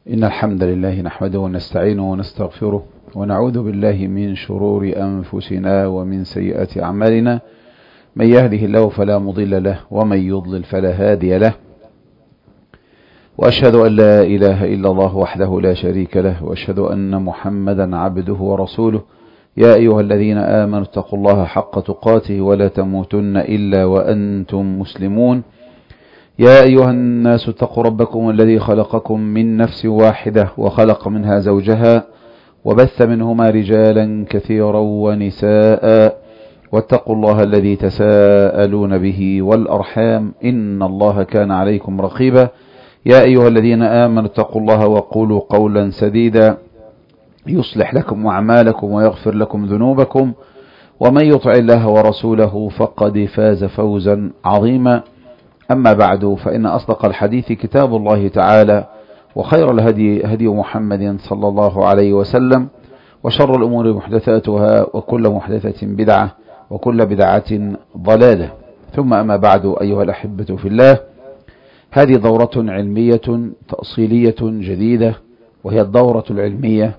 إن الحمد لله نحمده ونستعينه ونستغفره ونعوذ بالله من شرور أنفسنا ومن سيئات أعمالنا. من يهده الله فلا مضل له ومن يضلل فلا هادي له، وأشهد أن لا إله إلا الله وحده لا شريك له، وأشهد أن محمدا عبده ورسوله. يا أيها الذين آمنوا اتقوا الله حق تقاته ولا تموتن إلا وأنتم مسلمون. يا أيها الناس اتقوا ربكم الذي خلقكم من نفس واحدة وخلق منها زوجها وبث منهما رجالا كثيرا ونساء، واتقوا الله الذي تساءلون به والأرحام إن الله كان عليكم رقيبا. يا أيها الذين آمنوا اتقوا الله وقولوا قولا سديدا يصلح لكم أعمالكم ويغفر لكم ذنوبكم، ومن يطع الله ورسوله فقد فاز فوزا عظيما. أما بعد، فإن أصدق الحديث كتاب الله تعالى، وخير الهدي هدي محمد صلى الله عليه وسلم، وشر الأمور محدثاتها، وكل محدثة بدعة، وكل بدعة ضلالة. ثم أما بعد، أيها الأحبة في الله، هذه دورة علمية تأصيلية جديدة، وهي الدورة العلمية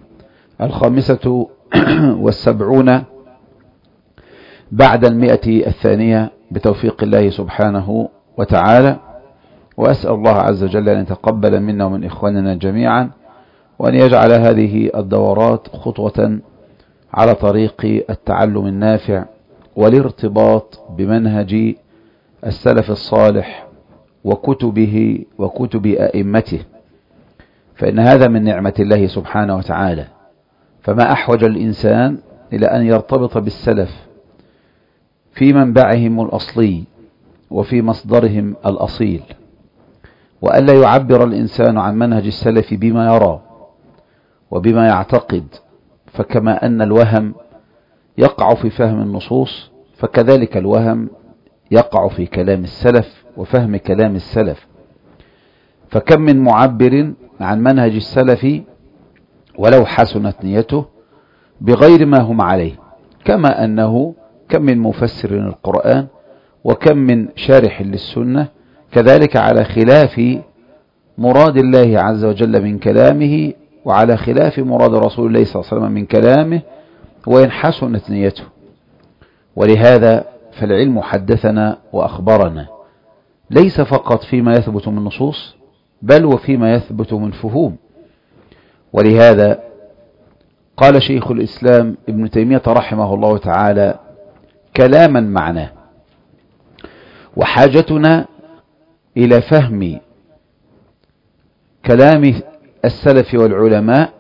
75 بعد 100 الثانية بتوفيق الله سبحانه وتعالى. وأسأل الله عز وجل أن يتقبل منا ومن إخواننا جميعا، وأن يجعل هذه الدورات خطوة على طريق التعلم النافع والارتباط بمنهج السلف الصالح وكتبه وكتب أئمته، فإن هذا من نعمة الله سبحانه وتعالى. فما أحوج الإنسان إلى أن يرتبط بالسلف في منبعهم الأصلي وفي مصدرهم الأصيل، وألا يعبر الإنسان عن منهج السلف بما يرى وبما يعتقد. فكما أن الوهم يقع في فهم النصوص، فكذلك الوهم يقع في كلام السلف وفهم كلام السلف. فكم من معبر عن منهج السلف ولو حسنت نيته بغير ما هم عليه، كما أنه كم من مفسر للقرآن وكم من شارح للسنة، كذلك على خلاف مراد الله عز وجل من كلامه، وعلى خلاف مراد رسول الله صلى الله عليه وسلم من كلامه، وإن حسنت نيته. ولهذا فالعلم حدثنا وأخبرنا ليس فقط فيما يثبت من نصوص، بل وفيما يثبت من فهوم. ولهذا قال شيخ الإسلام ابن تيمية رحمه الله تعالى كلاما معناه: وحاجتنا إلى فهم كلام السلف والعلماء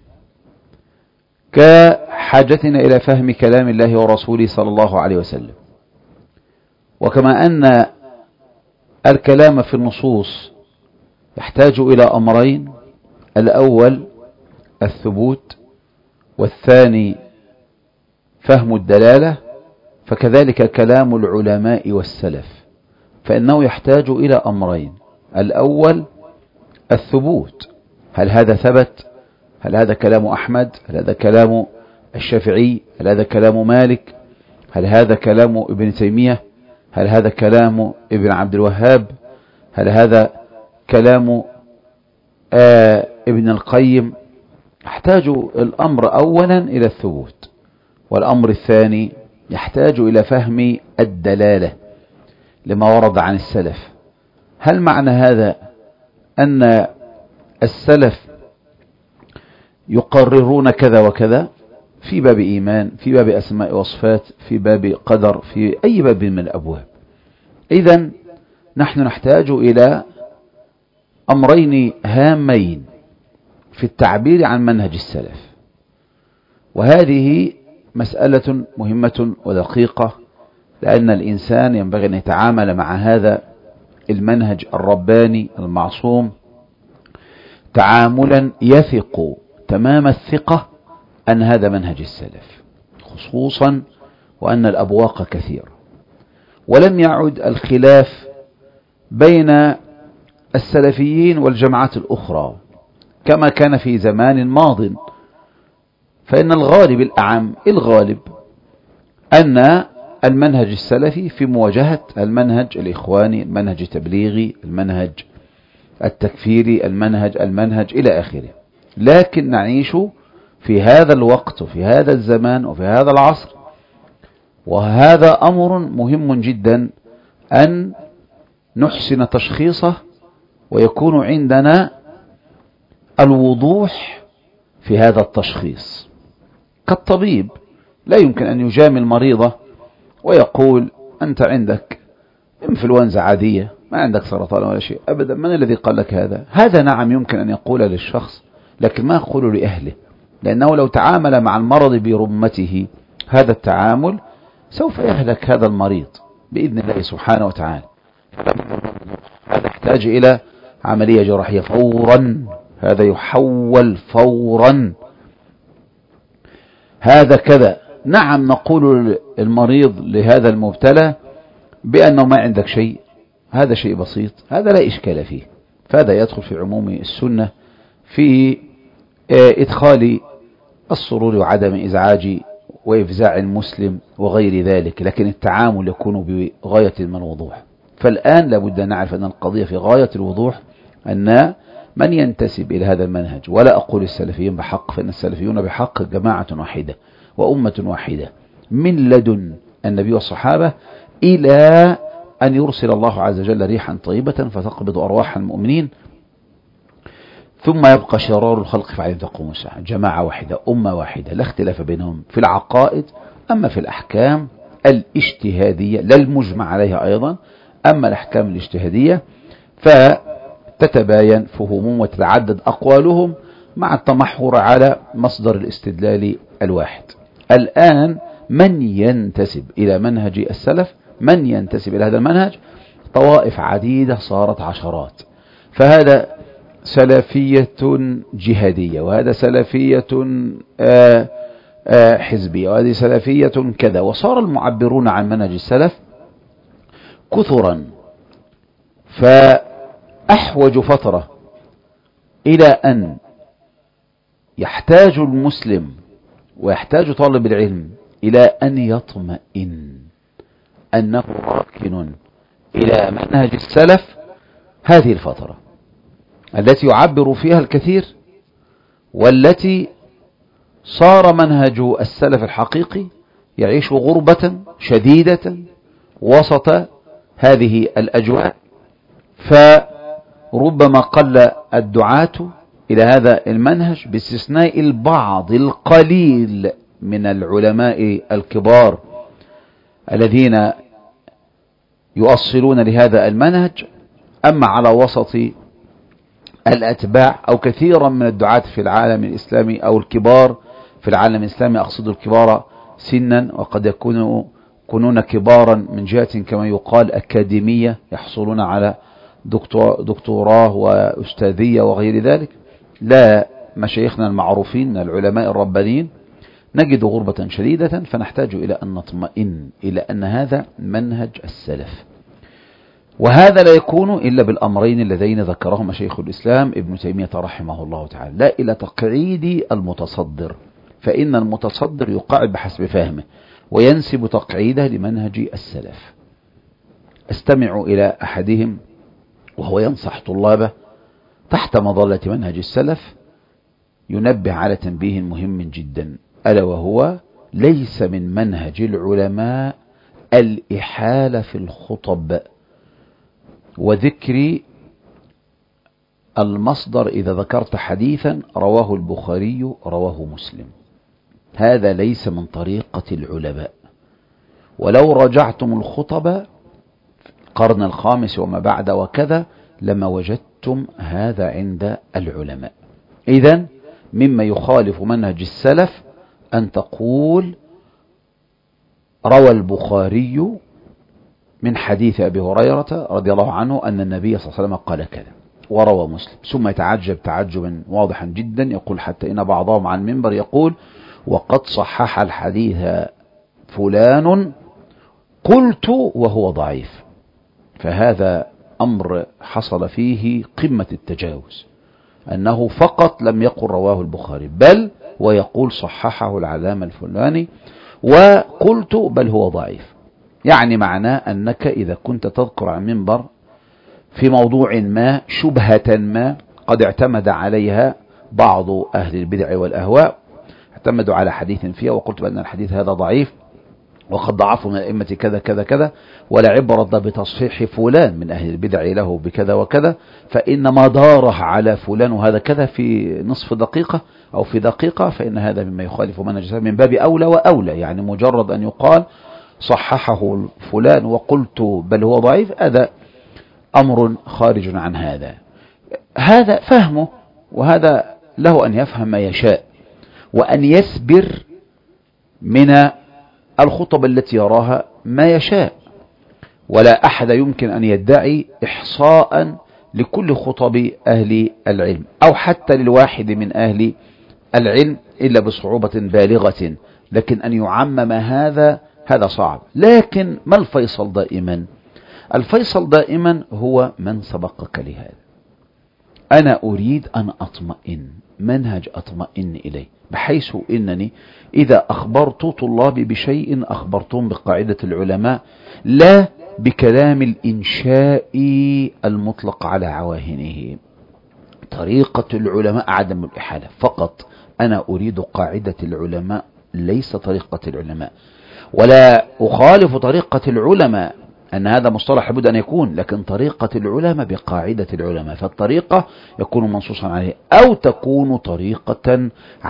كحاجتنا إلى فهم كلام الله ورسوله صلى الله عليه وسلم. وكما أن الكلام في النصوص يحتاج إلى أمرين: الأول الثبوت، والثاني فهم الدلالة، فكذلك كلام العلماء والسلف، فإنه يحتاج إلى أمرين: الأول الثبوت، هل هذا ثبت؟ هل هذا كلام أحمد؟ هل هذا كلام الشافعي؟ هل هذا كلام مالك؟ هل هذا كلام ابن تيمية؟ هل هذا كلام ابن عبد الوهاب؟ هل هذا كلام ابن القيم؟ يحتاج الأمر أولا إلى الثبوت، والأمر الثاني يحتاج إلى فهم الدلالة لما ورد عن السلف. هل معنى هذا أن السلف يقررون كذا وكذا في باب إيمان، في باب أسماء وصفات، في باب قدر، في أي باب من الأبواب؟ إذن نحن نحتاج إلى أمرين هامين في التعبير عن منهج السلف، وهذه مسألة مهمة ودقيقة، لأن الإنسان ينبغي أن يتعامل مع هذا المنهج الرباني المعصوم تعاملا يثق تمام الثقة أن هذا منهج السلف، خصوصا وأن الأبواق كثيرة، ولم يعد الخلاف بين السلفيين والجماعات الأخرى كما كان في زمان ماض. فإن الغالب الأعم الغالب أن المنهج السلفي في مواجهة المنهج الإخواني، المنهج التبليغي، المنهج التكفيري، المنهج إلى آخره. لكن نعيش في هذا الوقت وفي هذا الزمان وفي هذا العصر، وهذا أمر مهم جدا أن نحسن تشخيصه، ويكون عندنا الوضوح في هذا التشخيص. كالطبيب لا يمكن أن يجامل مريضة ويقول أنت عندك انفلونزا عادية، ما عندك سرطان ولا شيء أبدا. من الذي قال لك هذا؟ هذا نعم يمكن أن يقول للشخص، لكن ما يقول لأهله، لأنه لو تعامل مع المرض برمته هذا التعامل سوف يهلك هذا المريض بإذن الله سبحانه وتعالى. هذا يحتاج إلى عملية جراحية فورا، هذا يحول فورا، هذا كذا. نعم نقول المريض لهذا المبتلى بأنه ما عندك شيء، هذا شيء بسيط، هذا لا إشكال فيه. فهذا يدخل في عموم السنة في إدخال السرور وعدم إزعاج وإفزاع المسلم وغير ذلك، لكن التعامل يكون بغاية من الوضوح. فالآن لابد أن نعرف أن القضية في غاية الوضوح، أن من ينتسب إلى هذا المنهج، ولا أقول السلفيين بحق، فإن السلفيون بحق جماعة واحدة وأمة واحدة من لدن النبي والصحابة إلى أن يرسل الله عز وجل ريحا طيبة فتقبض أرواح المؤمنين، ثم يبقى شرار الخلق فعليهم تقوم الساعة. جماعة واحدة، أمة واحدة، لا اختلاف بينهم في العقائد. أما في الأحكام الاجتهادية لا المجمع عليها أيضا، أما الأحكام الاجتهادية فتتباين فهمهم وتتعدد أقوالهم مع التمحور على مصدر الاستدلال الواحد. الآن من ينتسب إلى منهج السلف، من ينتسب إلى هذا المنهج، طوائف عديدة صارت عشرات. فهذا سلفية جهادية، وهذا سلفية حزبية، وهذه سلفية كذا. وصار المعبرون عن منهج السلف كثرا. فأحوج فترة إلى أن يحتاج المسلم ويحتاج طالب العلم إلى أن يطمئن أنه راكن إلى منهج السلف، هذه الفترة التي يعبر فيها الكثير، والتي صار منهج السلف الحقيقي يعيش غربة شديدة وسط هذه الأجواء. فربما قل الدعاة إلى هذا المنهج باستثناء البعض القليل من العلماء الكبار الذين يؤصلون لهذا المنهج. أما على وسط الأتباع أو كثيرا من الدعاة في العالم الإسلامي أو الكبار في العالم الإسلامي، أقصد الكبار سنا، وقد يكونون كبارا من جهة كما يقال أكاديمية، يحصلون على دكتوراه وأستاذية وغير ذلك. لا، مشايخنا المعروفين من العلماء الربانيين نجد غربة شديدة، فنحتاج إلى أن نطمئن إلى أن هذا منهج السلف. وهذا لا يكون إلا بالأمرين اللذين ذكرهما شيخ الإسلام ابن تيمية رحمه الله تعالى، لا إلى تقعيد المتصدر، فإن المتصدر يقعد بحسب فهمه وينسب تقعيده لمنهج السلف. استمع إلى أحدهم وهو ينصح طلابه تحت مظلة منهج السلف، ينبه على تنبيه مهم جدا، ألا وهو: ليس من منهج العلماء الإحالة في الخطب وذكر المصدر إذا ذكرت حديثا رواه البخاري رواه مسلم. هذا ليس من طريقة العلماء. ولو رجعتم الخطب القرن الخامس وما بعد وكذا لما وجدتم هذا عند العلماء. إذن مما يخالف منهج السلف أن تقول روى البخاري من حديث أبي هريرة رضي الله عنه أن النبي صلى الله عليه وسلم قال كذا، وروى مسلم، ثم يتعجب تعجبا واضحا جدا، يقول حتى إن بعضهم عن المنبر يقول: وقد صحح الحديث فلان قلت وهو ضعيف. فهذا أمر حصل فيه قمة التجاوز، أنه فقط لم يقل رواه البخاري، بل ويقول صححه العلامة الفلاني وقلت بل هو ضعيف. يعني معناه أنك إذا كنت تذكر عن منبر في موضوع ما شبهة ما قد اعتمد عليها بعض أهل البدع والأهواء، اعتمدوا على حديث فيها وقلت بأن الحديث هذا ضعيف وقد ضعفوا من الأئمة كذا كذا كذا، ولا عبرة بتصحيح فلان من أهل البدع له بكذا وكذا، فإن ما داره على فلان وهذا كذا في نصف دقيقة أو في دقيقة فإن هذا مما يخالف منهج من باب أولى وأولى. يعني مجرد أن يقال صححه فلان وقلت بل هو ضعيف، هذا أمر خارج عن هذا. هذا فهمه، وهذا له أن يفهم ما يشاء وأن يسبر من الخطب التي يراها ما يشاء، ولا أحد يمكن أن يدعي إحصاء لكل خطب أهل العلم أو حتى للواحد من أهل العلم إلا بصعوبة بالغة، لكن أن يعمم هذا صعب. لكن ما الفيصل دائما؟ الفيصل دائما هو من سبقك لهذا. أنا أريد أن أطمئن، منهج أطمئن إليه، بحيث إنني إذا أخبرت طلابي بشيء أخبرتهم بقاعدة العلماء، لا بكلام الإنشاء المطلق على عواهنه. طريقة العلماء عدم الإحالة فقط. أنا أريد قاعدة العلماء ليس طريقة العلماء، ولا أخالف طريقة العلماء أن هذا مصطلح لابد أن يكون، لكن طريقة العلماء بقاعدة العلماء. فالطريقة يكون منصوصا عليه، أو تكون طريقة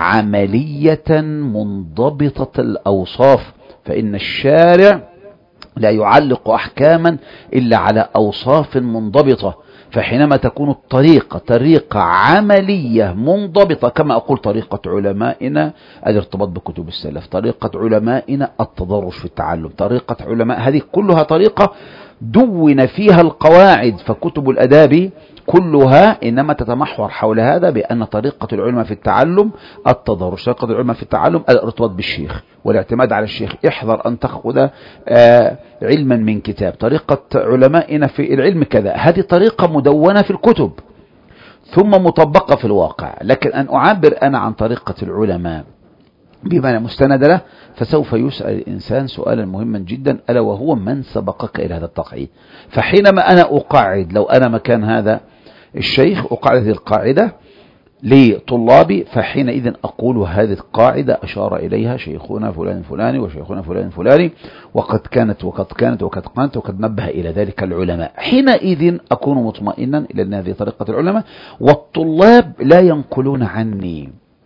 عملية منضبطة الأوصاف، فإن الشارع لا يعلق أحكاما إلا على أوصاف منضبطة. فحينما تكون الطريقة طريقة عملية منضبطة، كما أقول طريقة علمائنا الارتباط بكتب السلف، طريقة علمائنا التدرج في التعلم، طريقة علماء، هذه كلها طريقة دون فيها القواعد. فكتب الأداب كلها إنما تتمحور حول هذا، بأن طريقة العلماء في التعلم التدرج، طريقة العلماء في التعلم الارتباط بالشيخ والاعتماد على الشيخ، احذر أن تأخذ علما من كتاب. طريقة علمائنا في العلم كذا، هذه طريقة مدونة في الكتب ثم مطبقة في الواقع. لكن أن أعبر أنا عن طريقة العلماء بما مستند له، فسوف يسأل الإنسان سؤالا مهما جدا، ألا وهو من سبقك إلى هذا التقعيد. فحينما أنا أقعد، لو أنا مكان هذا الشيخ أقعد هذه القاعدة لطلابي، فحينئذ أقول هذه القاعدة أشار إليها شيخنا فلان الفلاني وشيخنا فلان الفلاني، وقد كانت وقد كانت وقد قانت وقد نبه إلى ذلك العلماء. حينئذ أكون مطمئنا إلى أن هذه طريقة العلماء، والطلاب لا ينقلون عني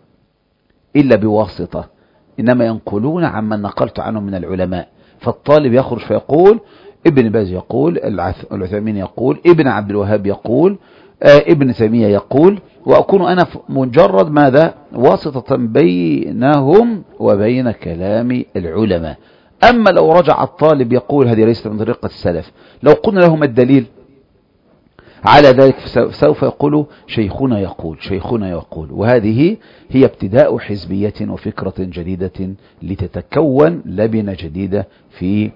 إلا بواسطة، إنما ينقلون عمن نقلت عنه من العلماء. فالطالب يخرج فيقول ابن باز يقول، العثيمين يقول، ابن عبد الوهاب يقول، ابن تيمية يقول، وأكون أنا مجرد ماذا؟ واسطة بينهم وبين كلام العلماء. أما لو رجع الطالب يقول هذه ليست من طريقة السلف، لو قلنا لهم الدليل على ذلك سوف يقول شيخنا يقول، شيخنا يقول. وهذه هي ابتداء حزبية وفكرة جديدة لتتكون لبنة جديدة في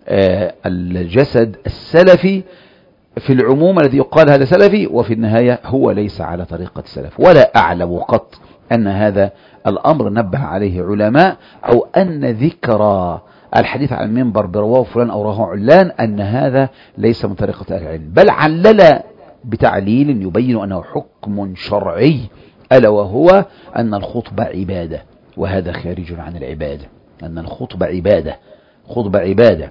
الجسد السلفي في العموم، الذي يقال هذا سلفي وفي النهاية هو ليس على طريقة السلف. ولا أعلم قط أن هذا الأمر نبه عليه علماء، أو أن ذكر الحديث عن المنبر برواه فلان أو رواه علان أن هذا ليس من طريقة أهل العلم، بل علل بتعليل يبين أنه حكم شرعي، ألا وهو أن الخطبة عبادة، وهذا خارج عن العبادة، أن الخطبة عبادة، خطبة عبادة،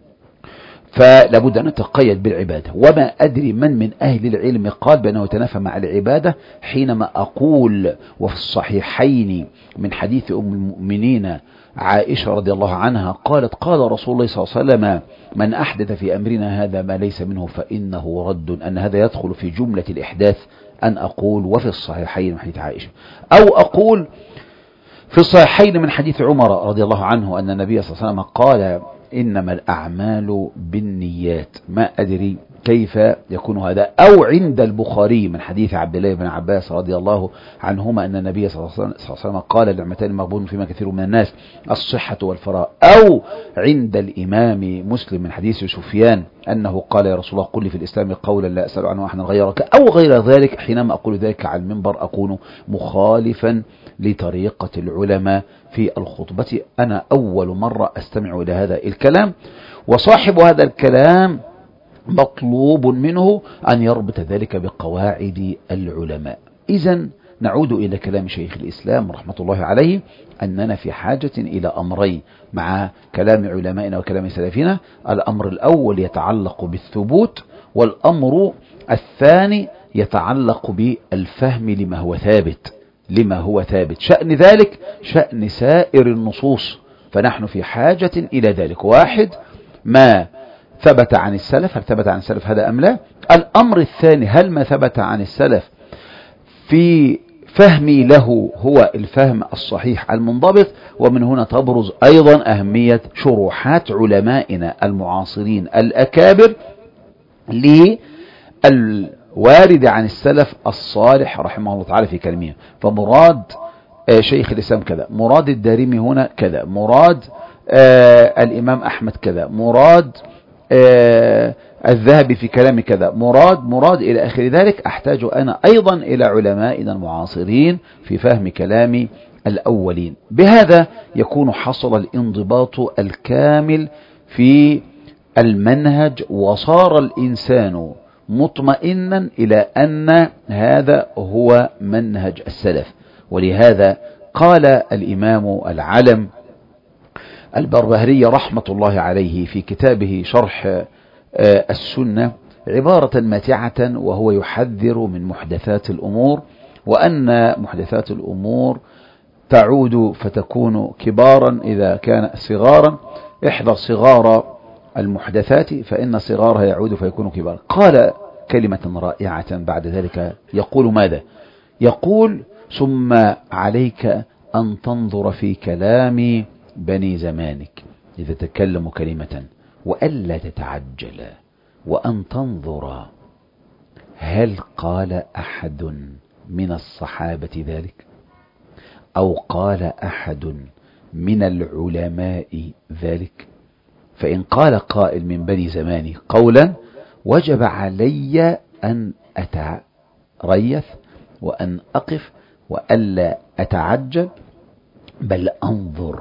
فلابد أن نتقيد بالعبادة. وما أدري من أهل العلم قال بأنه يتنافى مع العبادة، حينما أقول وفي الصحيحين من حديث أم المؤمنين عائشة رضي الله عنها قالت قال رسول الله صلى الله عليه وسلم من أحدث في أمرنا هذا ما ليس منه فإنه رد، أن هذا يدخل في جملة الإحداث. أن أقول وفي الصحيحين من حديث عائشة، أو أقول في الصحيحين من حديث عمر رضي الله عنه أن النبي صلى الله عليه وسلم قال إنما الأعمال بالنيات. ما أدري كيف يكون هذا. أو عند البخاري من حديث عبد الله بن عباس رضي الله عنهما أن النبي صلى الله عليه وسلم قال النعمتان مغبون فيما كثير من الناس الصحة والفراغ. أو عند الإمام مسلم من حديث سفيان أنه قال يا رسول الله قل لي في الإسلام قولا لا أسأل عنه أحدا غيرك، أو غير ذلك. حينما أقول ذلك على المنبر أكون مخالفا لطريقة العلماء في الخطبة. أنا أول مرة أستمع إلى هذا الكلام، وصاحب هذا الكلام مطلوب منه أن يربط ذلك بقواعد العلماء. إذن نعود إلى كلام شيخ الإسلام رحمة الله عليه، أننا في حاجة إلى أمرين مع كلام علمائنا وكلام سلفنا. الأمر الأول يتعلق بالثبوت، والأمر الثاني يتعلق بالفهم لما هو ثابت. شأن ذلك شأن سائر النصوص، فنحن في حاجة إلى ذلك. واحد، ما ثبت عن السلف، هل ثبت عن السلف هذا أم لا؟ الأمر الثاني، هل ما ثبت عن السلف في فهمي له هو الفهم الصحيح المنضبط؟ ومن هنا تبرز أيضا أهمية شروحات علمائنا المعاصرين الأكابر للوارد عن السلف الصالح رحمه الله تعالى في كلمه. فمراد شيخ الإسلام كذا، مراد الدارمي هنا كذا، مراد الإمام أحمد كذا، مراد الذهبي في كلام كذا، مراد إلى آخر ذلك. أحتاج أنا أيضا إلى علمائنا المعاصرين في فهم كلام الأولين. بهذا يكون حصل الانضباط الكامل في المنهج، وصار الإنسان مطمئنا إلى أن هذا هو منهج السلف. ولهذا قال الإمام العلم البربهاري رحمة الله عليه في كتابه شرح السنة عبارة ماتعة، وهو يحذر من محدثات الأمور، وأن محدثات الأمور تعود فتكون كبارا إذا كان صغارا. احذر صغار المحدثات فإن صغارها يعود فيكون كبارا. قال كلمة رائعة بعد ذلك، يقول ماذا؟ يقول: ثم عليك أن تنظر في كلام بني زمانك إذا تكلموا كلمة، وألا تتعجل، وأن تنظر هل قال أحد من الصحابة ذلك، أو قال أحد من العلماء ذلك. فإن قال قائل من بني زماني قولا، وجب علي أن أتريث وأن أقف وألا أتعجل، بل أنظر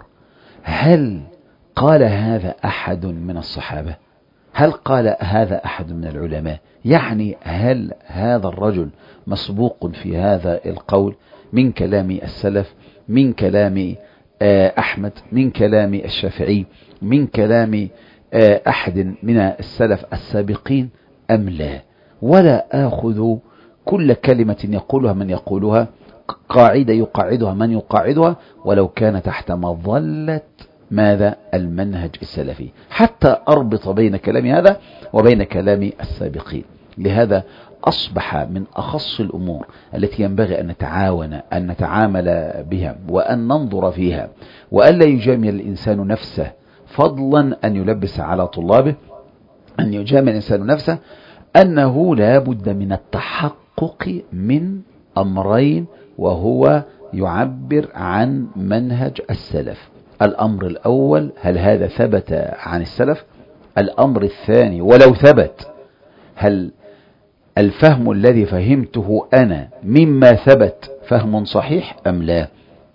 هل قال هذا أحد من الصحابة، هل قال هذا أحد من العلماء. يعني هل هذا الرجل مسبوق في هذا القول من كلام السلف، من كلام أحمد، من كلام الشافعي، من كلام أحد من السلف السابقين أم لا؟ ولا آخذ كل كلمة يقولها من يقولها، قاعدة يقاعدها من يقاعدها، ولو كان تحت مظلة ماذا؟ المنهج السلفي، حتى أربط بين كلام هذا وبين كلام السابقين. لهذا أصبح من أخص الأمور التي ينبغي أن نتعاون أن نتعامل بها وأن ننظر فيها، وألا يجامل الإنسان نفسه، فضلا أن يلبس على طلابه، أن يجامل الإنسان نفسه، أنه لا بد من التحقق من أمرين، وهو يعبر عن منهج السلف. الأمر الأول، هل هذا ثبت عن السلف؟ الأمر الثاني، ولو ثبت، هل الفهم الذي فهمته أنا مما ثبت فهم صحيح أم لا؟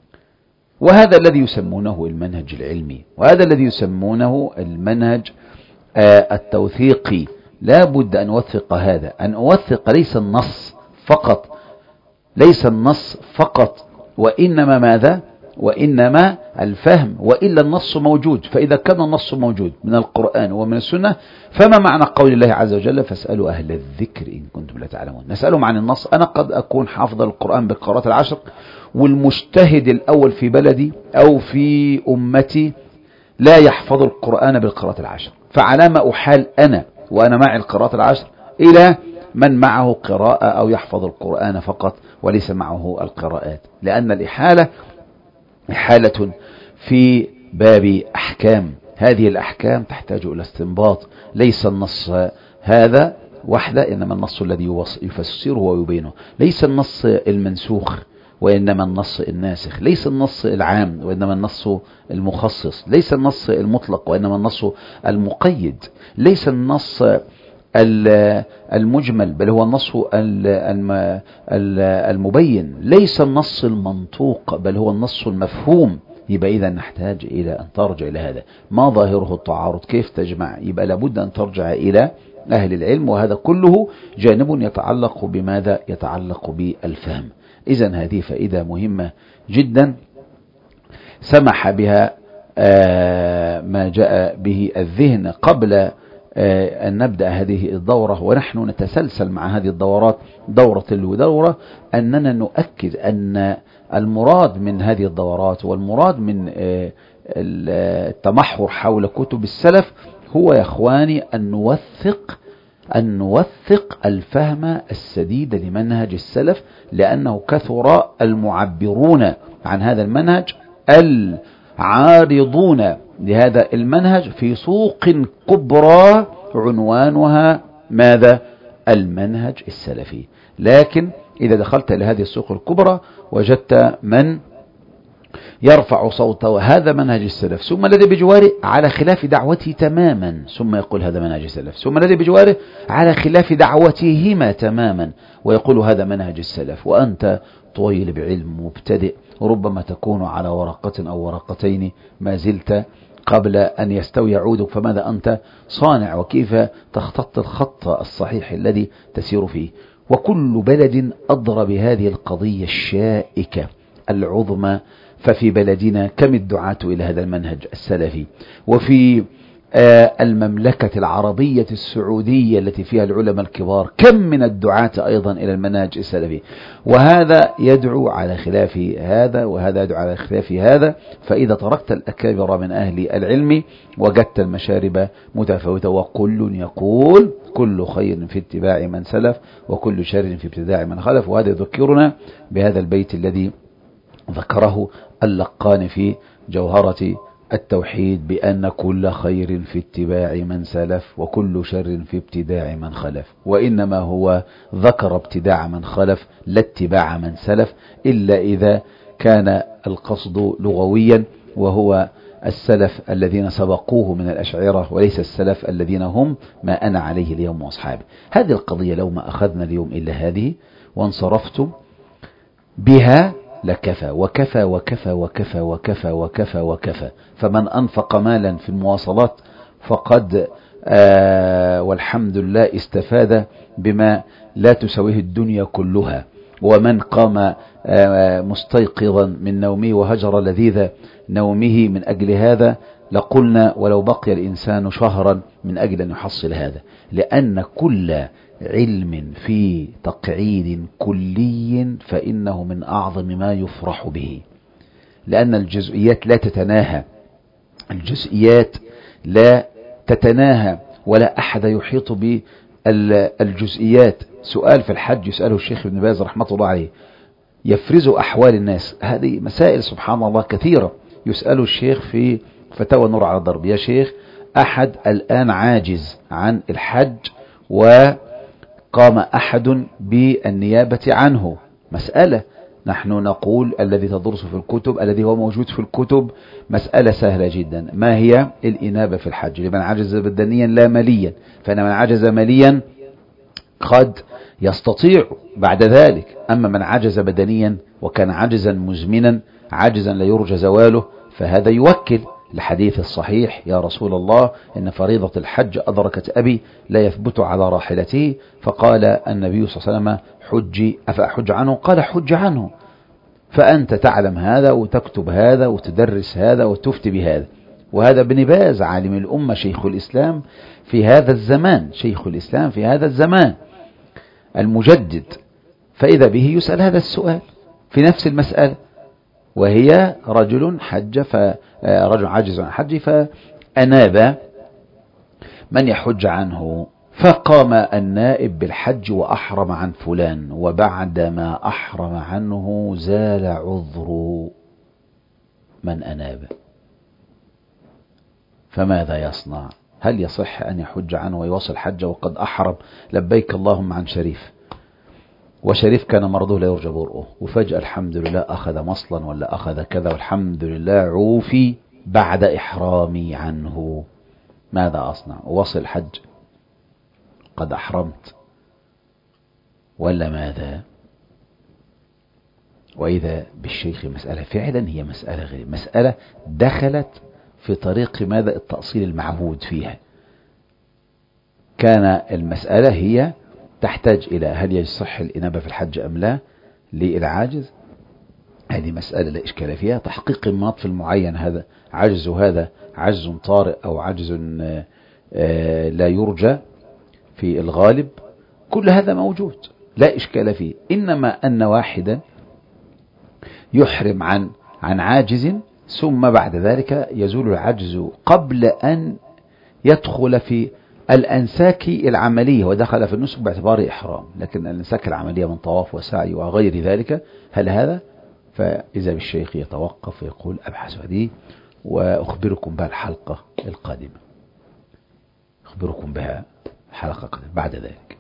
وهذا الذي يسمونه المنهج العلمي، وهذا الذي يسمونه المنهج التوثيقي. لا بد أن أوثق هذا، أن أوثق ليس النص فقط، ليس النص فقط، وإنما ماذا؟ وإنما الفهم. وإلا النص موجود، فإذا كان النص موجود من القرآن ومن السنة، فما معنى قول الله عز وجل: فاسألوا أهل الذكر إن كنتم لا تعلمون؟ نسألهم عن النص. أنا قد أكون حافظ القرآن بالقراءات العشر، والمجتهد الأول في بلدي أو في أمتي لا يحفظ القرآن بالقراءات العشر، فعلى ما أحال أنا وأنا معي القراءات العشر إلى من معه قراءة أو يحفظ القرآن فقط وليس معه القراءات؟ لأن الإحالة إحالة في باب أحكام، هذه الأحكام تحتاج إلى استنباط. ليس النص هذا وحده، إنما النص الذي يفسره ويبينه. ليس النص المنسوخ وإنما النص الناسخ، ليس النص العام وإنما النص المخصص، ليس النص المطلق وإنما النص المقيد، ليس النص المجمل بل هو النص المبين، ليس النص المنطوق بل هو النص المفهوم. يبقى إذا نحتاج إلى أن ترجع إلى هذا. ما ظاهره التعارض؟ كيف تجمع؟ يبقى لابد أن ترجع إلى أهل العلم، وهذا كله جانب يتعلق بماذا؟ يتعلق بالفهم. إذن هذه فائدة مهمة جدا سمح بها ما جاء به الذهن قبل أن نبدأ هذه الدورة، ونحن نتسلسل مع هذه الدورات دورة تلو دورة، أننا نؤكد أن المراد من هذه الدورات والمراد من التمحور حول كتب السلف هو يا إخواني أن نوثق الفهم السديد لمنهج السلف، لأنه كثر المعبرون عن هذا المنهج العارضون لهذا المنهج في سوق كبرى عنوانها ماذا؟ المنهج السلفي. لكن إذا دخلت لهذه السوق الكبرى وجدت من يرفع صوته هذا منهج السلف، ثم الذي بجواره على خلاف دعوته تماما ثم يقول هذا منهج السلف، ثم الذي بجواره على خلاف دعوتهما تماما ويقول هذا منهج السلف، وأنت طويل بعلم مبتدئ ربما تكون على ورقة أو ورقتين ما زلت قبل أن يستوي عودك، فماذا أنت صانع؟ وكيف تخطط الخط الصحيح الذي تسير فيه؟ وكل بلد أضرى بهذه القضية الشائكة العظمى، ففي بلدنا كم الدعاة إلى هذا المنهج السلفي، وفي المملكة العربية السعودية التي فيها العلماء الكبار كم من الدعاة أيضا إلى المنهج السلفي، وهذا يدعو على خلاف هذا وهذا يدعو على خلاف هذا. فإذا تركت الأكابر من أهل العلم وجدت المشارب متفاوتة، وكل يقول كل خير في اتباع من سلف وكل شر في ابتداع من خلف. وهذا يذكرنا بهذا البيت الذي ذكره اللقان في جوهرة التوحيد، بأن كل خير في اتباع من سلف وكل شر في ابتداع من خلف. وإنما هو ذكر ابتداع من خلف لا اتباع من سلف، إلا إذا كان القصد لغويا، وهو السلف الذين سبقوه من الأشعرة، وليس السلف الذين هم ما أنا عليه اليوم وأصحابي. هذه القضية لو ما أخذنا اليوم إلا هذه وانصرفتم بها لكفى، وكفى وكفى وكفى وكفى وكفى وكفى. فمن أنفق مالا في المواصلات فقد والحمد لله استفاد بما لا تسويه الدنيا كلها. ومن قام مستيقظا من نومه وهجر لذيذ نومه من أجل هذا لقلنا ولو بقي الإنسان شهرا من أجل أن يحصل هذا، لأن كل علم في تقعيد كلي فإنه من أعظم ما يفرح به، لأن الجزئيات لا تتناهى، الجزئيات لا تتناهى ولا أحد يحيط بالجزئيات. سؤال في الحج يسأله الشيخ ابن باز رحمة الله عليه، يفرز أحوال الناس. هذه مسائل سبحان الله كثيرة. يسأله الشيخ في فتاوى نور على الضرب، يا شيخ أحد الآن عاجز عن الحج وقام أحد بالنيابة عنه، مسألة نحن نقول الذي تدرس في الكتب الذي هو موجود في الكتب مسألة سهلة جدا. ما هي الإنابة في الحج؟ لمن عجز بدنيا لا ماليا، فإن من عجز ماليا قد يستطيع بعد ذلك، أما من عجز بدنيا وكان عجزا مزمنا عجزا لا يرجى زواله فهذا يوكل الحديث الصحيح، يا رسول الله إن فريضة الحج أدركت أبي لا يثبت على راحلته، فقال النبي صلى الله عليه وسلم حجي أفأحج عنه؟ قال حج عنه. فأنت تعلم هذا وتكتب هذا وتدرس هذا وتفتي بهذا. وهذا ابن باز عالم الأمة شيخ الإسلام في هذا الزمان، شيخ الإسلام في هذا الزمان المجدد، فإذا به يسأل هذا السؤال في نفس المسألة، وهي رجل رجل عاجز عن الحج فأناب من يحج عنه، فقام النائب بالحج وأحرم عن فلان، وبعدما أحرم عنه زال عذر من أناب، فماذا يصنع؟ هل يصح أن يحج عنه ويواصل حجه وقد أحرم لبيك اللهم عن شريف، وشريف كان مرضه لا يرجى برؤه، وفجأة الحمد لله أخذ مصلا ولا أخذ كذا والحمد لله عوفي بعد إحرامي عنه، ماذا أصنع؟ وصل حج قد أحرمت ولا ماذا؟ وإذا بالشيخ مسألة فعلا هي مسألة غير مسألة دخلت في طريق ماذا التأصيل المعهود فيها. كان المسألة هي تحتاج إلى هل يصح الإنابة في الحج أم لا للعاجز، هذه مسألة لا إشكال فيها. تحقيق النطف المعين هذا عجز، هذا عجز طارئ أو عجز لا يرجى في الغالب، كل هذا موجود لا إشكال فيه. إنما أن واحدا يحرم عن عاجز ثم بعد ذلك يزول العجز قبل أن يدخل في الأنساك العملية، ودخل في النسك باعتبار إحرام، لكن الأنساك العملية من طواف وسعي وغير ذلك هل هذا؟ فإذا بالشيخ يتوقف ويقول أبحث هذه وأخبركم بها الحلقة القادمة، أخبركم بها الحلقة القادمة بعد ذلك.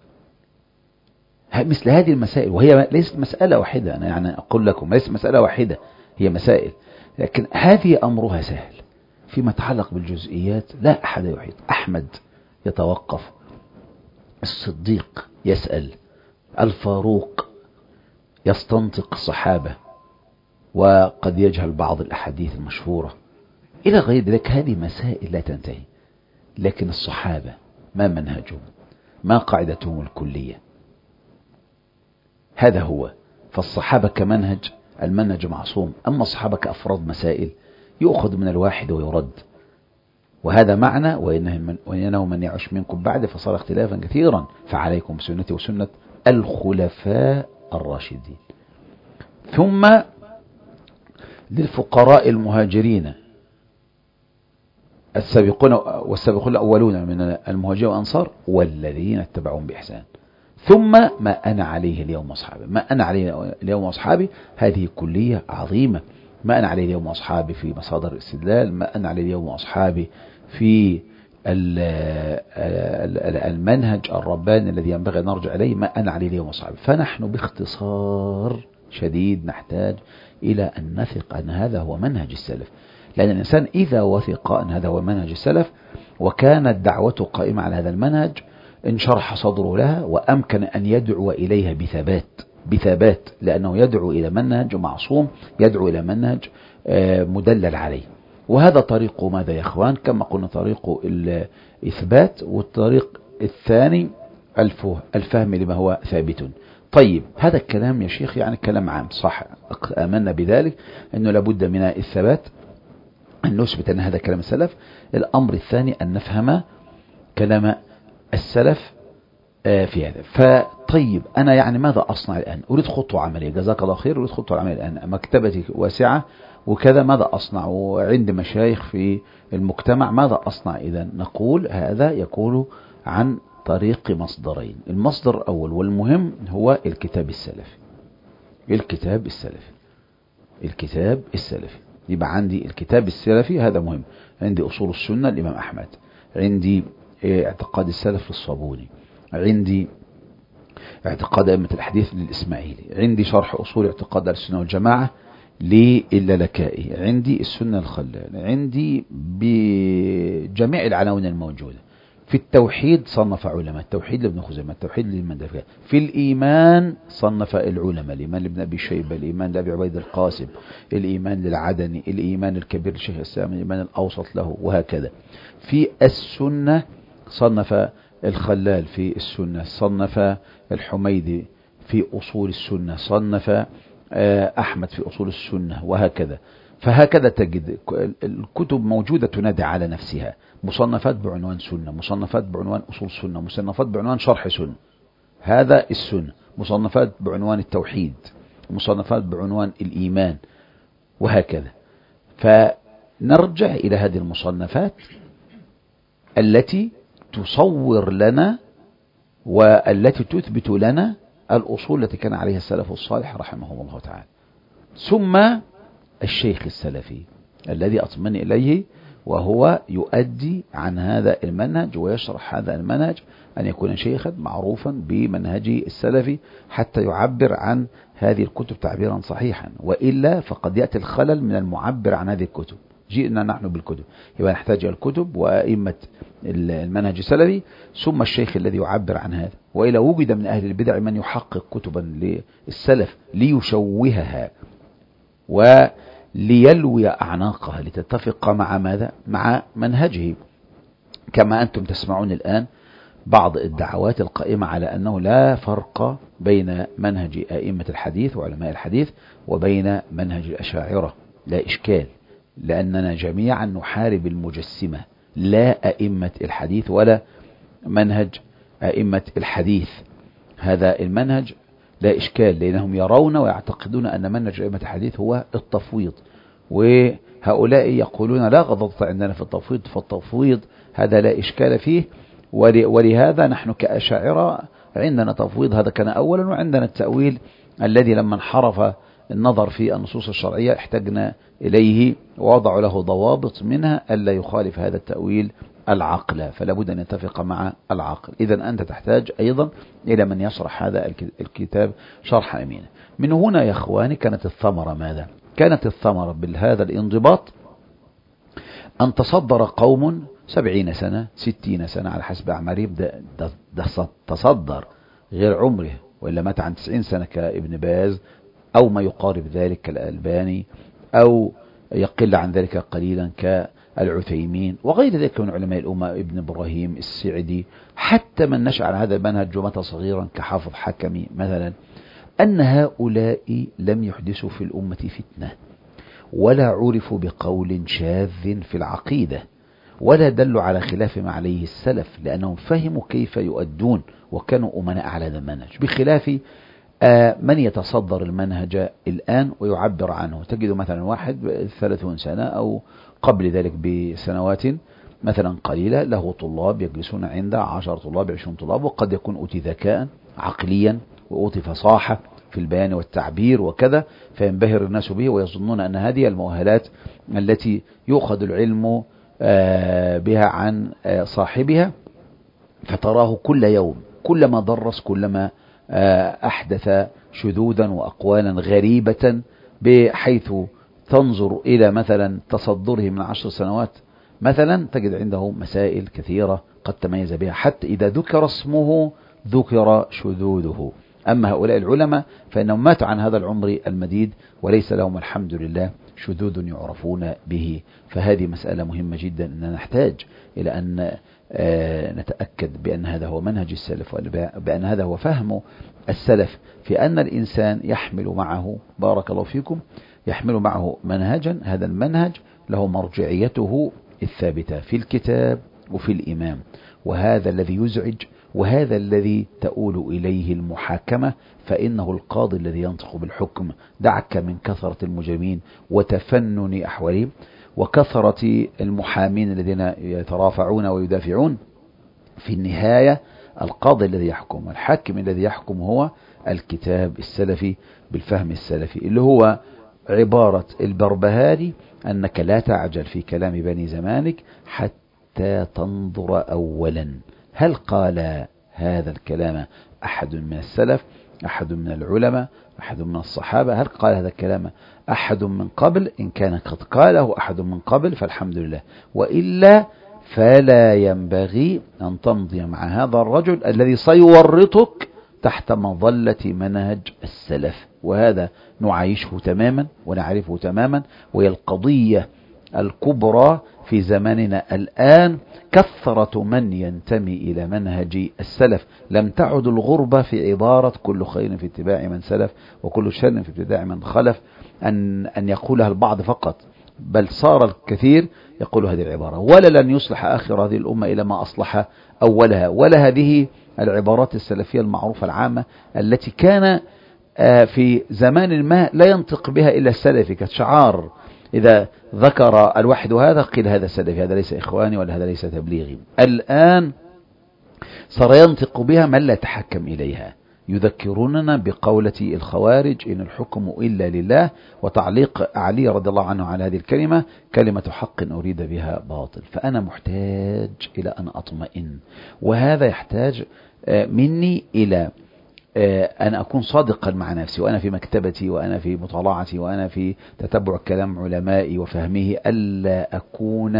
مثل هذه المسائل، وهي ليست مسألة واحدة، أنا يعني أقول لكم ليست مسألة واحدة، هي مسائل، لكن هذه أمرها سهل. فيما يتعلق بالجزئيات لا أحد يحيط. أحمد يتوقف، الصديق يسأل، الفاروق يستنطق الصحابة، وقد يجهل بعض الأحاديث المشهورة إلى غير ذلك. هذه مسائل لا تنتهي. لكن الصحابة ما منهجهم، ما قاعدتهم الكلية؟ هذا هو. فالصحابة كمنهج، المنهج معصوم. أما الصحابة كأفراد مسائل يؤخذ من الواحد ويرد. وهذا معنى وإنه من يعش منكم بعد فصار اختلافا كثيرا فعليكم بسنتي وسنة الخلفاء الراشدين. ثم للفقراء المهاجرين السابقون والسابقون الأولون من المهاجرين والأنصار والذين اتبعوهم بإحسان، ثم ما أنا عليه اليوم أصحابي. ما أنا عليه اليوم أصحابي هذه كلية عظيمة. ما أنا عليه اليوم أصحابي في مصادر الاستدلال، ما أنا عليه اليوم أصحابي في المنهج الرباني الذي ينبغي أن نرجع إليه، ما أنا عليه اليوم أصحابي. فنحن باختصار شديد نحتاج إلى أن نثق أن هذا هو منهج السلف، لأن الإنسان إذا وثق أن هذا هو منهج السلف وكانت دعوته قائمة على هذا المنهج انشرح صدره لها، وأمكن أن يدعو إليها بثبات، لأنه يدعو إلى منهج معصوم، يدعو إلى منهج مدلل عليه. وهذا طريق ماذا يا أخوان؟ كما قلنا طريق الإثبات، والطريق الثاني الفهم لما هو ثابت. طيب هذا الكلام يا شيخ يعني كلام عام صح، آمنا بذلك أنه لابد من الثبات، أن نثبت أن هذا كلام السلف. الأمر الثاني أن نفهم كلام السلف في هذا. فطيب أنا يعني ماذا أصنع الآن؟ أريد خطوة عملية، جزاك الله خير، أريد خطوة عملية الآن، مكتبتي واسعة وكذا، ماذا أصنع؟ وعند مشايخ في المجتمع، ماذا أصنع؟ إذا نقول هذا يكون عن طريق مصدرين. المصدر الأول والمهم هو الكتاب السلفي. الكتاب السلفي يبقى عندي الكتاب السلفي، هذا مهم. عندي أصول السنة الإمام أحمد، عندي اعتقاد السلف للصابوني، عندي اعتقاد أئمة الحديث للإسماعيلي، عندي شرح أصول اعتقاد السنة والجماعة للالكائي، عندي السنة الخلال، عندي بجميع العناوين الموجودة. في التوحيد صنف علماء، التوحيد لابن خزيمة، التوحيد لابن دفع. في الإيمان صنف العلماء، الإيمان لابن أبي شيبة، الإيمان لأبي عبيد القاسم، الإيمان للعدني، الإيمان الكبير للشيخ الإسلام، الإيمان الأوسط له، وهكذا. في السنة صنف الخلال، في السنة صنف الحميدي، في أصول السنة صنف أحمد في أصول السنة، وهكذا. فهكذا تجد الكتب موجودة تنادي على نفسها، مصنفات بعنوان سنة، مصنفات بعنوان أصول سنة، مصنفات بعنوان شرح سنة، هذا السنة، مصنفات بعنوان التوحيد، مصنفات بعنوان الإيمان، وهكذا. فنرجع إلى هذه المصنفات التي تصور لنا والتي تثبت لنا الأصول التي كان عليها السلف الصالح رحمهم الله تعالى. ثم الشيخ السلفي الذي أطمن إليه وهو يؤدي عن هذا المنهج ويشرح هذا المنهج، أن يكون شيخا معروفا بمنهجه السلفي حتى يعبر عن هذه الكتب تعبيرا صحيحا، وإلا فقد يأتي الخلل من المعبر عن هذه الكتب، جئنا نحن بالكتب. يبقى نحتاج الكتب وأئمة المنهج السلفي ثم الشيخ الذي يعبر عن هذا. وإلى وجد من أهل البدع من يحقق كتبا للسلف ليشوهها وليلوي أعناقها لتتفق مع ماذا؟ مع منهجه. كما أنتم تسمعون الآن بعض الدعوات القائمة على أنه لا فرق بين منهج أئمة الحديث وعلماء الحديث وبين منهج الأشاعرة. لا إشكال، لأننا جميعا نحارب المجسمة، لا أئمة الحديث ولا منهج أئمة الحديث. هذا المنهج لا إشكال، لأنهم يرون ويعتقدون أن منهج أئمة الحديث هو التفويض، وهؤلاء يقولون لا غضض عندنا في التفويض، فالتفويض هذا لا إشكال فيه. ولهذا نحن كأشاعرة عندنا تفويض، هذا كان أولا، وعندنا التأويل الذي لما انحرف النظر في النصوص الشرعية احتجنا إليه ووضعوا له ضوابط، منها ألا يخالف هذا التأويل العقل، فلا بد أن يتفق مع العقل. إذن أنت تحتاج أيضا إلى من يشرح هذا الكتاب شرحا أمينا. من هنا يا أخواني كانت الثمرة ماذا؟ كانت الثمرة بهذا الانضباط أن تصدر قوم 70 سنة 60 سنة على حسب أعمارهم، ده تصدر غير عمره، وإلا مات عن 90 سنة كابن باز أو ما يقارب ذلك كالألباني، أو يقل عن ذلك قليلا كالعثيمين وغير ذلك من علماء الأمة، ابن إبراهيم السعدي، حتى من نشأ على هذا المنهج ومات صغيرا كحافظ حكمي مثلا. أن هؤلاء لم يحدثوا في الأمة فتنة، ولا عرفوا بقول شاذ في العقيدة، ولا دلوا على خلاف ما عليه السلف، لأنهم فهموا كيف يؤدون وكانوا أمناء على هذا المنهج، بخلاف من يتصدر المنهج الآن ويعبر عنه. تجد مثلا واحد 30 سنة أو قبل ذلك بسنوات مثلا قليلة له طلاب يجلسون عنده 10 طلاب 20 طلاب، وقد يكون أوتي ذكاء عقليا وأوتي فصاحة في البيان والتعبير وكذا، فينبهر الناس به ويظنون أن هذه المؤهلات التي يؤخذ العلم بها عن صاحبها، فتراه كل يوم كلما درس كلما أحدث شذوذا وأقوالا غريبة، بحيث تنظر إلى مثلا تصدره من 10 سنوات مثلا تجد عنده مسائل كثيرة قد تميز بها، حتى إذا ذكر اسمه ذكر شذوذه. أما هؤلاء العلماء فإنهم ماتوا عن هذا العمر المديد وليس لهم الحمد لله شذوذ يعرفون به. فهذه مسألة مهمة جدا، أننا نحتاج إلى أن نتأكد بأن هذا هو منهج السلف، بأن هذا هو فهم السلف، في أن الإنسان يحمل معه، بارك الله فيكم، يحمل معه منهجا، هذا المنهج له مرجعيته الثابتة في الكتاب وفي الإمام، وهذا الذي يزعج، وهذا الذي تؤول إليه المحاكمة، فإنه القاضي الذي ينطق بالحكم. دعك من كثرة المجرمين وتفنن أحوالهم وكثرة المحامين الذين يترافعون ويدافعون. في النهاية القاضي الذي يحكم والحاكم الذي يحكم هو الكتاب السلفي بالفهم السلفي، اللي هو عبارة البربهاري أنك لا تعجل في كلام بني زمانك حتى تنظر أولا هل قال هذا الكلام أحد من السلف، أحد من العلماء، أحد من الصحابة، هل قال هذا الكلام أحد من قبل؟ إن كان قد قاله أحد من قبل فالحمد لله، وإلا فلا ينبغي أن تمضي مع هذا الرجل الذي سيورطك تحت مظلة منهج السلف. وهذا نعيشه تماما ونعرفه تماما، وهي القضية الكبرى في زماننا الآن، كثرة من ينتمي إلى منهج السلف. لم تعد الغربة في عبارة كل خير في اتباع من سلف وكل شر في ابتداع من خلف أن يقولها البعض فقط، بل صار الكثير يقول هذه العبارة، ولا لن يصلح آخر هذه الأمة إلى ما أصلح أولها، ولا هذه العبارات السلفية المعروفة العامة التي كان في زمان ما لا ينطق بها إلا السلفي كشعار، إذا ذكر الواحد هذا قيل هذا سلفي، هذا ليس إخواني ولا هذا ليس تبليغي. الآن صار ينطق بها من لا يتحكم إليها. يذكروننا بقولة الخوارج إن الحكم إلا لله، وتعليق علي رضي الله عنه على هذه الكلمة كلمة حق أريد بها باطل. فأنا محتاج إلى أن أطمئن، وهذا يحتاج مني إلى أن أكون صادقا مع نفسي وأنا في مكتبتي وأنا في مطالعتي وأنا في تتبع كلام علمائي وفهمه، ألا أكون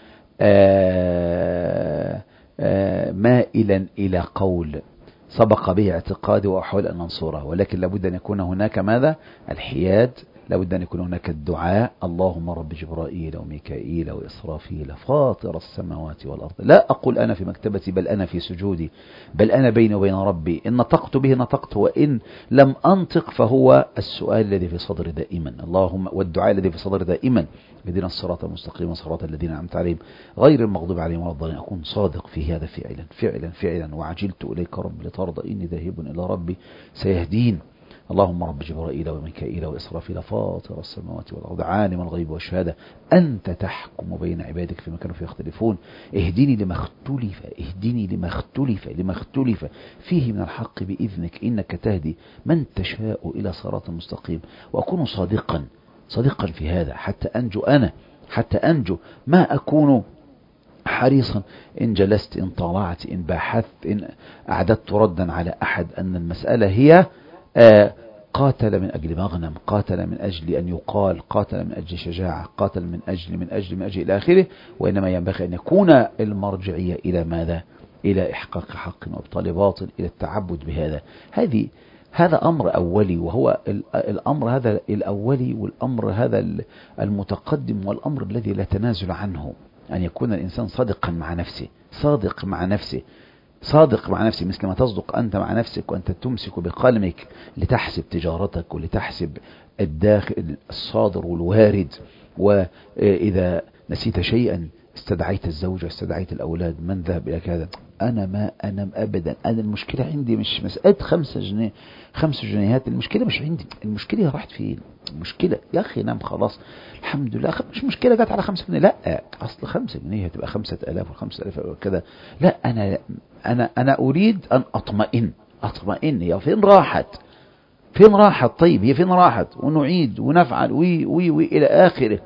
مائلا إلى قول سبق به اعتقادي وأحاول أن أنصره، ولكن لابد أن يكون هناك ماذا؟ الحياد، لابد أن يكون هناك الدعاء: اللهم رب جبرائيل وميكائيل وإسرافيل فاطر السماوات والأرض. لا أقول أنا في مكتبتي، بل أنا في سجودي، بل أنا بيني وبين ربي، إن نطقت به نطقت، وإن لم أنطق فهو السؤال الذي في صدري دائما، اللهم، والدعاء الذي في صدري دائما: اهدنا الصراط المستقيم صراط الذين أنعمت عليهم غير المغضوب عليهم ولا الضالين. أكون صادق في هذا فعلا فعلا فعلا. وعجلت إليك رب لترضى إني ذاهب إلى ربي سيهدين. اللهم رب جبرائيل وميكائيل وإسرافيل فاطر السماوات والأرض عالم الغيب والشهادة أنت تحكم بين عبادك فيما كانوا فيه يختلفون اهدني لما اختلف فيه من الحق بإذنك إنك تهدي من تشاء إلى صراط مستقيم. وأكون صادقا في هذا حتى أنجو ما أكون حريصا إن جلست، إن طالعت، إن باحثت، إن أعددت ردا على أحد أن المسألة هي قاتل من أجل مغنم، قاتل من أجل أن يقال، قاتل من أجل شجاعة، قاتل من أجل إلى آخره. وإنما ينبغي أن يكون المرجعية إلى ماذا؟ إلى إحقاق حق وإبطال باطل، إلى التعبد بهذا. هذا أمر أولي، وهو الأمر هذا الأولي، والأمر هذا المتقدم، والأمر الذي لا تنازل عنه، أن يكون الإنسان صادق مع نفسه مثل ما تصدق أنت مع نفسك، وأنت تمسك بقلمك لتحسب تجارتك ولتحسب الداخل الصادر والوارد. وإذا نسيت شيئا استدعيت الزوجة، استدعيت الأولاد، من ذهب إلى كذا. أنا ما أنام أبدا. أنا المشكلة عندي مش مسألة 5 جنيهات، المشكلة مش عندي، المشكلة راحت فين؟ المشكلة يا أخي نام خلاص الحمد لله، مش مشكلة جت على 5 جنيه، لا أصل 5 جنيه هتبقى 5000 و5000 وكذا. لا، أنا أريد أن أطمئن. هي فين راحت؟ طيب هي فين راحت؟ ونعيد ونفعل وي إلى آخره.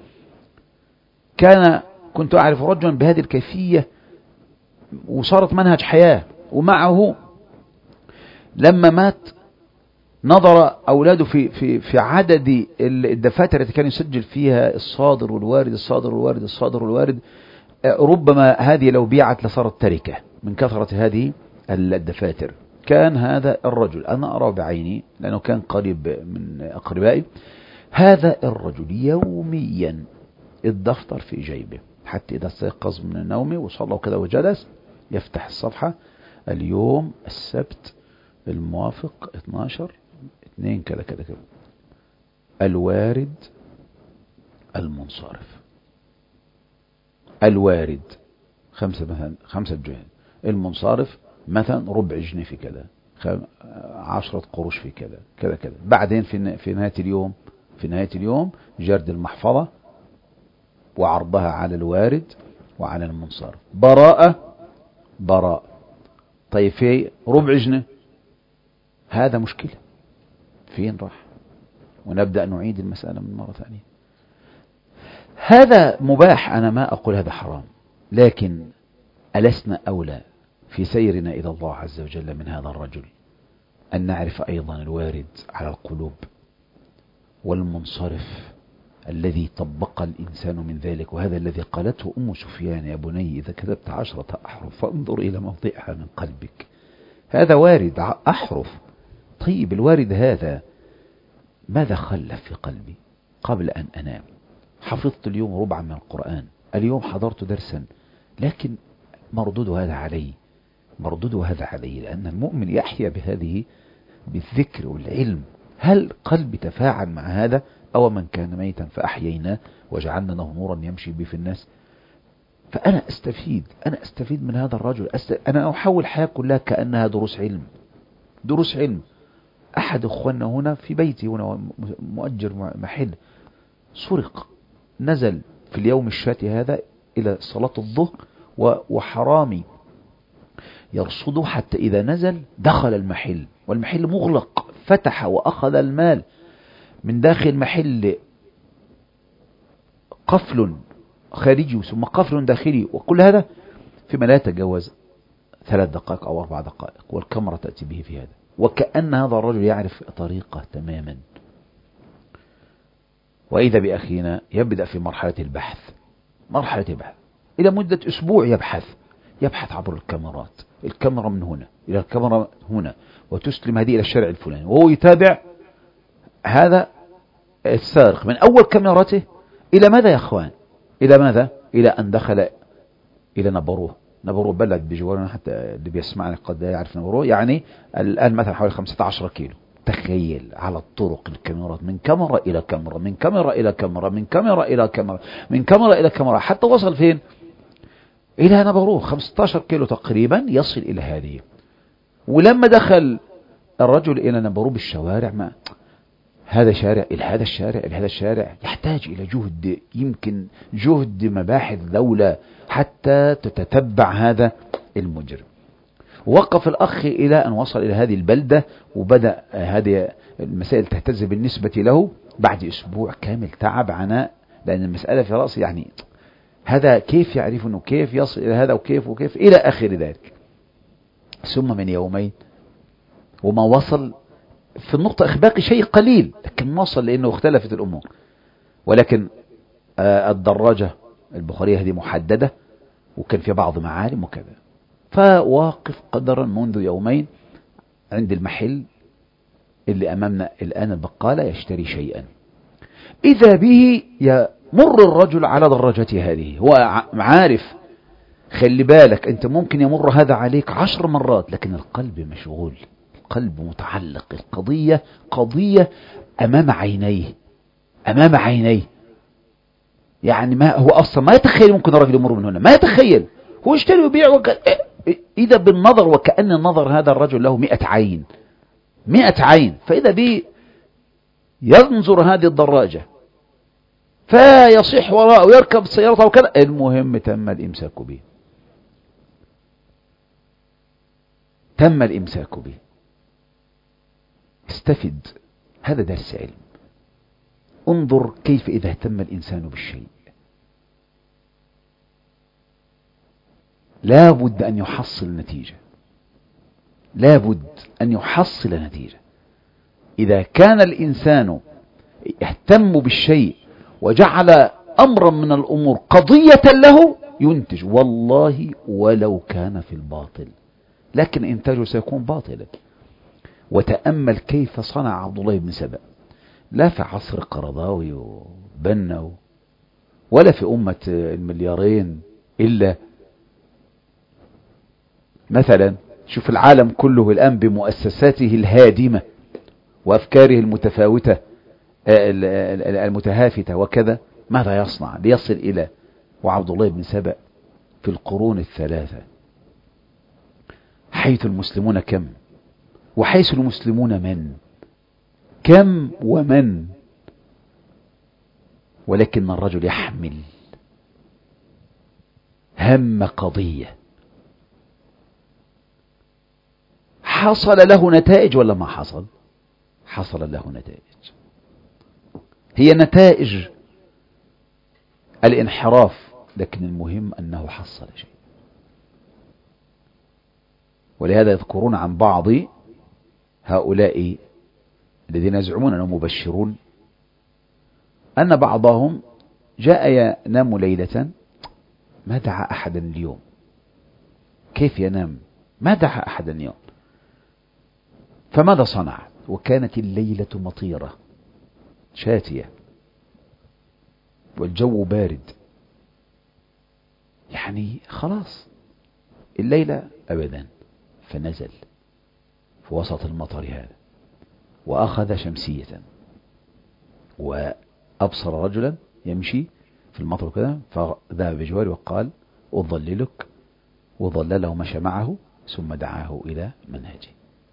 كنت أعرف رجلا بهذه الكيفية وصارت منهج حياة، ومعه لما مات نظر أولاده في عدد الدفاتر التي كان يسجل فيها الصادر والوارد. ربما هذه لو بيعت لصارت تركة من كثرة هذه الدفاتر. كان هذا الرجل، أنا أرى بعيني لأنه كان قريب من أقربائي، هذا الرجل يوميا الدفتر في جيبه، حتى إذا استيقظ من النوم وصلى كذا وجلس يفتح الصفحة: اليوم السبت الموافق 12/2 كذا كذا كذا، الوارد المنصرف، الوارد 5 جنيه، المنصرف مثلا ربع جنيه في كذا، 10 قروش في كذا كذا كذا. بعدين في نهاية اليوم جرد المحفظة وعرضها على الوارد وعلى المنصرف، براء. طيب في ربع جنيه، هذا مشكلة، فين راح؟ ونبدأ نعيد المسألة من مرة ثانية. هذا مباح، أنا ما أقول هذا حرام، لكن ألسنا أولى في سيرنا إلى الله عز وجل من هذا الرجل أن نعرف أيضا الوارد على القلوب والمنصرف الذي طبق الإنسان من ذلك. وهذا الذي قالته أم سفيان: يا بني إذا كتبت 10 أحرف فانظر إلى موضعها من قلبك. هذا وارد أحرف. طيب الوارد هذا ماذا خلف في قلبي قبل أن أنام؟ حفظت اليوم ربعا من القرآن، اليوم حضرت درسا، لكن مردود هذا علي، لأن المؤمن يحيا بهذه بالذكر والعلم. هل قلبي تفاعل مع هذا؟ أو من كان ميتا فأحييناه وجعلنا له نورا يمشي به في الناس. فأنا أستفيد من هذا الرجل. أنا أحول حياة كلها كأنها دروس علم. أحد أخواننا هنا في بيتي، هنا مؤجر محل، سرق، نزل في اليوم الشاتي هذا إلى صلاة الظهر، وحرامي يرصده حتى إذا نزل دخل المحل والمحل مغلق، فتح وأخذ المال من داخل المحل، قفل خارجي ثم قفل داخلي، وكل هذا فيما لا يتجاوز 3 دقائق أو 4 دقائق، والكاميرا تأتي به في هذا. وكأن هذا الرجل يعرف طريقه تماما. وإذا بأخينا يبدأ في مرحلة البحث، إلى مدة أسبوع يبحث عبر الكاميرات، الكاميرا من هنا إلى الكاميرا هنا، وتسلم هذه إلى الشارع الفلاني، وهو يتابع هذا السارق من أول كاميراته إلى ماذا يا أخوان؟ إلى ماذا؟ إلى أن دخل إلى نبروه بلد بجوارنا، حتى اللي بيسمعني قد يعرف نبروه، يعني الآن مثلا حوالي 15 كيلو. تخيل على الطرق الكاميرات، من كاميرا إلى كاميرا، من كاميرا إلى كاميرا، من كاميرا إلى كاميرا، من كاميرا إلى كاميرا، حتى وصل فين؟ إلى نبروه 15 كيلو تقريبا يصل إلى هذه. ولما دخل الرجل إلى نبروه بالشوارع، ما هذا شارع إلى هذا الشارع إلى هذا الشارع، يحتاج إلى جهد، يمكن جهد مباحث دولة حتى تتتبع هذا المجرم. وقف الأخ إلى أن وصل إلى هذه البلدة، وبدأ هذه المسائل تهتز بالنسبة له بعد أسبوع كامل تعب عناء، لأن المسألة في رأسه، يعني هذا كيف يعرف أنه كيف يصل إلى هذا وكيف إلى آخر ذلك. ثم من يومين وما وصل في النقطة إخباقي شيء قليل، لكن وصل لأنه اختلفت الأمور. ولكن الدراجة البخارية هذه محددة، وكان في بعض معالم وكذا، فواقف قدرا منذ يومين عند المحل اللي أمامنا الآن، البقالة، يشتري شيئا. إذا به يمر الرجل على دراجته هذه، هو عارف، خلي بالك أنت ممكن يمر هذا عليك 10 مرات، لكن القلب مشغول، القلب متعلق، القضية قضية أمام عينيه، يعني ما هو أصلا ما يتخيل ممكن الرجل يمر من هنا، ما يتخيل، هو يشتري ويبيع إذا بالنظر، وكأن النظر هذا الرجل له 100 عين، فإذا به ينظر هذه الدراجة فيصيح وراءه ويركب سيارته وكذا. المهم تم الإمساك به. استفد، هذا درس علم. انظر كيف إذا اهتم الإنسان بالشيء لا بد أن يحصل نتيجة. إذا كان الإنسان يهتم بالشيء وجعل أمرا من الأمور قضية له، ينتج والله ولو كان في الباطل، لكن إنتاجه سيكون باطلا. وتأمل كيف صنع عبد الله بن سبأ، لا في عصر قرضاوي وبنا ولا في أمة المليارين، إلا مثلا شوف العالم كله الآن بمؤسساته الهادمة وأفكاره المتفاوتة المتهافتة وكذا، ماذا يصنع ليصل إلى وعبد الله بن سبأ في القرون الثلاثة، حيث المسلمون كم، وحيث المسلمون من، كم ومن، ولكن الرجل يحمل هم قضية، حصل له نتائج ولا ما حصل؟ حصل له نتائج، هي نتائج الانحراف، لكن المهم أنه حصل شيء. ولهذا يذكرون عن بعض هؤلاء الذين يزعمون أنهم مبشرون، أن بعضهم جاء ينام ليلة ما دعا أحدا اليوم. كيف ينام؟ ما دعا أحدا اليوم. فماذا صنع؟ وكانت الليلة مطيرة شاتية والجو بارد، يعني خلاص الليلة أبدا. فنزل في وسط المطر هذا وأخذ شمسية، وأبصر رجلا يمشي في المطر كذا، فذهب بجواره وقال أظللك، وظلله مشى معه، ثم دعاه إلى منهجه.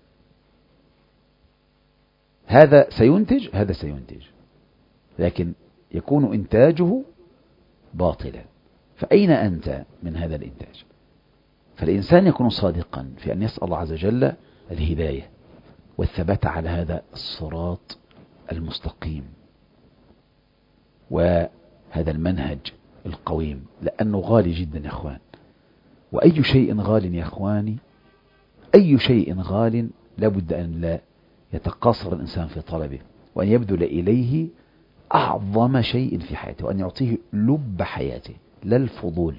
هذا سينتج، لكن يكون إنتاجه باطلا. فأين أنت من هذا الإنتاج؟ فالإنسان يكون صادقا في أن يسأل الله عز وجل الهداية والثبات على هذا الصراط المستقيم وهذا المنهج القويم، لأنه غالي جدا يا أخوان. وأي شيء غال يا أخواني، أي شيء غال لابد أن لا يتقاصر الإنسان في طلبه، وأن يبذل إليه أعظم شيء في حياته، وأن يعطيه لب حياته، لا الفضول،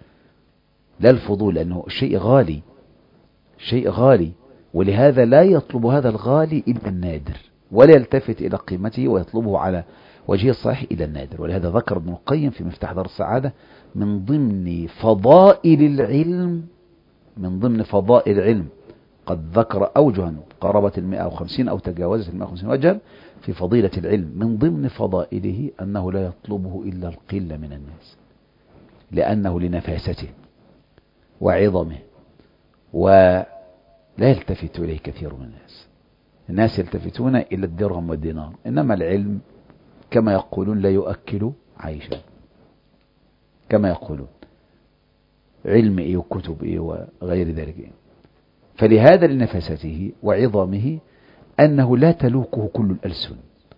لا الفضول، لأنه شيء غالي، شيء غالي، ولهذا لا يطلب هذا الغالي إلا النادر، ولا يلتفت إلى قيمته ويطلبه على وجه الصحيح إلى النادر. ولهذا ذكر ابن القيم في مفتاح دار السعادة من ضمن فضائل العلم، من ضمن فضائل العلم، قد ذكر أوجها قرابة 150 أو تجاوزت 150 وجها في فضيلة العلم. من ضمن فضائله أنه لا يطلبه إلا القلة من الناس، لأنه لنفاسته وعظمه، ولا يلتفت إليه كثير من الناس. الناس يلتفتون إلى الدرهم والدينار، إنما العلم كما يقولون لا يؤكل عيشا، كما يقولون علم إيه وكتب إيه وغير ذلك إيه. فلهذا لنفسته وعظمه أنه لا تلوكه كل الألسن،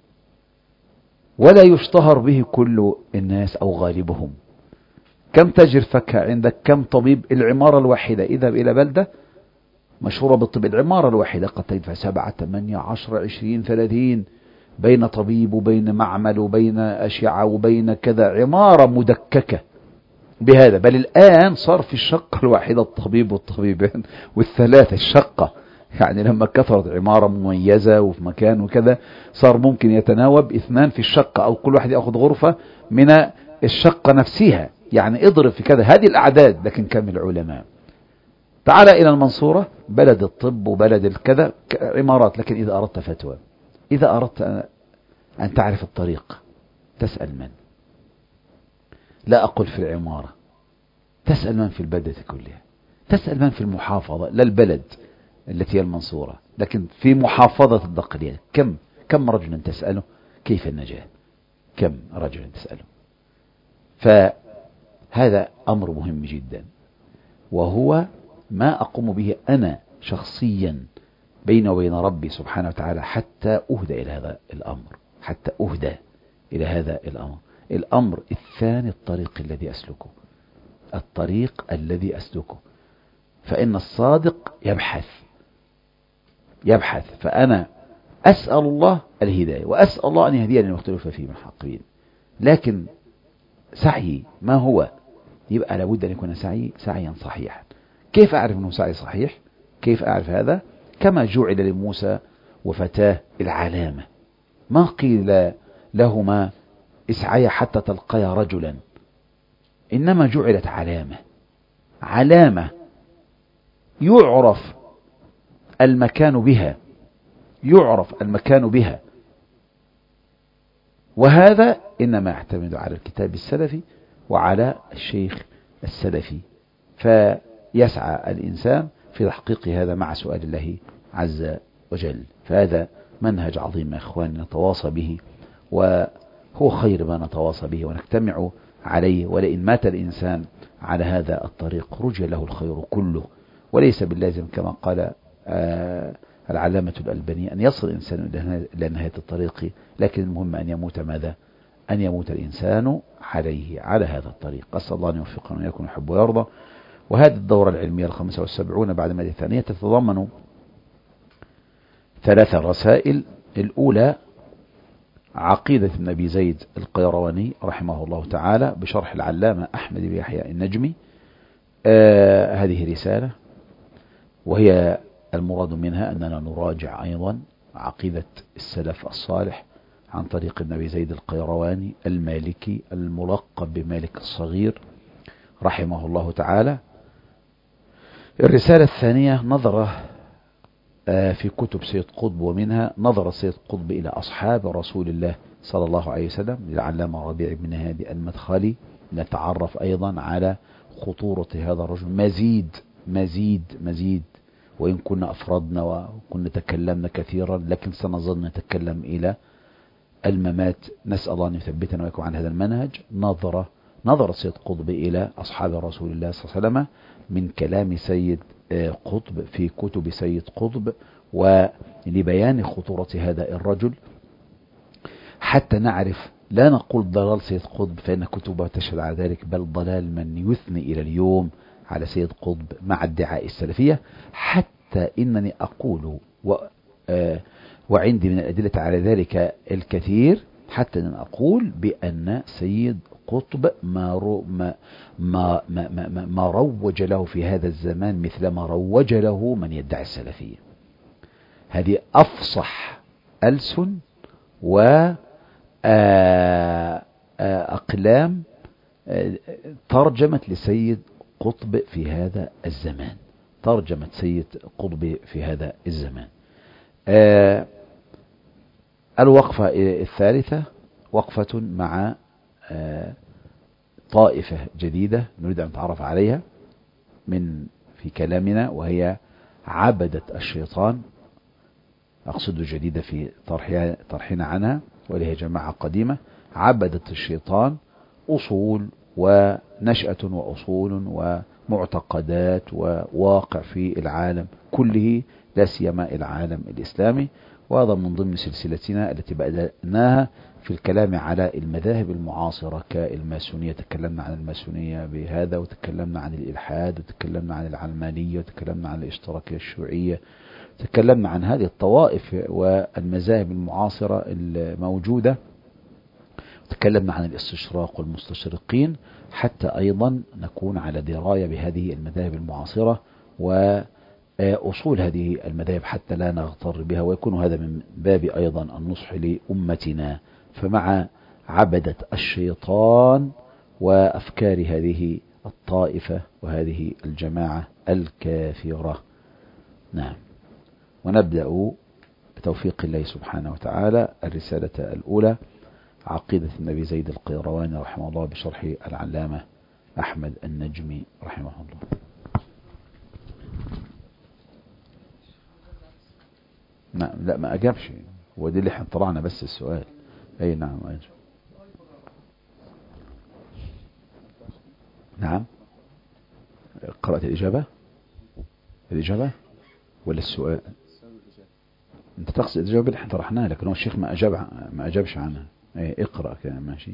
ولا يشتهر به كل الناس أو غالبهم. كم تجر فكة عندك، كم طبيب، العمارة الواحدة اذهب إلى بلدة مشهورة بالطب، العمارة الواحدة قد تدفع 7 8 10 20 30 بين طبيب وبين معمل وبين أشعة وبين كذا، عمارة مدككة بهذا. بل الآن صار في الشقة الواحدة الطبيب والطبيبين والثلاثة الشقة، يعني لما كثرت عمارة مميزة وفي مكان وكذا صار ممكن يتناوب 2 في الشقة، أو كل واحد يأخذ غرفة من الشقة نفسها، يعني اضرب في كذا هذه الأعداد. لكن كم العلماء. تعال إلى المنصورة بلد الطب وبلد الكذا عمارات، لكن إذا أردت فتوى، إذا أردت أن تعرف الطريق تسأل من؟ لا أقول في العمارة، تسأل من في البلدة كلها، تسأل من في المحافظة، لا البلد التي هي المنصورة، لكن في محافظة الدقهلية كم رجل تسأله كيف النجاة، كم رجل تسأله. فهذا أمر مهم جدا، وهو ما أقوم به أنا شخصيا بيني وبين ربي سبحانه وتعالى حتى أهدى إلى هذا الأمر، حتى أهدى إلى هذا الأمر. الأمر الثاني الطريق الذي أسلكه، الطريق الذي أسلكه. فإن الصادق يبحث، فأنا أسأل الله الهداية، وأسأل الله أن يهديني المختلف فيه من حقين. لكن سعي ما هو؟ يبقى لابد أن يكون سعيا صحيحا. كيف أعرف أنه سعي صحيح؟ كيف أعرف هذا؟ كما جعل لموسى وفتاه العلامة، ما قيل لهما اسعيا حتى تلقيا رجلا، إنما جعلت علامة يعرف المكان بها، وهذا إنما يعتمد على الكتاب السلفي وعلى الشيخ السلفي. فيسعى الإنسان في تحقيق هذا مع سؤال الله عز وجل. فهذا منهج عظيم يا إخواني نتواصى به، وهو خير ما نتواصى به ونجتمع عليه. ولئن مات الإنسان على هذا الطريق رجى له الخير كله، وليس باللازم كما قال العلامة الألباني أن يصل الإنسان إلى نهاية الطريق، لكن المهم أن يموت ماذا؟ أن يموت الإنسان على هذا الطريق. أسأل الله أن يوفقنا ويكون يحب ويرضى. وهذه الدورة العلمية 75 بعد المادة الثانية تتضمن 3 رسائل. الأولى عقيدة ابن أبي زيد القيرواني رحمه الله تعالى بشرح العلامة أحمد بن يحيى النجمي. هذه رسالة، وهي المراد منها أننا نراجع أيضا عقيدة السلف الصالح عن طريق ابن أبي زيد القيرواني المالكي الملقب بمالك الصغير رحمه الله تعالى. الرسالة الثانية نظرة في كتب سيد قطب، ومنها نظر سيد قطب إلى أصحاب رسول الله صلى الله عليه وسلم للعلامة ربيع بن هادي المدخلي. نتعرف أيضا على خطورة هذا الرجل مزيد، وإن كنا أفردنا وكنا تكلمنا كثيرا، لكن سنظل نتكلم إلى الممات. نسأل الله أن يثبتنا ويكون عن هذا المنهج. نظر سيد قطب إلى أصحاب رسول الله صلى الله عليه وسلم من كلام سيد قطب في كتب سيد قطب، ولبيان خطورة هذا الرجل حتى نعرف، لا نقول ضلال سيد قطب فإن كتبه تشهد على ذلك، بل ضلال من يثني إلى اليوم على سيد قطب مع ادعاء السلفية. حتى إنني أقول وعندي من الأدلة على ذلك الكثير، حتى أن أقول بأن سيد قطب ما روج له في هذا الزمان مثل ما روج له من يدعي السلفية. هذه أفصح ألسن وأقلام ترجمت لسيد قطب في هذا الزمان، ترجمة سيد قطب في هذا الزمان. الوقفة الثالثة وقفة مع طائفة جديدة نريد أن نتعرف عليها في كلامنا، وهي عبدة الشيطان. أقصد جديدة في طرحنا عنها، وهي جماعة قديمة. عبدة الشيطان أصول ونشأة وأصول ومعتقدات وواقع في العالم كله، لا سيما العالم الإسلامي. وهذا من ضمن سلسلتنا التي بدأناها في الكلام على المذاهب المعاصرة كالماسونية. تكلمنا عن الماسونية بهذا، وتكلمنا عن الإلحاد، وتكلمنا عن العلمانية، وتكلمنا عن الاشتراكية الشيوعية. تكلمنا عن هذه الطوائف والمذاهب المعاصرة الموجودة. تكلمنا عن الاستشراق والمستشرقين، حتى أيضا نكون على دراية بهذه المذاهب المعاصرة وأصول هذه المذاهب حتى لا نغتر بها، ويكون هذا من باب أيضا النصح لأمتنا. فمع عبدة الشيطان وأفكار هذه الطائفة وهذه الجماعة الكافرة. نعم. ونبدأ بتوفيق الله سبحانه وتعالى الرسالة الأولى، عقيدة النبي زيد القيرواني رحمه الله، بشرح العلامة أحمد النجمي رحمه الله. نعم. لا، ما أجابش، ودي اللي احنا طلعنا بس السؤال. أي نعم أجب. نعم. قرأت الإجابة ولا السؤال؟ أنت تقصد الإجابة اللي احنا طرحناها، لكن هو الشيخ ما أجابش عنها. اقرأ كده ماشي.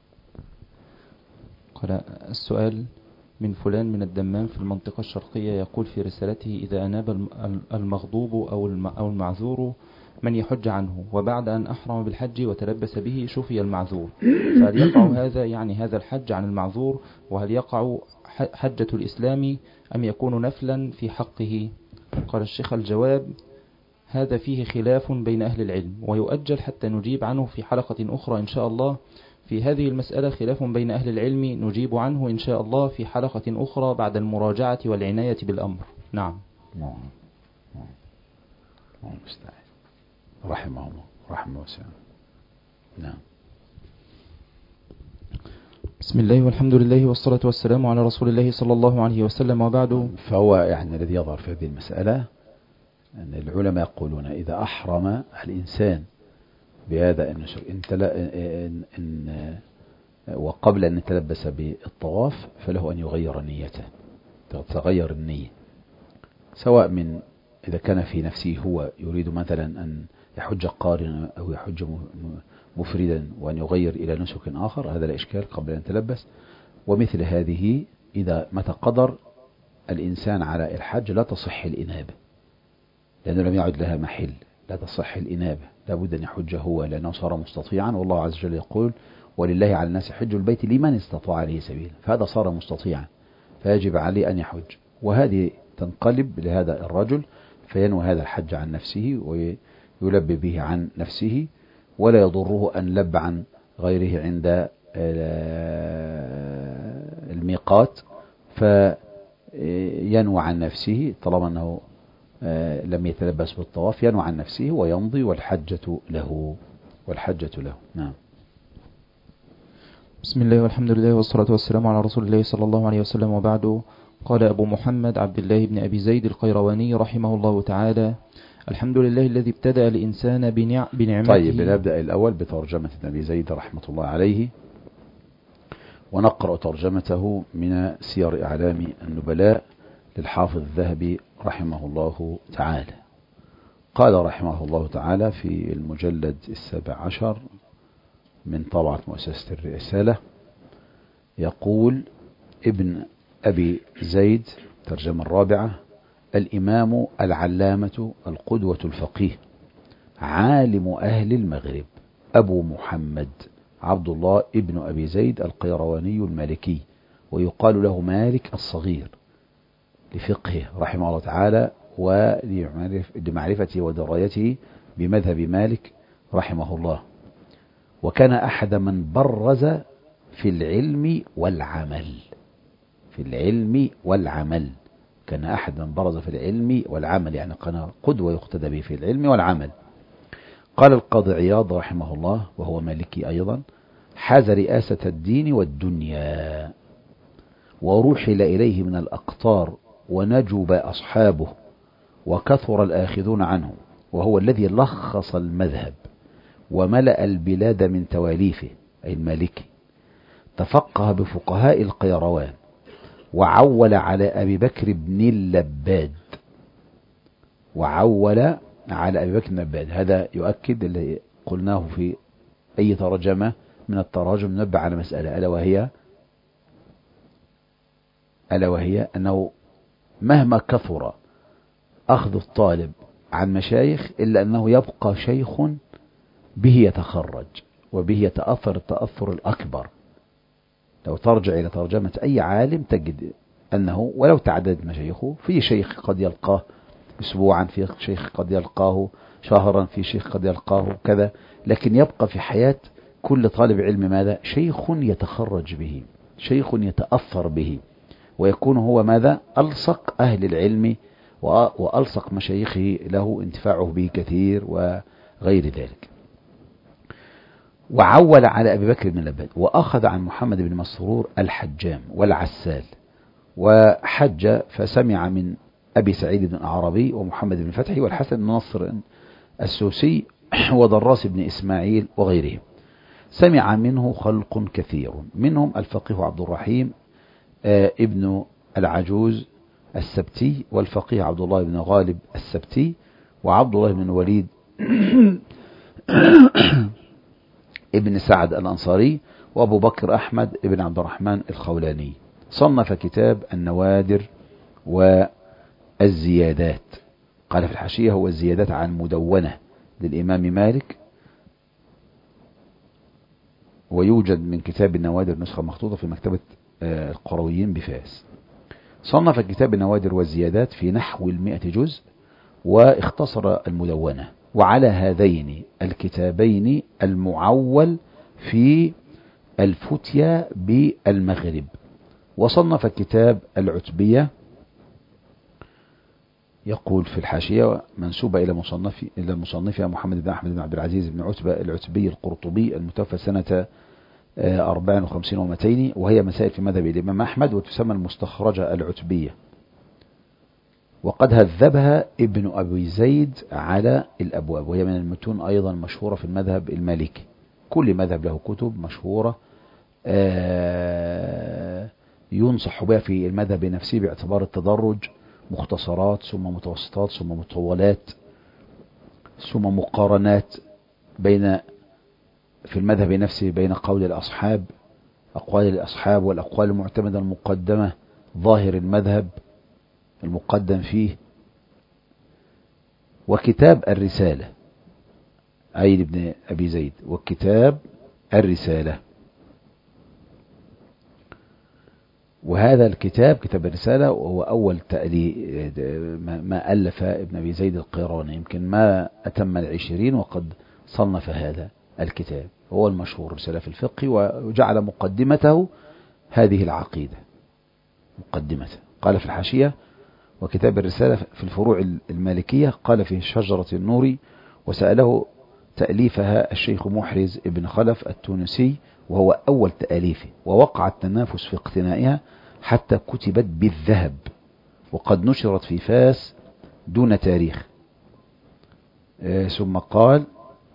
قال السؤال من فلان من الدمام في المنطقة الشرقية، يقول في رسالته: إذا أناب المغضوب أو المعذور من يحج عنه، وبعد أن أحرم بالحج وتلبس به شفي المعذور، فهل يقع هذا يعني هذا الحج عن المعذور؟ وهل يقع حجة الإسلام أم يكون نفلا في حقه؟ قال الشيخ: الجواب: هذا فيه خلاف بين أهل العلم، ويؤجل حتى نجيب عنه في حلقة أخرى إن شاء الله. في هذه المسألة خلاف بين أهل العلم نجيب عنه إن شاء الله في حلقة أخرى بعد المراجعة والعناية بالأمر. نعم. رحمه الله رحمه وسلم. نعم. بسم الله والحمد لله والصلاة والسلام على رسول الله صلى الله عليه وسلم، وبعد. فهو يعني الذي يظهر في هذه المسألة أن العلماء يقولون إذا أحرم الإنسان بهذا النسك وقبل أن يتلبس بالطواف، فله أن يغير نيته، تغير النية، سواء من إذا كان في نفسه هو يريد مثلا أن يحج قارنا أو يحج مفردا وأن يغير إلى نسك آخر، هذا لا إشكال قبل أن يتلبس. ومثل هذه إذا متى قدر الإنسان على الحج لا تصح الإنابة، لأنه لم يعد لها محل، لا تصح الإنابة، لابد أن يحج هو لأنه صار مستطيعا. والله عز وجل يقول: ولله على الناس حج البيت لمن استطاع عليه سبيلا، فهذا صار مستطيعا فيجب عليه أن يحج. وهذه تنقلب لهذا الرجل فينوي هذا الحج عن نفسه ويلبي به عن نفسه، ولا يضره أن لب عن غيره عند الميقات، فينوي عن نفسه طالما أنه لم يتلبس بالطواف، ينوي عن نفسه ويمضي والحجة له. نعم. بسم الله والحمد لله والصلاة والسلام على رسول الله صلى الله عليه وسلم، وبعد. قال أبو محمد عبد الله بن أبي زيد القيرواني رحمه الله تعالى: الحمد لله الذي ابتدأ الإنسان بنعمته. طيب، نبدأ الأول بترجمة أبي زيد رحمة الله عليه، ونقرأ ترجمته من سير أعلام النبلاء للحافظ الذهبي رحمه الله تعالى. قال رحمه الله تعالى في المجلد 17 من طبعة مؤسسة الرسالة، يقول: ابن أبي زيد، ترجمة الرابعة: الإمام العلامة القدوة الفقيه عالم أهل المغرب أبو محمد عبد الله ابن أبي زيد القيرواني المالكي، ويقال له مالك الصغير لفقهه رحمه الله تعالى ولمعرفته ودرايته بمذهب مالك رحمه الله. وكان أحد من برز في العلم والعمل، في العلم والعمل، كان أحد من برز في العلم والعمل، يعني كان قدوة يقتدى به في العلم والعمل. قال القاضي عياض رحمه الله وهو مالكي أيضا: حاز رئاسة الدين والدنيا، ورحل إليه من الأقطار، ونجب أصحابه، وكثر الآخذون عنه، وهو الذي لخص المذهب وملأ البلاد من تواليفه، أي المالكي. تفقه بفقهاء القيروان، وعول على أبي بكر بن اللباد، وعول على أبي بكر بن اللباد. هذا يؤكد اللي قلناه في أي ترجمة من التراجم، نبع على مسألة ألا وهي أنه مهما كثر أخذ الطالب عن مشايخ إلا أنه يبقى شيخ به يتخرج وبه يتأثر التأثر الأكبر. لو ترجع إلى ترجمة أي عالم تجد أنه ولو تعدد مشايخه، في شيخ قد يلقاه أسبوعا، في شيخ قد يلقاه شهرا، في شيخ قد يلقاه كذا، لكن يبقى في حياة كل طالب علم ماذا؟ شيخ يتخرج به، شيخ يتأثر به، ويكون هو ماذا؟ ألصق أهل العلم وألصق مشايخه له انتفاعه به كثير وغير ذلك. وعول على أبي بكر بن اللباد، وأخذ عن محمد بن مسرور الحجام والعسال، وحج فسمع من أبي سعيد بن العربي ومحمد بن فتحي والحسن بن نصر السوسي ودراس بن إسماعيل وغيرهم. سمع منه خلق كثير، منهم الفقيه عبد الرحيم ابن العجوز السبتي، والفقيه عبد الله بن غالب السبتي، وعبد الله بن الوليد ابن سعد الأنصاري، وأبو بكر أحمد ابن عبد الرحمن الخولاني. صنف كتاب النوادر والزيادات، قال في الحاشية: هو الزيادات عن مدونة للإمام مالك، ويوجد من كتاب النوادر نسخة مخطوطة في مكتبة القرويين بفاس. صنف كتاب النوادر والزيادات في نحو 100 جزء، واختصر المدونة. وعلى هذين الكتابين المعول في الفتيا بالمغرب. وصنف كتاب العتبية، يقول في الحاشية: منسوبة إلى مصنفها محمد بن أحمد بن عبد العزيز بن عتبة العتبي القرطبي المتوفى سنة 54 و200، وهي مسائل في مذهب الإمام أحمد، وتسمى المستخرجة العتبية. وقد هذبها ابن أبي زيد على الأبواب، وهي من المتون أيضا مشهورة في المذهب المالكي. كل مذهب له كتب مشهورة ينصح بها في المذهب نفسه باعتبار التدرج: مختصرات، ثم متوسطات، ثم مطولات، ثم مقارنات بين في المذهب نفسه بين أقوال الأصحاب والأقوال المعتمدة المقدمة، ظاهر المذهب المقدم فيه. وكتاب الرسالة أي ابن أبي زيد، وكتاب الرسالة. وهذا الكتاب كتاب الرسالة وهو أول ما ألف ابن أبي زيد القيرواني، يمكن ما أتم 20 وقد صنف هذا الكتاب، هو المشهور رسالة في الفقه، وجعل مقدمته هذه العقيدة مقدمته. قال في الحاشية: وكتاب الرسالة في الفروع المالكية، قال فيه شجرة النور، وسأله تأليفها الشيخ محرز ابن خلف التونسي، وهو أول تأليفه، ووقع التنافس في اقتنائها حتى كتبت بالذهب، وقد نشرت في فاس دون تاريخ. ثم قال: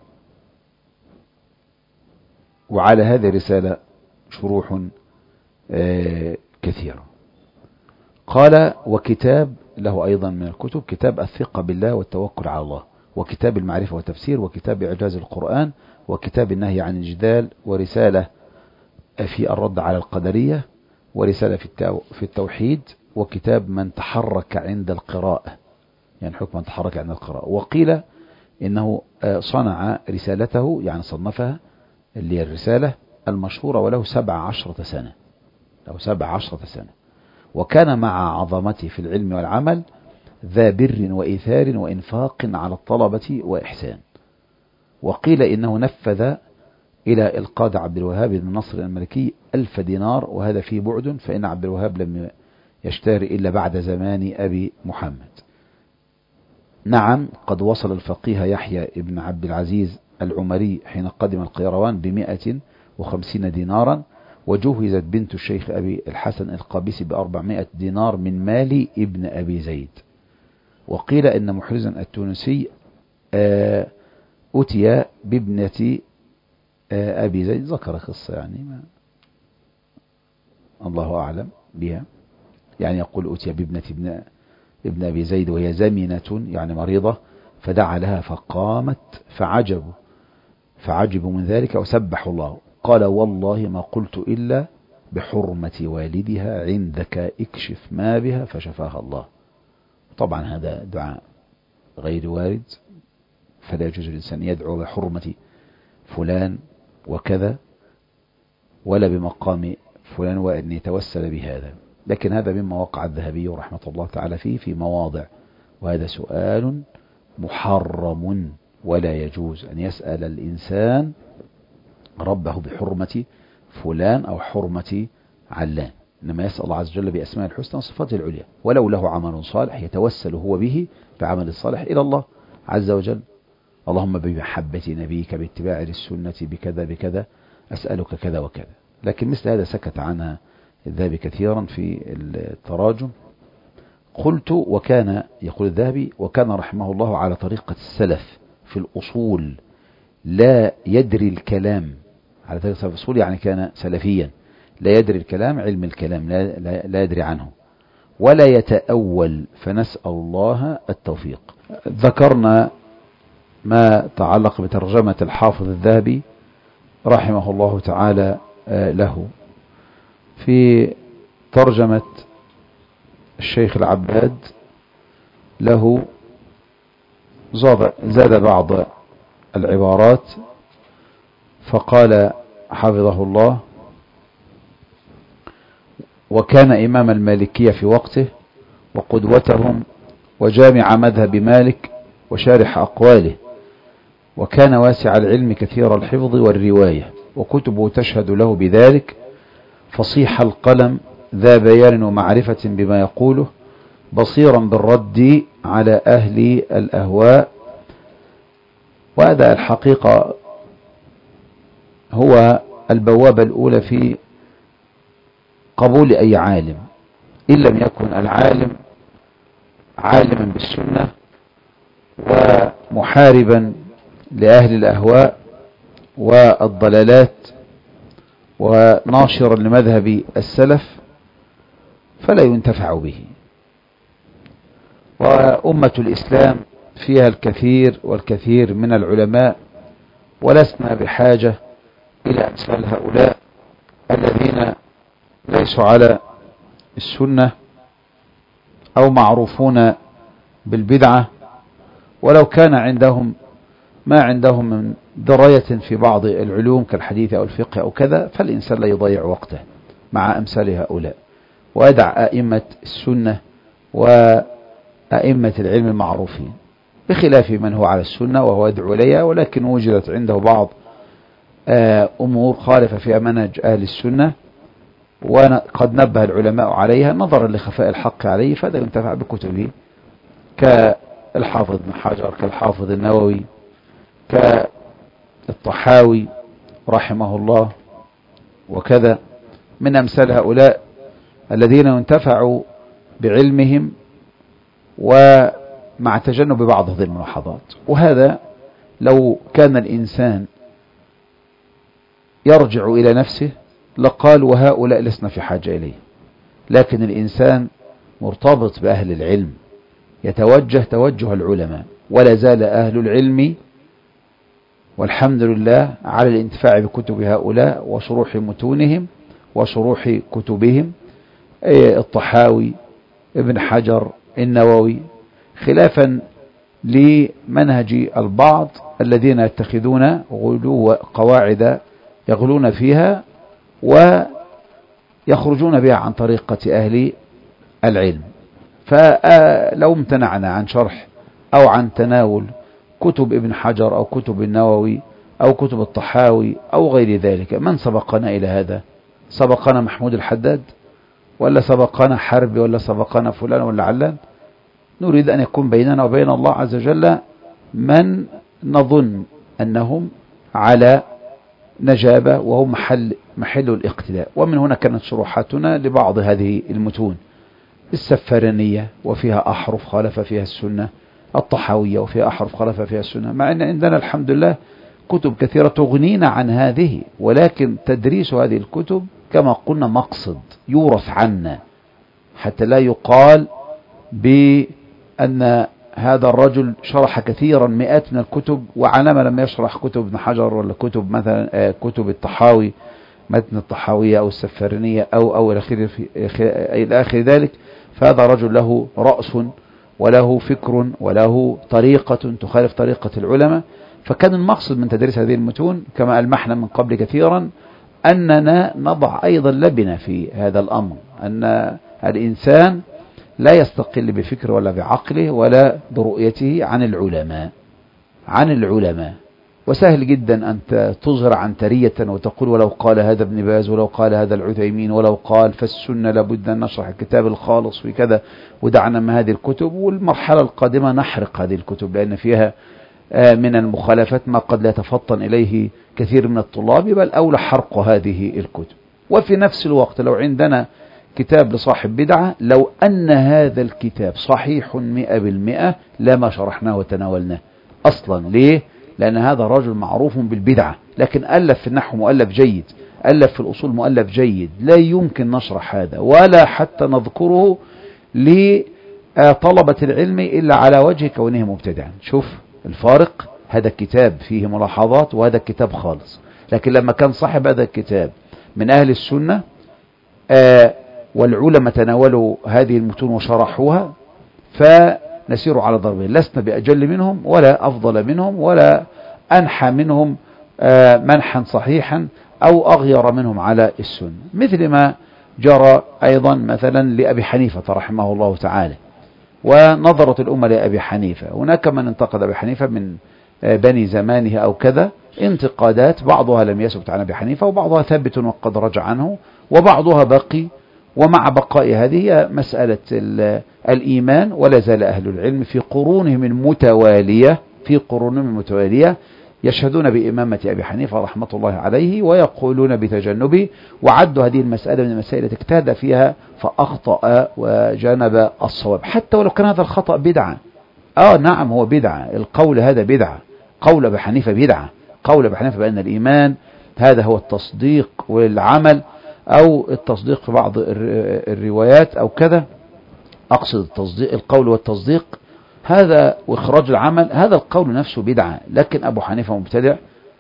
وعلى هذه الرسالة شروح كثيرة. قال: وكتاب له أيضا من الكتب كتاب الثقة بالله والتوكل على الله، وكتاب المعرفة والتفسير، وكتاب إعجاز القرآن، وكتاب النهي عن الجدال، ورسالة في الرد على القدرية، ورسالة في التوحيد، وكتاب من تحرك عند القراءة، يعني حكم من تحرك عند القراءة. وقيل إنه صنع رسالته، يعني صنفها اللي هي الرسالة المشهورة، وله 17 سنة، له 17 سنة. وكان مع عظمته في العلم والعمل ذا بر وإيثار وإنفاق على الطلبة وإحسان. وقيل إنه نفذ إلى القاضي عبد الوهاب بن نصر المالكي 1000 دينار، وهذا فيه بعد، فإن عبد الوهاب لم يشتري إلا بعد زمان أبي محمد. نعم، قد وصل الفقيه يحيى بن عبد العزيز العمري حين قدم القيروان 150 دينارا، وجهزت بنت الشيخ أبي الحسن القابسي 400 دينار من مال ابن أبي زيد. وقيل إن محرزا التونسي أتي بابنة أبي زيد، ذكر قصة يعني ما الله أعلم بها، يعني يقول أتي بابنة ابن أبي زيد وهي زمنة يعني مريضة، فدعا لها فقامت، فعجبوا من ذلك وسبحوا الله. قال والله ما قلت إلا بحرمة والدها عندك اكشف ما بها فشفاها الله. طبعا هذا دعاء غير وارد، فلا يجوز الإنسان يدعو بحرمة فلان وكذا ولا بمقام فلان وأن يتوسل بهذا. لكن هذا مما وقع الذهبي رحمة الله تعالى فيه في مواضع، وهذا سؤال محرم، ولا يجوز أن يسأل الإنسان ربه بحرمة فلان أو حرمة علان، إنما يسأل الله عز وجل بأسماء الحسنى وصفاته العليا، ولو له عمل صالح يتوسل هو به بعمل الصالح إلى الله عز وجل. اللهم بمحبة نبيك باتباع للسنة بكذا بكذا أسألك كذا وكذا. لكن مثل هذا سكت عنها الذهبي كثيرا في التراجم. قلت وكان، يقول الذهبي، وكان رحمه الله على طريقة السلف في الأصول، لا يدري الكلام، على طريقة السلف في الأصول يعني كان سلفيا لا يدري الكلام، علم الكلام لا يدري عنه، ولا يتأول، فنسأل الله التوفيق. ذكرنا ما تعلق بترجمة الحافظ الذهبي رحمه الله تعالى له. في ترجمة الشيخ العباد له زاد بعض العبارات، فقال حفظه الله: وكان إمام المالكية في وقته وقدوتهم وجامع مذهب مالك وشارح أقواله، وكان واسع العلم كثير الحفظ والرواية، وكتبه تشهد له بذلك، فصيح القلم ذا بيان ومعرفة بما يقوله، بصيرا بالرد على أهل الأهواء. وهذا الحقيقة هو البوابة الأولى في قبول أي عالم، إن لم يكن العالم عالما بالسنة ومحاربا لأهل الأهواء والضلالات وناشرا لمذهب السلف، فلا ينتفع به. وأمة الإسلام فيها الكثير والكثير من العلماء، ولسنا بحاجة إلى أمثال هؤلاء الذين ليسوا على السنة أو معروفون بالبدعة، ولو كان عندهم ما عندهم من دراية في بعض العلوم كالحديث أو الفقه أو كذا، فالإنسان لا يضيع وقته مع أمثال هؤلاء، ويدع أئمة السنة وأئمة العلم المعروفين، بخلاف من هو على السنة وهو يدعو إليها، ولكن وجدت عنده بعض أمور خالفة في منهج أهل السنة، وقد نبه العلماء عليها نظرا لخفاء الحق عليه، فهذا ينتفع بكتبه كالحافظ بن حجر، كالحافظ النووي، كالطحاوي رحمه الله، وكذا من أمثال هؤلاء الذين ينتفعوا بعلمهم ومع تجنب بعض هذه الملاحظات. وهذا لو كان الإنسان يرجع إلى نفسه لقال وهؤلاء لسنا في حاجة إليه، لكن الإنسان مرتبط بأهل العلم، يتوجه توجه العلماء، ولا زال أهل العلم والحمد لله على الانتفاع بكتب هؤلاء وشروح متونهم وشروح كتبهم، الطحاوي ابن حجر النووي، خلافا لمنهج البعض الذين يتخذون غلو قواعد يغلون فيها ويخرجون بها عن طريقة أهل العلم. فلو امتنعنا عن شرح أو عن تناول كتب ابن حجر أو كتب النووي أو كتب الطحاوي أو غير ذلك، من سبقنا إلى هذا؟ سبقنا محمود الحداد، ولا سبقنا حرب، ولا سبقنا فلان ولا علان؟ نريد أن يكون بيننا وبين الله عز وجل من نظن أنهم على نجابة وهم محل الاقتداء. ومن هنا كانت شروحاتنا لبعض هذه المتون: السفرانية وفيها أحرف خالف فيها السنة، الطحاوية وفيها أحرف خالف فيها السنة، مع أن عندنا الحمد لله كتب كثيرة تغنينا عن هذه، ولكن تدريس هذه الكتب كما قلنا مقصد يورث عنا، حتى لا يقال بأن هذا الرجل شرح كثيرا مئات من الكتب وعلم لم يشرح كتب ابن حجر ولا كتب مثلا كتب الطحاوي، متن الطحاوية أو السفرانية أو إلى آخر ذلك. فهذا رجل له رأس وله فكر وله طريقة تخالف طريقة العلماء. فكان المقصد من تدريس هذه المتون كما ألمحنا من قبل كثيرا أننا نضع أيضا لبنة في هذا الأمر، أن الإنسان لا يستقل بفكر ولا بعقله ولا برؤيته عن العلماء. وسهل جدا أن تظهر عنترية وتقول ولو قال هذا ابن باز ولو قال هذا العثيمين ولو قال، فالسنة لابد أن نشرح الكتاب الخالص في كذا ودعنا من هذه الكتب. والمرحلة القادمة نحرق هذه الكتب لأن فيها من المخالفات ما قد لا يتفطن إليه كثير من الطلاب، بل أولى حرق هذه الكتب. وفي نفس الوقت لو عندنا كتاب لصاحب بدعة، لو أن هذا الكتاب صحيح 100% لما شرحناه وتناولناه أصلا. ليه؟ لأن هذا رجل معروف بالبدعة، لكن ألف في النحو مؤلف جيد، ألف في الأصول مؤلف جيد، لا يمكن نشرح هذا ولا حتى نذكره لطلبة العلم إلا على وجه كونه مبتدعا. شوف الفارق، هذا الكتاب فيه ملاحظات وهذا الكتاب خالص. لكن لما كان صاحب هذا الكتاب من أهل السنة والعلماء تناولوا هذه المتون وشرحوها، فنسير على ضربين، لسنا بأجل منهم ولا أفضل منهم ولا أنحى منهم منحا صحيحا أو أغير منهم على السنة، مثل ما جرى أيضا مثلا لأبي حنيفة رحمه الله تعالى. ونظرت الأمة لأبي حنيفة، هناك من انتقد أبي حنيفة من بني زمانه أو كذا انتقادات، بعضها لم يثبت عن أبي حنيفة وبعضها ثابت وقد رجع عنه وبعضها بقي. ومع بقاء هذه مسألة الإيمان، ولا زال أهل العلم في قرونهم المتوالية يشهدون بإمامة أبي حنيفة رحمة الله عليه ويقولون بتجنبه، وعدوا هذه المسألة من المسائل التي اجتهد فيها فأخطأ وجانب الصواب، حتى ولو كان هذا الخطأ بدعة. نعم هو بدعة، القول هذا بدعة، قول أبي حنيفة بدعة، قول أبي حنيفة بأن الإيمان هذا هو التصديق والعمل، أو التصديق في بعض الروايات أو كذا، أقصد التصديق القول والتصديق هذا وإخراج العمل، هذا القول نفسه بدعة. لكن أبو حنيفة مبتدع؟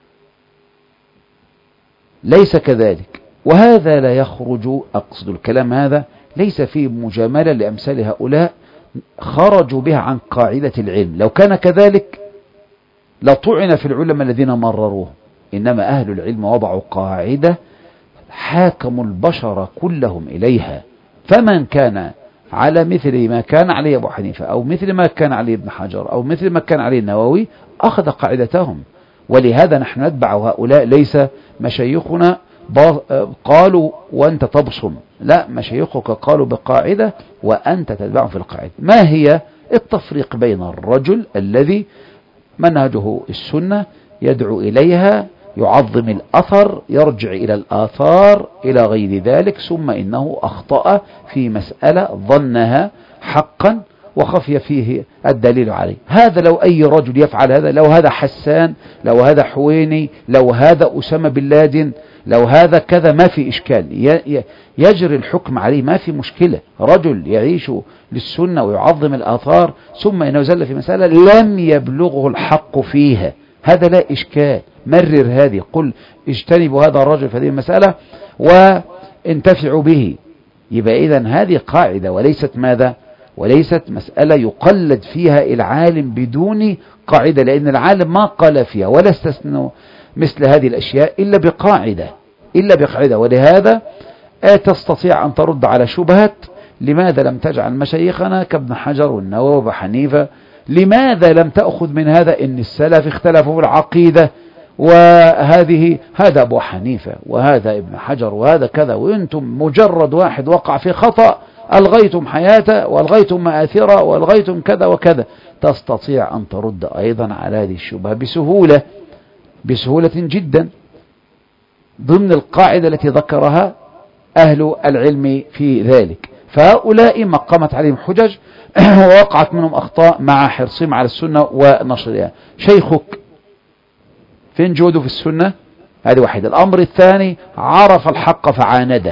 ليس كذلك. وهذا لا يخرج، أقصد الكلام هذا ليس فيه مجاملة لأمثال هؤلاء خرجوا بها عن قاعدة العلم. لو كان كذلك لطعن في العلماء الذين مرروه، إنما أهل العلم وضعوا قاعدة حاكموا البشر كلهم إليها، فمن كان على مثل ما كان عليه أبو حنيفة أو مثل ما كان عليه ابن حجر أو مثل ما كان عليه النووي أخذ قاعدتهم. ولهذا نحن نتبع هؤلاء، ليس مشايخنا قالوا وأنت تبصم، لا، مشايخك قالوا بقاعدة وأنت تتبع في القاعدة. ما هي؟ التفريق بين الرجل الذي منهجه السنة يدعو إليها، يعظم الأثر، يرجع إلى الآثار إلى غير ذلك، ثم إنه أخطأ في مسألة ظنها حقا وخفي فيه الدليل عليه. هذا لو أي رجل يفعل هذا، لو هذا حسان، لو هذا حويني، لو هذا أسامة بن لادن، لو هذا كذا، ما في إشكال، يجري الحكم عليه، ما في مشكلة. رجل يعيش للسنة ويعظم الآثار ثم إنه زل في مسألة لم يبلغه الحق فيها، هذا لا إشكال. مرر هذه، قل اجتنبوا هذا الرجل في هذه المسألة وانتفعوا به، يبقى إذن هذه قاعدة وليست ماذا؟ وليست مسألة يقلد فيها العالم بدون قاعدة، لأن العالم ما قال فيها ولا استثنوا مثل هذه الأشياء إلا بقاعدة. ولهذا تستطيع أن ترد على شبهات: لماذا لم تجعل مشايخنا كابن حجر والنووي وابو حنيفة؟ لماذا لم تأخذ من هذا إن السلف اختلفوا في العقيدة، هذا أبو حنيفة وهذا ابن حجر وهذا كذا، وأنتم مجرد واحد وقع في خطأ ألغيتم حياته وألغيتم مآثره وألغيتم كذا وكذا. تستطيع أن ترد أيضا على هذه الشبهة بسهولة جدا ضمن القاعدة التي ذكرها أهل العلم في ذلك. فهؤلاء ما قامت عليهم حجج ووقعت منهم أخطاء مع حرصهم على السنة ونشرها. شيخك فين جوده في السنة؟ هذه واحدة. الأمر الثاني: عرف الحق فعانده،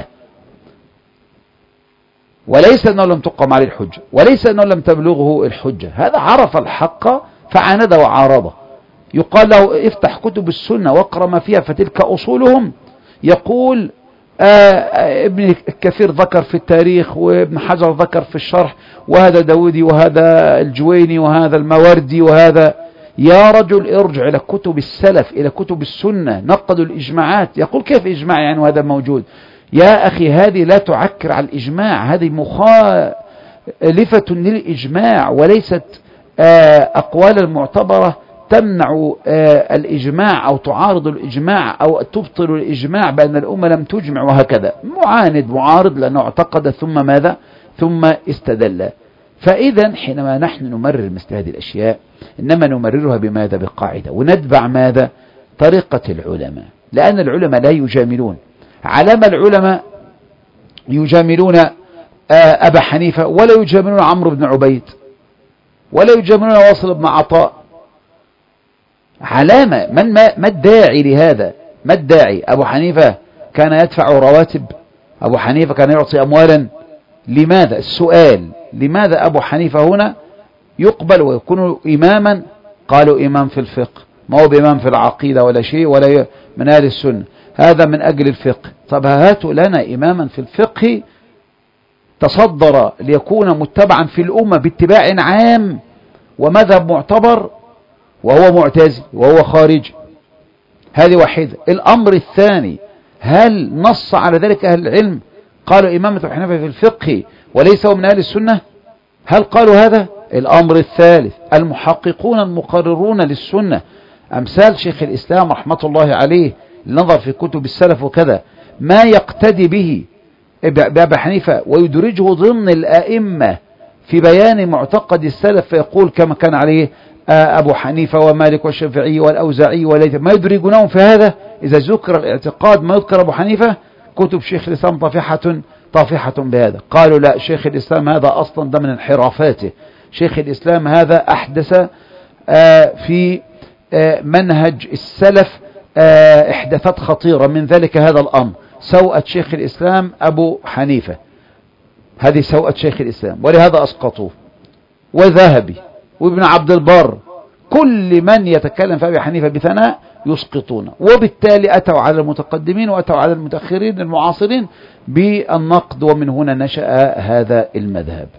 وليس أنه لم تقم عليه الحجة، وليس أنه لم تبلغه الحجة، هذا عرف الحق فعانده وعارضه. يقال له: افتح كتب السنة واقرأ ما فيها فتلك أصولهم. يقول ابن كثير ذكر في التاريخ، وابن حجر ذكر في الشرح، وهذا داودي وهذا الجويني وهذا الموردي وهذا. يا رجل ارجع إلى كتب السلف، إلى كتب السنة، نقدوا الإجماعات. يقول: كيف إجماع يعني وهذا موجود؟ يا أخي هذه لا تعكر على الإجماع، هذه مخالفة للإجماع، وليست أقوال المعتبرة تمنع الإجماع أو تعارض الإجماع أو تبطل الإجماع بأن الأمة لم تجمع وهكذا. معارض لأنه اعتقد ثم ماذا؟ ثم استدل. فإذا حينما نحن نمرر مثل هذه الأشياء إنما نمررها بماذا؟ بقاعدة، ونتبع ماذا؟ طريقة العلماء، لأن العلماء لا يجاملون. علامة العلماء يجاملون أبا حنيفة ولا يجاملون عمرو بن عبيد ولا يجاملون واصل بن عطاء. علامة ما الداعي لهذا؟ ما الداعي؟ أبو حنيفة كان يدفع رواتب، أبو حنيفة كان يعطي أموالا. لماذا؟ السؤال: لماذا أبو حنيفة هنا يقبل ويكون إماما؟ قالوا: إمام في الفقه، ما هو بإمام في العقيدة ولا شيء ولا من أهل السنة، هذا من أجل الفقه. طب هاتوا لنا إماما في الفقه تصدر ليكون متبعا في الأمة باتباع عام ومذهب معتبر، وهو معتزل وهو خارج. هذه واحدة. الأمر الثاني: هل نص على ذلك أهل العلم؟ قالوا إمامة أبو حنيفة في الفقه وليس هو من أهل السنة؟ هل قالوا هذا؟ الأمر الثالث: المحققون المقررون للسنة أمثال شيخ الإسلام رحمة الله عليه، النظر في كتب السلف وكذا، ما يقتدي به بأبي حنيفة ويدرجه ضمن الأئمة في بيان معتقد السلف، فيقول كما كان عليه أبو حنيفة ومالك والشافعي والأوزاعي وليث، ما يدرجونهم في هذا. إذا ذكر الاعتقاد ما يذكر أبو حنيفة، كتب شيخ الإسلام طافحة بهذا. قالوا: لا، شيخ الإسلام هذا أصلا ده من انحرافاته، شيخ الإسلام هذا أحدث في منهج السلف إحداثات خطيرة، من ذلك هذا الأمر سوءة شيخ الإسلام أبو حنيفة، هذه سوءة شيخ الإسلام، ولهذا أسقطوه. وذهبي وابن عبد البر، كل من يتكلم في أبي حنيفة بثناء يسقطونه، وبالتالي أتوا على المتقدمين وأتوا على المتأخرين المعاصرين بالنقد، ومن هنا نشأ هذا المذهب.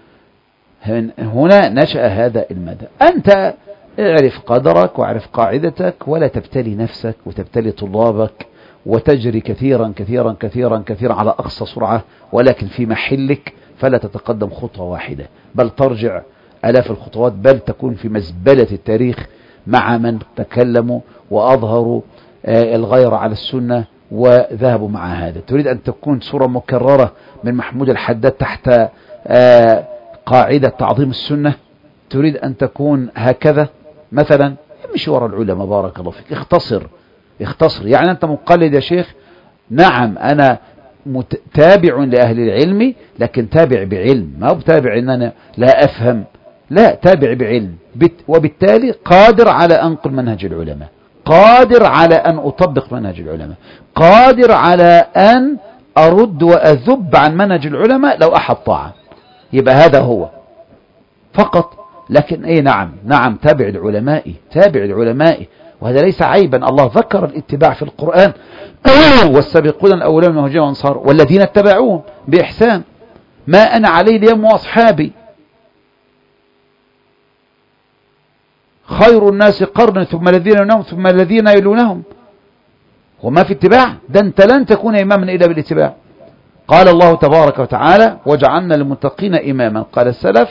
أنت اعرف قدرك واعرف قاعدتك، ولا تبتلي نفسك وتبتلي طلابك وتجري كثيرا كثيرا كثيرا كثيرا على أقصى سرعة، ولكن في محلك، فلا تتقدم خطوة واحدة بل ترجع آلاف الخطوات، بل تكون في مزبلة التاريخ مع من تكلموا وأظهروا الغير على السنة وذهبوا مع هذا. تريد أن تكون صورة مكررة من محمود الحداد تحت قاعدة تعظيم السنة؟ تريد أن تكون هكذا مثلا؟ امشي وراء العلماء، بارك الله فيك، اختصر. يعني أنت مقلد يا شيخ؟ نعم، أنا تابع لأهل العلم، لكن تابع بعلم، ما هو تابع أن أنا لا أفهم، لا، تابع بعلم، وبالتالي قادر على أنقل منهج العلماء، قادر على أن أطبق منهج العلماء، قادر على أن أرد وأذب عن منهج العلماء لو أحد طاعة. يبقى هذا هو فقط. لكن نعم تابع العلماء، وهذا ليس عيبا. الله ذكر الاتباع في القرآن والسابقون الأولون من المهاجرين والأنصار والذين اتبعوهم بإحسان ما أنا عليه اليوم وأصحابي خير الناس قرن ثم الذين يلونهم ثم الذين يلونهم. وما في اتباع ده أنت لن تكون إماما إلا بالاتباع. قال الله تبارك وتعالى وجعلنا للمتقين إماما. قال السلف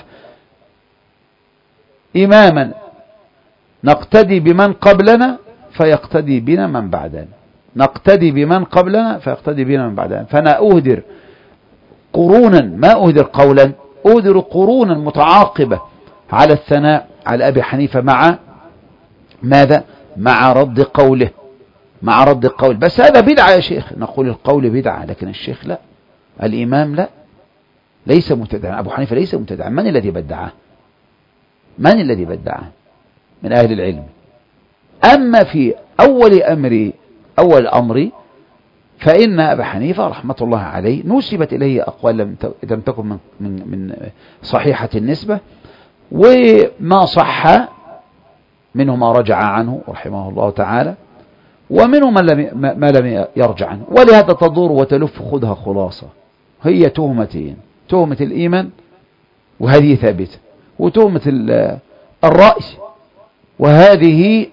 إماما نقتدي بمن قبلنا فيقتدي بنا من بعدنا. نقتدي بمن قبلنا فيقتدي بنا من بعدنا. فأنا أهدر قرونا ما أهدر قولا، أهدر قرونا متعاقبة على الثناء على أبي حنيفة مع ماذا؟ مع رد قوله، مع رد القول. بس هذا بدعة يا شيخ. نقول القول بدعة لكن الشيخ لا، الإمام لا، ليس مبتدعا. أبو حنيفة ليس مبتدعا. من الذي بدعه؟ من الذي بدعه؟ من أهل العلم. أما في أول الأمر فإن أبا حنيفة رحمة الله عليه نسبت إليه أقوال لم تكن من صحيحة النسبة، وما صح منه ما رجع عنه رحمه الله تعالى، ومنه ما لم يرجع عنه. ولهذا تدور وتلف خذها خلاصة. هي تهمتين: تهمة الإيمان وهذه ثابتة، وتهمة الرأي وهذه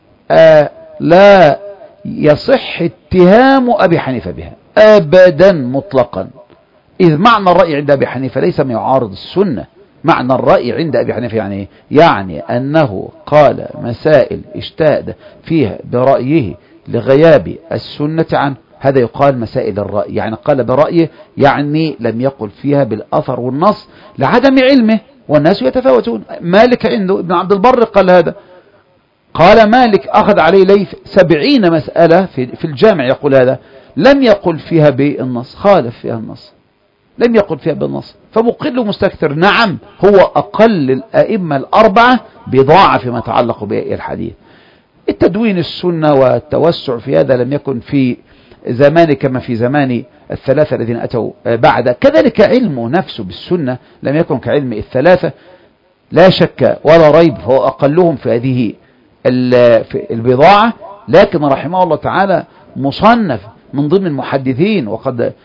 لا يصح اتهام أبي حنيفة بها أبدا مطلقا، إذ معنى الرأي عند أبي حنيفة ليس ما يعارض السنة. معنى الرأي عند أبي حنيفة يعني أنه قال مسائل اجتهد فيها برأيه لغياب السنة عنه، هذا يقال مسائل الرأي. يعني قال برأيه يعني لم يقل فيها بالأثر والنص لعدم علمه، والناس يتفاوتون. مالك عنده ابن عبد البر قال هذا، قال مالك أخذ عليه ليث 70 مسألة في الجامع يقول هذا، لم يقل فيها بالنص، خالف فيها النص، لم يقل فيها بالنص. فمقل مستكثر. نعم هو أقل الأئمة الأربعة بضاعة فيما يتعلق بالحديث. التدوين السنة والتوسع في هذا لم يكن في زمان كما في زمان الثلاثة الذين أتوا بعد. كذلك علمه نفسه بالسنة لم يكن كعلم الثلاثة لا شك ولا ريب، فهو أقلهم في هذه البضاعة. لكن رحمه الله تعالى مصنف من ضمن المحدثين، وقد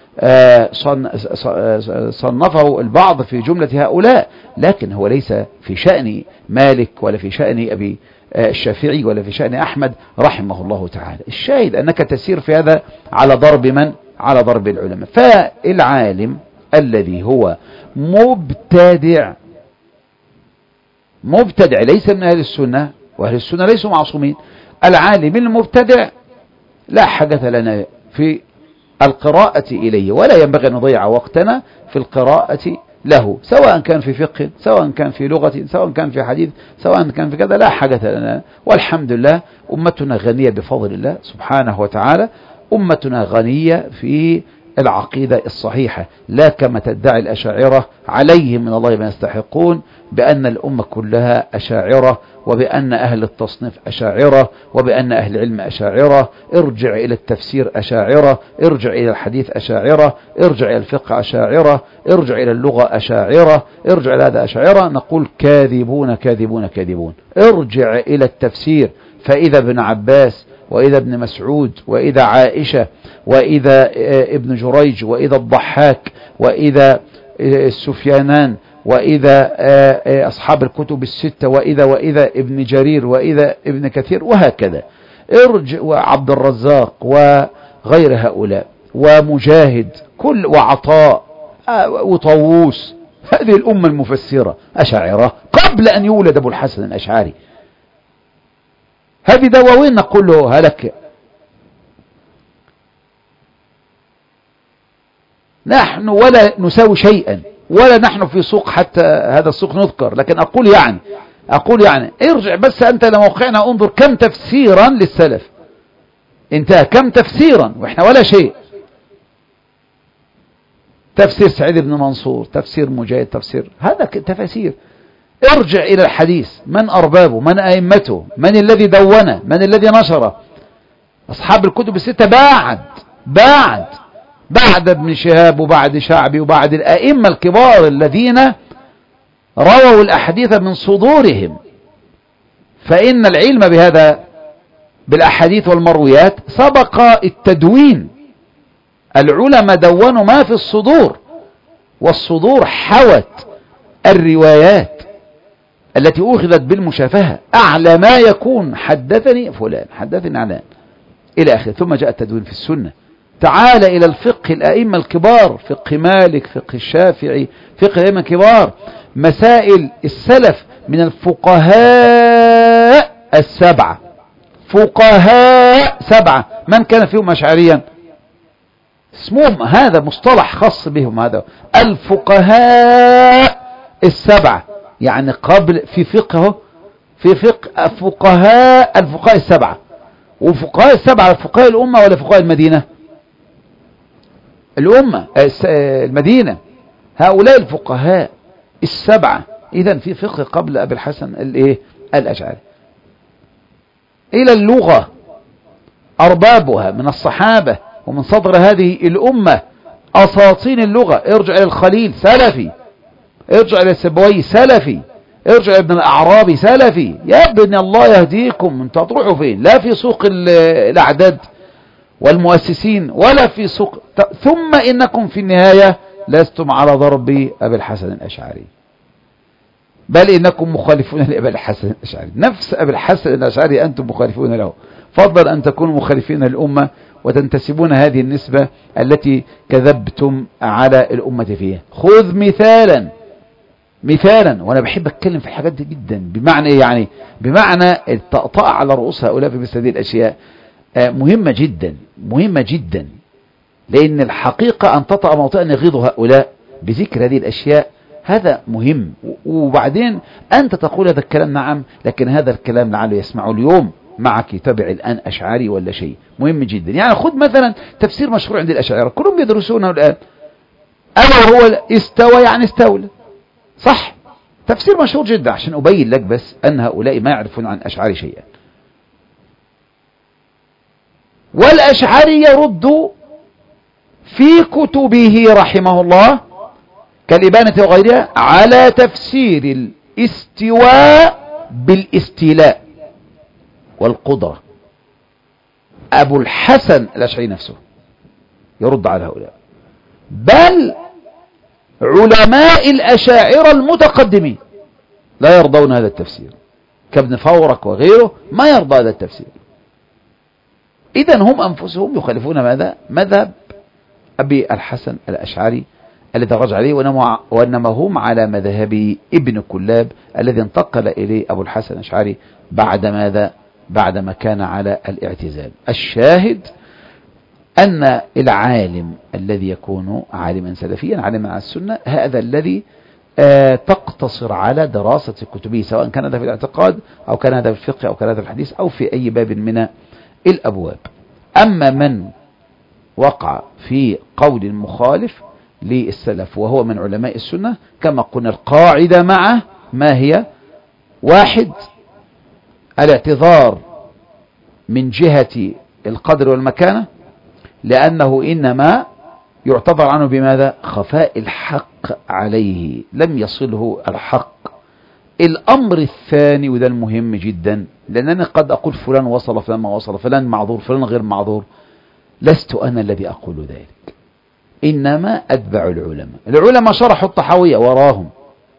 صنفه البعض في جملة هؤلاء، لكن هو ليس في شأن مالك ولا في شأن أبي الشافعي ولا في شأن أحمد رحمه الله تعالى. الشاهد أنك تسير في هذا على ضرب من؟ على ضرب العلماء. فالعالم الذي هو مبتدع ليس من أهل السنة، وأهل السنة ليسوا معصومين. العالم المبتدع لا حاجة لنا في القراءة إليه، ولا ينبغي أن نضيع وقتنا في القراءة له، سواء كان في فقه، سواء كان في لغة، سواء كان في حديث، سواء كان في كذا، لا حاجة لنا. والحمد لله أمتنا غنية بفضل الله سبحانه وتعالى، أمتنا غنية في العقيدة الصحيحة، لا كما تدعي الأشاعرة عليهم من الله ما يستحقون، بأن الأمة كلها أشاعرة، وبأن أهل التصنيف أشاعرة، وبأن أهل العلم أشاعرة. ارجع إلى التفسير أشاعرة، ارجع إلى الحديث أشاعرة، ارجع إلى الفقه أشاعرة، ارجع إلى اللغة أشاعرة، ارجع إلى هذا أشاعرة. نقول كاذبون كاذبون كاذبون. ارجع إلى التفسير، فإذا ابن عباس وإذا ابن مسعود وإذا عائشة وإذا ابن جريج وإذا الضحاك وإذا السفيانان وإذا أصحاب الكتب الستة وإذا ابن جرير وإذا ابن كثير وهكذا. ارجع وعبد الرزاق وغير هؤلاء ومجاهد كل وعطاء وطاووس، هذه الأمة المفسرة أشاعرة قبل أن يولد أبو الحسن الأشعري. هذه دواوين نقول له هلك. نحن ولا نساوي شيئا، ولا نحن في سوق حتى هذا السوق نذكر، لكن أقول يعني ارجع بس أنت لموقعنا، انظر كم تفسيرا للسلف انتهى، كم تفسيرا وإحنا ولا شيء. تفسير سعيد بن منصور، تفسير مجاهد، تفسير هذا تفاسير. ارجع إلى الحديث، من أربابه، من أئمته، من الذي دونه، من الذي نشره. أصحاب الكتب الستة بعد ابن شهاب وبعد شعبي وبعد الأئمة الكبار الذين رووا الأحاديث من صدورهم. فإن العلم بهذا بالأحاديث والمرويات سبق التدوين. العلماء دونوا ما في الصدور، والصدور حوت الروايات التي أخذت بالمشافهة، أعلى ما يكون حدثني فلان، حدثني علان، إلى آخره. ثم جاء التدوين في السنة. تعال إلى الفقه، الأئمة الكبار، فقه مالك، فقه الشافعي، فقه الأئمة الكبار، مسائل السلف من الفقهاء السبعة، فقهاء سبعة، من كان فيهم أشعريا؟ اسمهم هذا مصطلح خاص بهم، هذا الفقهاء السبعة، يعني قبل في فقه الفقهاء السبعة. وفقهاء السبعة فقهاء الأمة ولا فقهاء المدينة؟ الأمة، المدينة، هؤلاء الفقهاء السبعة. إذن في فقه قبل أبي الحسن الأشعري. إلى اللغة، أربابها من الصحابة ومن صدر هذه الأمة، أساطين اللغة. ارجع إلى الخليل سلفي، ارجع إلى السبوي سلفي، ارجع إلى ابن الأعرابي سلفي. يا ابن الله يهديكم، انتوا هتروحوا فين؟ لا في سوق الأعداد والمؤسسين ولا في سوق. ثم إنكم في النهاية لستم على ضرب أبي الحسن الأشعري، بل إنكم مخالفون لأبي الحسن الأشعري. نفس أبي الحسن الأشعري أنتم مخالفون له. فضل أن تكونوا مخالفين الأمة وتنتسبون هذه النسبة التي كذبتم على الأمة فيها. خذ مثالا، وأنا بحب أتكلم في الحاجات دي جدا. بمعنى إيه؟ يعني بمعنى التقطاع على رؤوس هؤلاء في مثل هذه الأشياء مهمة جدا، لأن الحقيقة أن تطأ موطئا يغيظ هؤلاء بذكر هذه الأشياء، هذا مهم. وبعدين أنت تقول هذا الكلام، نعم، لكن هذا الكلام لعله يسمعه اليوم معك تبع الآن أشعري ولا شيء. مهم جدا. يعني خذ مثلا تفسير مشروع عند الأشاعرة، كلهم يدرسونه الآن. ألا هو استوى يعني استولى، صح؟ تفسير مشهور جدا، عشان أبين لك بس أن هؤلاء ما يعرفون عن أشعري شيئا. والأشعري يرد في كتبه رحمه الله كالإبانة وغيرها على تفسير الاستواء بالاستيلاء والقدرة. أبو الحسن الأشعري نفسه يرد على هؤلاء، بل علماء الأشاعرة المتقدمين لا يرضون هذا التفسير، كابن فورك وغيره ما يرضى هذا التفسير. إذن هم أنفسهم يخالفون ماذا؟ مذهب أبي الحسن الأشعري الذي رجع عليه، وإنما هم على مذهب ابن كلاب الذي انتقل إليه أبو الحسن الأشعري بعد ماذا؟ بعدما كان على الاعتزال. الشاهد أن العالم الذي يكون عالما سلفيا، عالما على السنة، هذا الذي تقتصر على دراسة كتبه، سواء كان هذا في الاعتقاد أو كان هذا في الفقه أو كان هذا في الحديث أو في أي باب من الأبواب. أما من وقع في قول مخالف للسلف وهو من علماء السنة، كما قلنا القاعدة معه ما هي؟ واحد، الاعتذار من جهة القدر والمكانة، لأنه إنما يعتذر عنه بماذا؟ خفاء الحق عليه، لم يصله الحق. الأمر الثاني، وده المهم جدا، لأنني قد أقول فلان وصل، فلان ما وصل، فلان معذور، فلان غير معذور. لست أنا الذي أقول ذلك، إنما أتبع العلماء. العلماء شرحوا الطحاوية وراهم،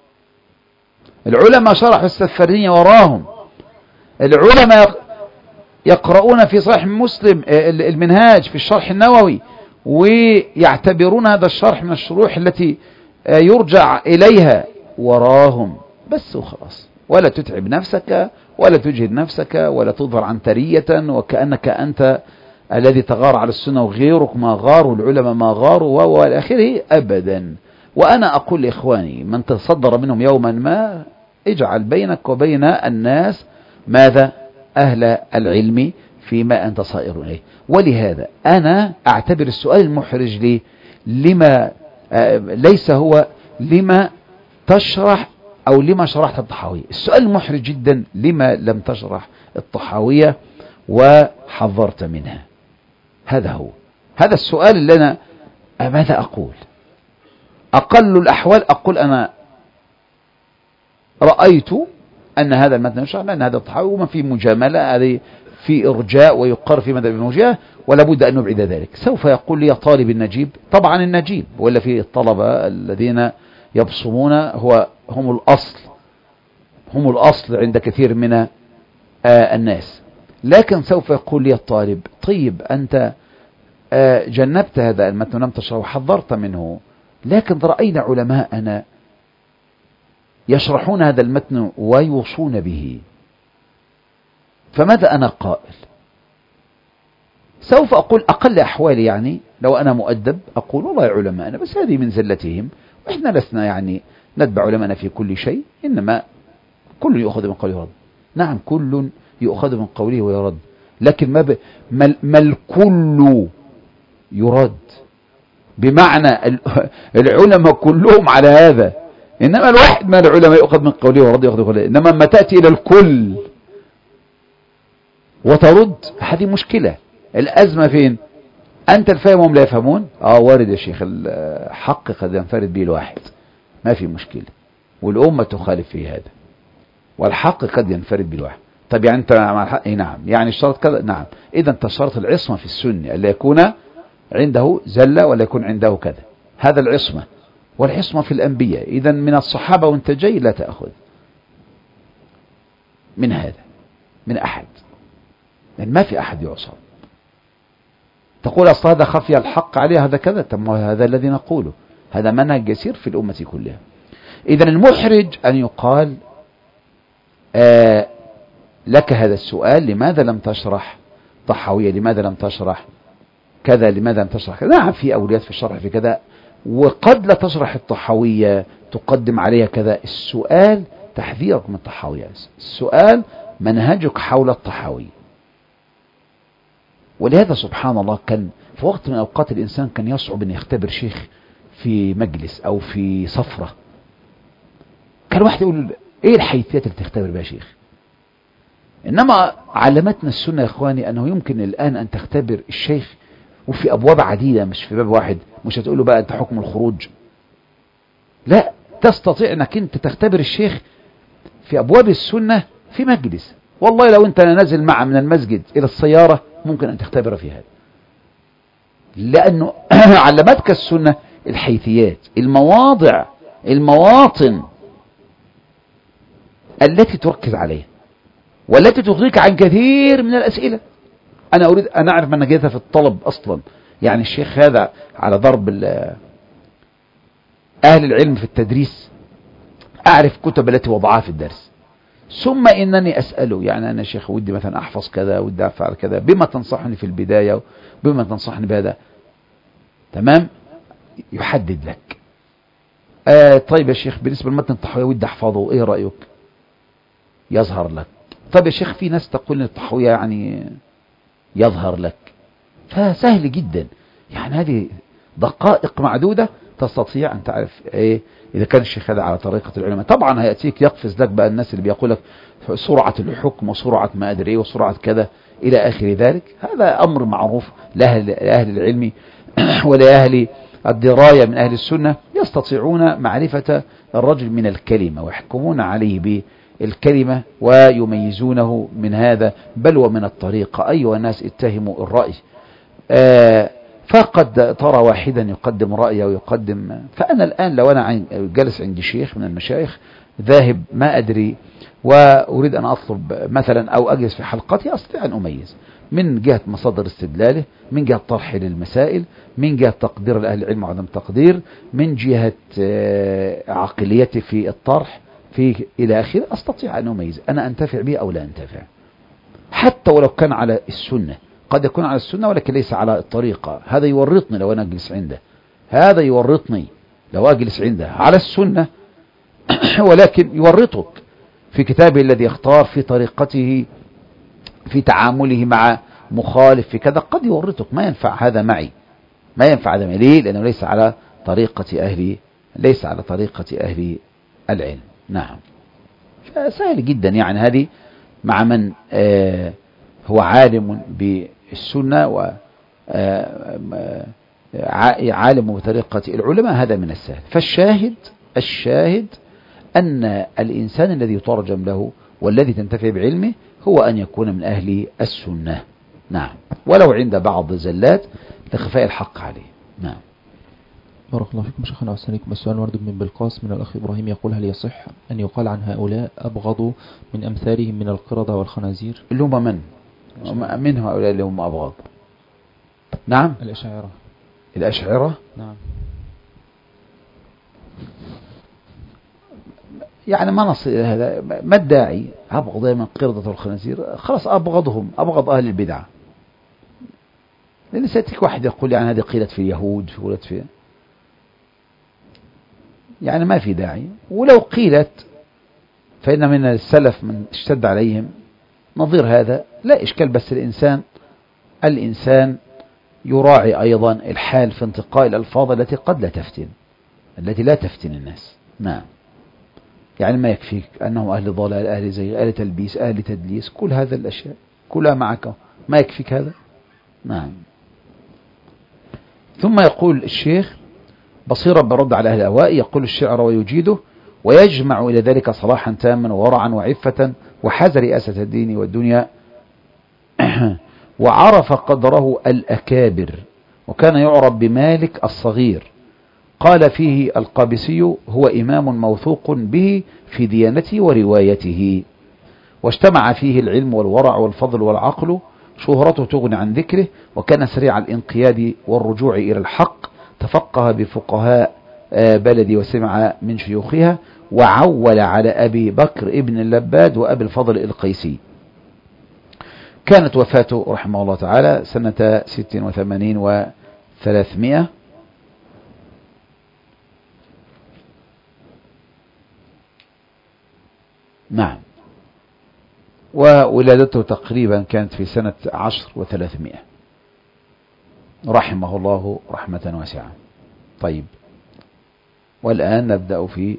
العلماء شرحوا السفرية وراهم، العلماء يقرؤون في صحيح مسلم المنهاج في الشرح النووي ويعتبرون هذا الشرح من الشروح التي يرجع إليها، وراهم بس وخلاص. ولا تتعب نفسك ولا تجهد نفسك ولا تظهر عنترية وكأنك أنت الذي تغار على السنة وغيرك ما غار والعلماء ما غاروا والآخره أبدا. وأنا أقول لإخواني من تصدر منهم يوما ما، اجعل بينك وبين الناس ماذا؟ أهل العلم فيما أنت صائر إليه. ولهذا أنا أعتبر السؤال المحرج لي لما ليس هو لما تشرح أو لما شرحت الطحاوية. السؤال المحرج جدا لما لم تشرح الطحاوية وحذرت منها. هذا هو، هذا السؤال اللي أنا ماذا أقول؟ أقل الأحوال أقول أنا رأيت أن هذا المتن يشرح، لأن هذا الطحاوي وما في مجاملة، هذه في إرجاء ويقر في مذهب المرجئة، ولا بد أن نبعد ذلك. سوف يقول لي طالب النجيب، طبعا النجيب ولا في الطلبة الذين يبصمون هم الأصل عند كثير من الناس. لكن سوف يقول لي الطالب طيب أنت جنبت هذا المتن لم تشرحه وحذرت منه، لكن رأينا علماءنا يشرحون هذا المتن ويوصون به، فماذا أنا قائل؟ سوف أقول أقل أحوالي، يعني لو أنا مؤدب أقول والله علماءنا بس هذه من زلتهم، وإحنا لسنا يعني نتبع علماءنا في كل شيء، إنما كل يؤخذ من قوله ويرد. نعم كل يؤخذ من قوله ويرد، لكن ما الكل يرد، بمعنى العلماء كلهم على هذا، إنما الواحد من العلماء يؤخذ من قوله ويرد يؤخذ من قوله. إنما ما تأتي إلى الكل وترد، هذه مشكلة. الأزمة فين؟ أنت الفاهم وهم لا يفهمون. وارد يا شيخ، الحق قد ينفرد به الواحد، ما في مشكلة، والأمة تخالف في هذا، والحق قد ينفرد به الواحد. طب يعني أنت مع الحق؟ نعم. يعني الشرط كذا؟ نعم. إذا تشرط العصمة في السنة، ألا يكون عنده زلة ولا يكون عنده كذا، هذا العصمة. والعصمة في الأنبياء، إذا من الصحابة وانت جاي لا تأخذ من هذا من أحد، لأن ما في أحد يعصم. تقول أصلا هذا خفي الحق عليه هذا كذا، طب هذا الذي نقوله، هذا منهج يسير في الأمة كلها. إذا المحرج أن يقال لك هذا السؤال، لماذا لم تشرح طحاوية، لماذا لم تشرح كذا، لماذا لم تشرح كذا. نعم في أوليات في الشرح في كذا، وقد لا تشرح الطحاوية تقدم عليها كذا. السؤال تحذيرك من الطحاوية، السؤال منهجك حول الطحاوية. ولهذا سبحان الله كان في وقت من أوقات الإنسان كان يصعب أن يختبر شيخ في مجلس أو في صفرة، كان واحد يقول إيه الحيثيات اللي تختبر بها شيخ؟ إنما علمتنا السنة يا إخواني أنه يمكن الآن أن تختبر الشيخ وفي أبواب عديدة، مش في باب واحد. مش هتقول له بقى أنت حكم الخروج، لا، تستطيع أنك أنت تختبر الشيخ في أبواب السنة في مجلس. والله لو أنت نازل معه من المسجد إلى السيارة ممكن أن تختبر في هذا، لأنه علمتك السنة الحيثيات، المواطن التي تركز عليها والتي تغنيك عن كثير من الأسئلة. أنا أريد أن أعرف منهجيتها في الطلب أصلا. يعني الشيخ هذا على ضرب أهل العلم في التدريس، أعرف كتب التي وضعها في الدرس، ثم إنني أسأله يعني أنا شيخ ودي مثلا أحفظ كذا، ودي أفعل كذا، بما تنصحني في البداية، بما تنصحني بهذا، تمام، يحدد لك. طيب يا شيخ بالنسبة للمتن الطحاوية ودي أحفظه، إيه رأيك؟ يظهر لك. طيب يا شيخ في ناس تقول إن الطحاوية يعني يظهر لك، فسهل جدا. يعني هذه دقائق معدودة تستطيع أن تعرف إيه إذا كان الشيخ هذا على طريقة العلماء. طبعا هيأتيك يقفز لك بقى الناس اللي بيقول لك سرعة الحكم وسرعة ما أدري وسرعة كذا إلى آخر ذلك. هذا أمر معروف لأهل العلم ولأهل الدراية من أهل السنة، يستطيعون معرفة الرجل من الكلمة ويحكمون عليه بالكلمة ويميزونه من هذا بل ومن الطريقة. أيها الناس اتهموا الرأي، فقد ترى واحدا يقدم رأيه ويقدم. فأنا الآن لو أنا جالس عندي شيخ من المشايخ ذاهب ما أدري وأريد أن أطلب مثلا أو أجلس في حلقتي، أستطيع أن أميز من جهة مصادر استدلاله، من جهة طرح للمسائل، من جهة تقدير لأهل العلم وعدم تقدير، من جهة عقليته في الطرح في إلى آخره. أستطيع أن أميز أنا أنتفع به أو لا أنتفع، حتى ولو كان على السنة. قد يكون على السنة ولكن ليس على الطريقة. هذا يورطني لو أنا أجلس عنده، هذا يورطني لو أجلس عنده على السنة ولكن يورطك في كتابه الذي يختار، في طريقته، في تعامله مع مخالف، في كذا قد يورطك. ما ينفع هذا معي، ما ينفع هذا معي. ليه؟ لأنه ليس على طريقة أهل العلم. نعم، سهل جدا. يعني هذه مع من هو عالم بالسنة وعالم بطريقة العلماء، هذا من السهل. فالشاهد أن الإنسان الذي يترجم له والذي تنتفع بعلمه هو أن يكون من أهل السنة. نعم، ولو عند بعض زلات لخفاء الحق عليه. نعم. بارك الله فيكم شيخنا وأحسنكم. السؤال ورد من بلقاس من الأخ إبراهيم يقول: هل يصح أن يقال عن هؤلاء أبغضوا من أمثالهم من القردة والخنازير؟ اللي هم من هؤلاء اللي هم أبغض؟ نعم، الأشاعرة. الأشاعرة. نعم. يعني ما نصل إلى هذا، ما الداعي أبغض من القردة والخنازير؟ خلاص أبغضهم، أبغض أهل البدعة. لأن سيأتيك واحد يقول يعني هذه قيلت في اليهود، قيلت في، يعني ما في داعي. ولو قيلت فإن من السلف من اشتد عليهم نظير هذا، لا إشكال. بس الإنسان يراعي أيضا الحال في انتقاء الألفاظ التي قد لا تفتن، التي لا تفتن الناس. نعم. يعني ما يكفيك أنه أهل ضلال، أهل زي، أهل تلبيس، أهل تدليس، كل هذا الأشياء كلها معك، ما يكفيك هذا؟ نعم. ثم يقول الشيخ بصيرا برد على أهل الأهواء، يقول الشعر ويجيده ويجمع إلى ذلك صلاحا تاما وورعا وعفة وحذر رئاسة الدين والدنيا وعرف قدره الأكابر، وكان يعرف بمالك الصغير. قال فيه القابسي: هو إمام موثوق به في ديانته وروايته، واجتمع فيه العلم والورع والفضل والعقل، شهرته تغني عن ذكره، وكان سريع الانقياد والرجوع إلى الحق، تفقه بفقهاء بلدي وسمع من شيوخها، وعول على أبي بكر ابن اللباد وأبي الفضل القيسي. كانت وفاته رحمه الله تعالى سنة 86 و300. نعم. وولادته تقريبا كانت في سنة 10 و300، رحمه الله رحمة واسعة. طيب، والآن نبدأ في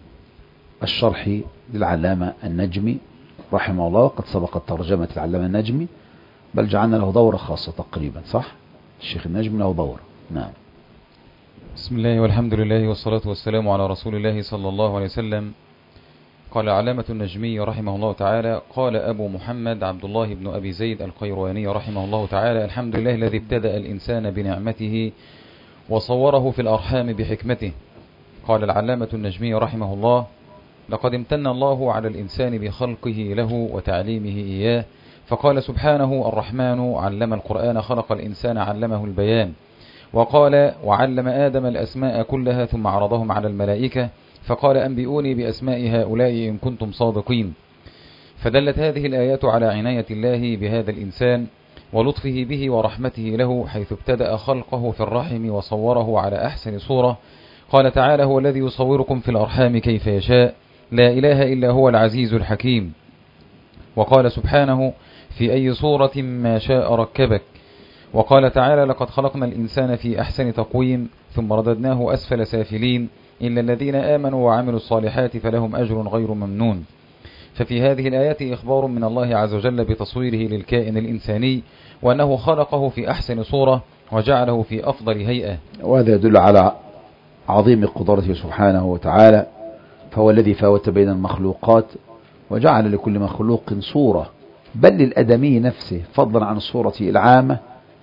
الشرح للعلامة النجمي رحمه الله. قد سبقت ترجمة العلامة النجمي، بل جعلنا له دورة خاصة تقريبا، صح؟ الشيخ النجمي له دورة. نعم. بسم الله والحمد لله والصلاة والسلام على رسول الله صلى الله عليه وسلم. قال علامة النجمي رحمه الله تعالى: قال أبو محمد عبد الله بن أبي زيد القيرواني رحمه الله تعالى: الحمد لله الذي ابتدأ الإنسان بنعمته وصوره في الأرحام بحكمته. قال العلامة النجمي رحمه الله: لقد امتن الله على الإنسان بخلقه له وتعليمه إياه، فقال سبحانه: الرحمن علم القرآن خلق الإنسان علمه البيان. وقال: وعلم آدم الأسماء كلها ثم عرضهم على الملائكة فقال: أنبئوني بأسماء هؤلاء إن كنتم صادقين. فدلت هذه الآيات على عناية الله بهذا الإنسان ولطفه به ورحمته له، حيث ابتدأ خلقه في الرحم وصوره على أحسن صورة. قال تعالى: هو الذي يصوركم في الأرحام كيف يشاء، لا إله إلا هو العزيز الحكيم. وقال سبحانه: في أي صورة ما شاء ركبك. وقال تعالى: لقد خلقنا الإنسان في أحسن تقويم ثم رددناه أسفل سافلين إلا الذين آمنوا وعملوا الصالحات فلهم أجر غير ممنون. ففي هذه الآيات إخبار من الله عز وجل بتصويره للكائن الإنساني، وأنه خلقه في أحسن صورة وجعله في أفضل هيئة. وهذا يدل على عظيم قدرته سبحانه وتعالى، فهو الذي فاوت بين المخلوقات وجعل لكل مخلوق صورة، بل للأدمي نفسه فضلا عن الصورة العامة.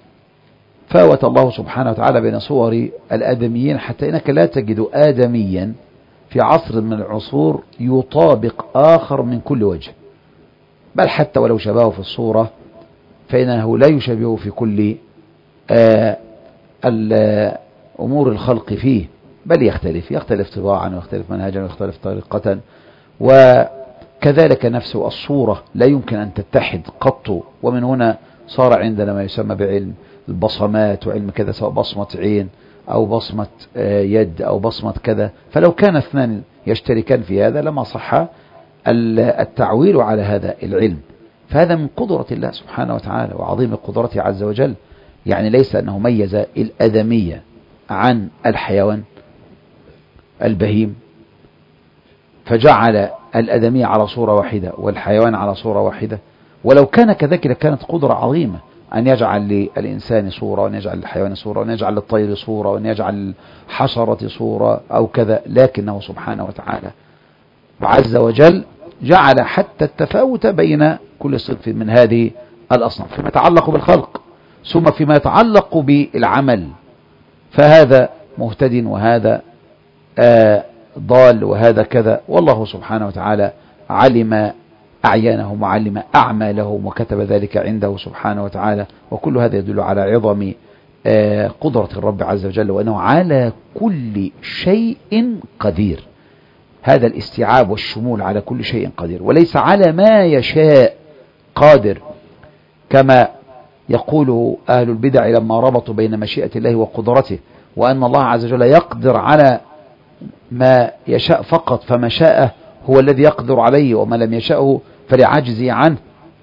فاوت الله سبحانه وتعالى بين صور الآدميين، حتى إنك لا تجد آدميا في عصر من العصور يطابق آخر من كل وجه، بل حتى ولو شبهه في الصورة فإنه لا يشبهه في كل أمور الخلق فيه، بل يختلف طباعا ويختلف منهجا ويختلف طريقة. وكذلك نفس الصورة لا يمكن أن تتحد قط. ومن هنا صار عندنا ما يسمى بعلم البصمات وعلم كذا، سواء بصمة عين أو بصمة يد أو بصمة كذا. فلو كان اثنان يشتركان في هذا لما صح التعويل على هذا العلم. فهذا من قدرة الله سبحانه وتعالى وعظيم قدرته عز وجل. يعني ليس أنه ميز الأدمية عن الحيوان البهيم فجعل الأدمية على صورة واحدة والحيوان على صورة واحدة. ولو كان كذلك لكانت قدرة عظيمة أن يجعل للإنسان صورة وأن يجعل للحيوان صورة وأن يجعل للطير صورة وأن يجعل الحشرة صورة أو كذا. لكنه سبحانه وتعالى عز وجل جعل حتى التفاوت بين كل صنف من هذه الأصناف فيما يتعلق بالخلق، ثم فيما يتعلق بالعمل، فهذا مهتد وهذا ضال وهذا كذا. والله سبحانه وتعالى علم أعيانهم وعلم أعمالهم وكتب ذلك عنده سبحانه وتعالى. وكل هذا يدل على عظم قدرة الرب عز وجل، وأنه على كل شيء قدير. هذا الاستيعاب والشمول على كل شيء قدير، وليس على ما يشاء قادر، كما يقول أهل البدع لما ربطوا بين مشيئة الله وقدرته، وأن الله عز وجل يقدر على ما يشاء فقط، فما شاء هو الذي يقدر عليه، وما لم يشاءه فلعجزه عنه.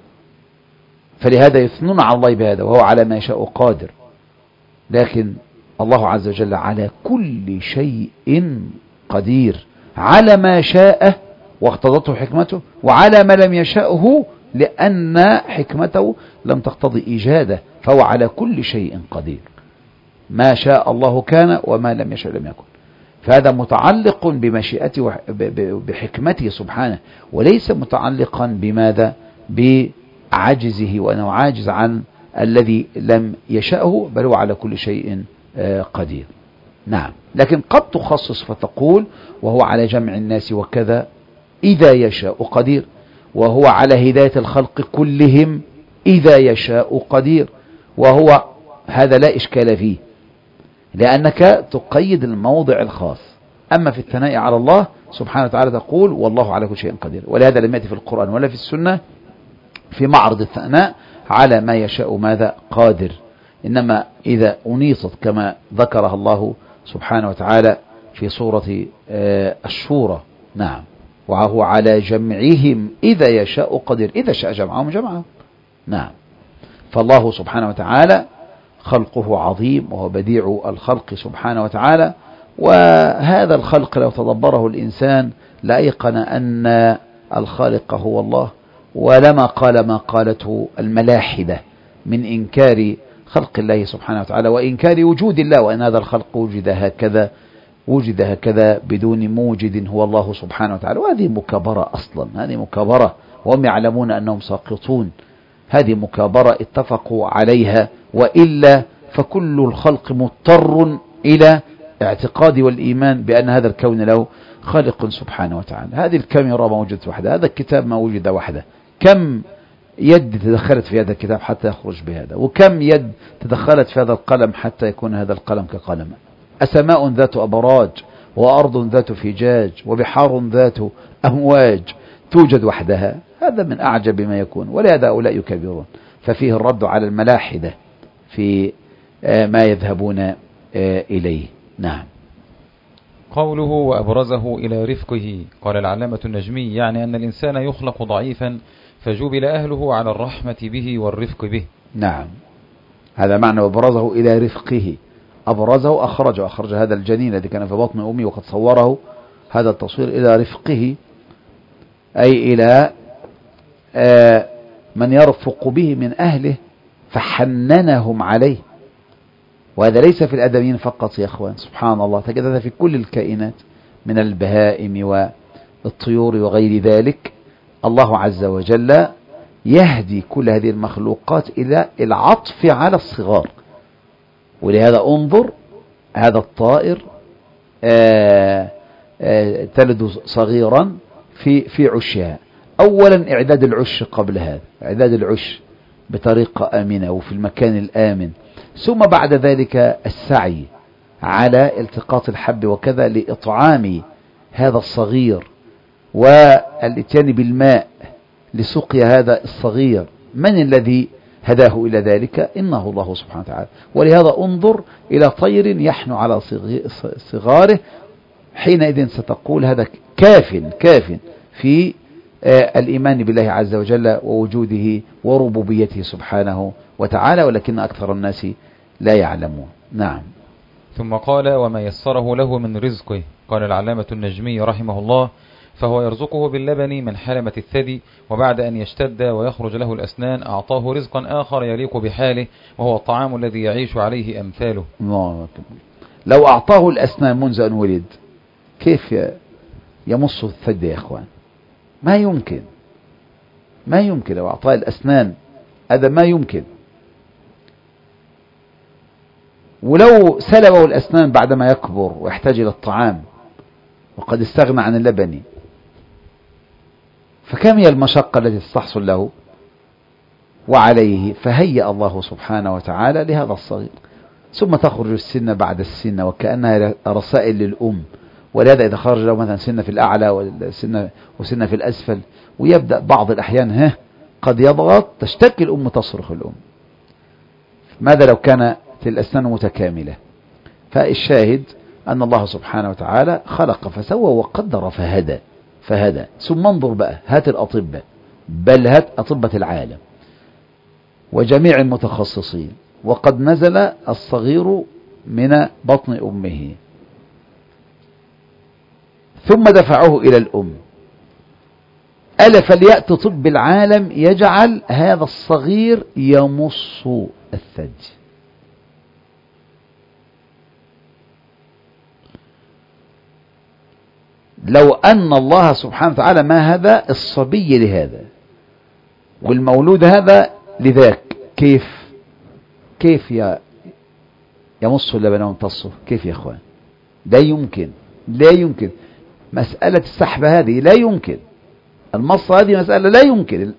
فلهذا يثنون على الله بهذا، وهو على ما يشاء قادر. لكن الله عز وجل على كل شيء قدير، على ما شاء واقتضته حكمته، وعلى ما لم يشاءه لأن حكمته لم تقتضي إيجاده، فهو على كل شيء قدير. ما شاء الله كان، وما لم يشاء لم يكن. فهذا متعلق بمشيئته بحكمته سبحانه، وليس متعلقا بماذا؟ بعجزه، وأنه عاجز عن الذي لم يشاءه، بل هو على كل شيء قدير. نعم. لكن قد تخصص فتقول وهو على جمع الناس وكذا إذا يشاء قدير، وهو على هداية الخلق كلهم إذا يشاء قدير، وهو هذا لا إشكال فيه، لأنك تقيد الموضع الخاص. أما في الثناء على الله سبحانه وتعالى تقول والله على كل شيء قدير، ولهذا لم يأتي في القرآن ولا في السنة في معرض الثناء على ما يشاء ماذا؟ قادر. إنما إذا أنيصت كما ذكرها الله سبحانه وتعالى في سورة الشورى، نعم، وهو على جمعهم إذا يشاء قدير، إذا شاء جمعهم جمعهم، نعم. فالله سبحانه وتعالى خلقه عظيم، وهو بديع الخلق سبحانه وتعالى. وهذا الخلق لو تدبره الإنسان لأيقن أن الخالق هو الله، ولما قال ما قالته الملاحدة من إنكار خلق الله سبحانه وتعالى وإنكار وجود الله، وأن هذا الخلق وجد هكذا بدون موجد هو الله سبحانه وتعالى. وهذه مكابرة أصلا، هذه مكابرة، وهم يعلمون أنهم ساقطون. هذه مكابرة اتفقوا عليها، وإلا فكل الخلق مضطر إلى اعتقاد والإيمان بأن هذا الكون له خالق سبحانه وتعالى. هذه الكاميرا ما وجدت وحدها، هذا الكتاب ما وجد وحده، كم يد تدخلت في هذا الكتاب حتى يخرج بهذا، وكم يد تدخلت في هذا القلم حتى يكون هذا القلم كقلم. أسماء ذات أبراج، وأرض ذات فجاج، وبحار ذات أمواج توجد وحدها. هذا من أعجب ما يكون، ولهذا هؤلاء يكبرون. ففيه الرد على الملاحدة في ما يذهبون إليه. نعم. قوله وأبرزه إلى رفقه، قال العلامة النجمي يعني أن الإنسان يخلق ضعيفا فجبل أهله على الرحمة به والرفق به. نعم، هذا معنى وأبرزه إلى رفقه. أبرزه أخرج هذا الجنين الذي كان في بطن أمي وقد صوره هذا التصوير إلى رفقه، أي إلى من يرفق به من أهله فحننهم عليه. وهذا ليس في الآدميين فقط يا أخوان، سبحان الله، تجد هذا في كل الكائنات من البهائم والطيور وغير ذلك. الله عز وجل يهدي كل هذه المخلوقات إلى العطف على الصغار. ولهذا انظر هذا الطائر تلد صغيرا في عشها. أولا إعداد العش قبل هذا، إعداد العش بطريقة آمنة وفي المكان الآمن، ثم بعد ذلك السعي على التقاط الحب وكذا لإطعام هذا الصغير، والاتيان بالماء لسقيا هذا الصغير. من الذي هداه إلى ذلك؟ إنه الله سبحانه وتعالى. ولهذا انظر إلى طير يحنو على صغاره، حينئذ ستقول هذا كاف في الإيمان بالله عز وجل ووجوده وربوبيته سبحانه وتعالى، ولكن أكثر الناس لا يعلمون. نعم. ثم قال وما يسره له من رزقه، قال العلامة النجمي رحمه الله فهو يرزقه باللبن من حلمة الثدي، وبعد أن يشتد ويخرج له الأسنان أعطاه رزقا آخر يليق بحاله، وهو الطعام الذي يعيش عليه أمثاله. لو أعطاه الأسنان منذ أن ولد كيف يمص الثدي يا إخوان؟ ما يمكن، ما يمكن. لو أعطاه الأسنان هذا ما يمكن. ولو سلبه الأسنان بعدما يكبر ويحتاج إلى الطعام وقد استغنى عن اللبن، فكم هي المشقة التي تستحصل له وعليه؟ فهيأ الله سبحانه وتعالى لهذا الصغير. ثم تخرج السنة بعد السنة وكأنها رسائل للأم، ولهذا إذا خرج له مثلا سنة في الأعلى وسنة في الأسفل، ويبدأ بعض الأحيان قد يضغط، تشتكي الأم، تصرخ الأم. ماذا لو كانت الأسنان متكاملة؟ فالشاهد أن الله سبحانه وتعالى خلق فسوى وقدر فهدى. ثم انظر بقى، هات الأطباء، بل هات أطباء العالم وجميع المتخصصين، وقد نزل الصغير من بطن أمه ثم دفعوه إلى الأم. ألا فليأت طب العالم يجعل هذا الصغير يمص الثدي. لو أن الله سبحانه وتعالى ما هذا الصبي لهذا والمولود هذا لذاك، كيف يمص اللبن ويمتصه؟ كيف يا أخوان؟ لا يمكن. مسألة السحب هذه لا يمكن، المص هذه مسألة لا يمكن.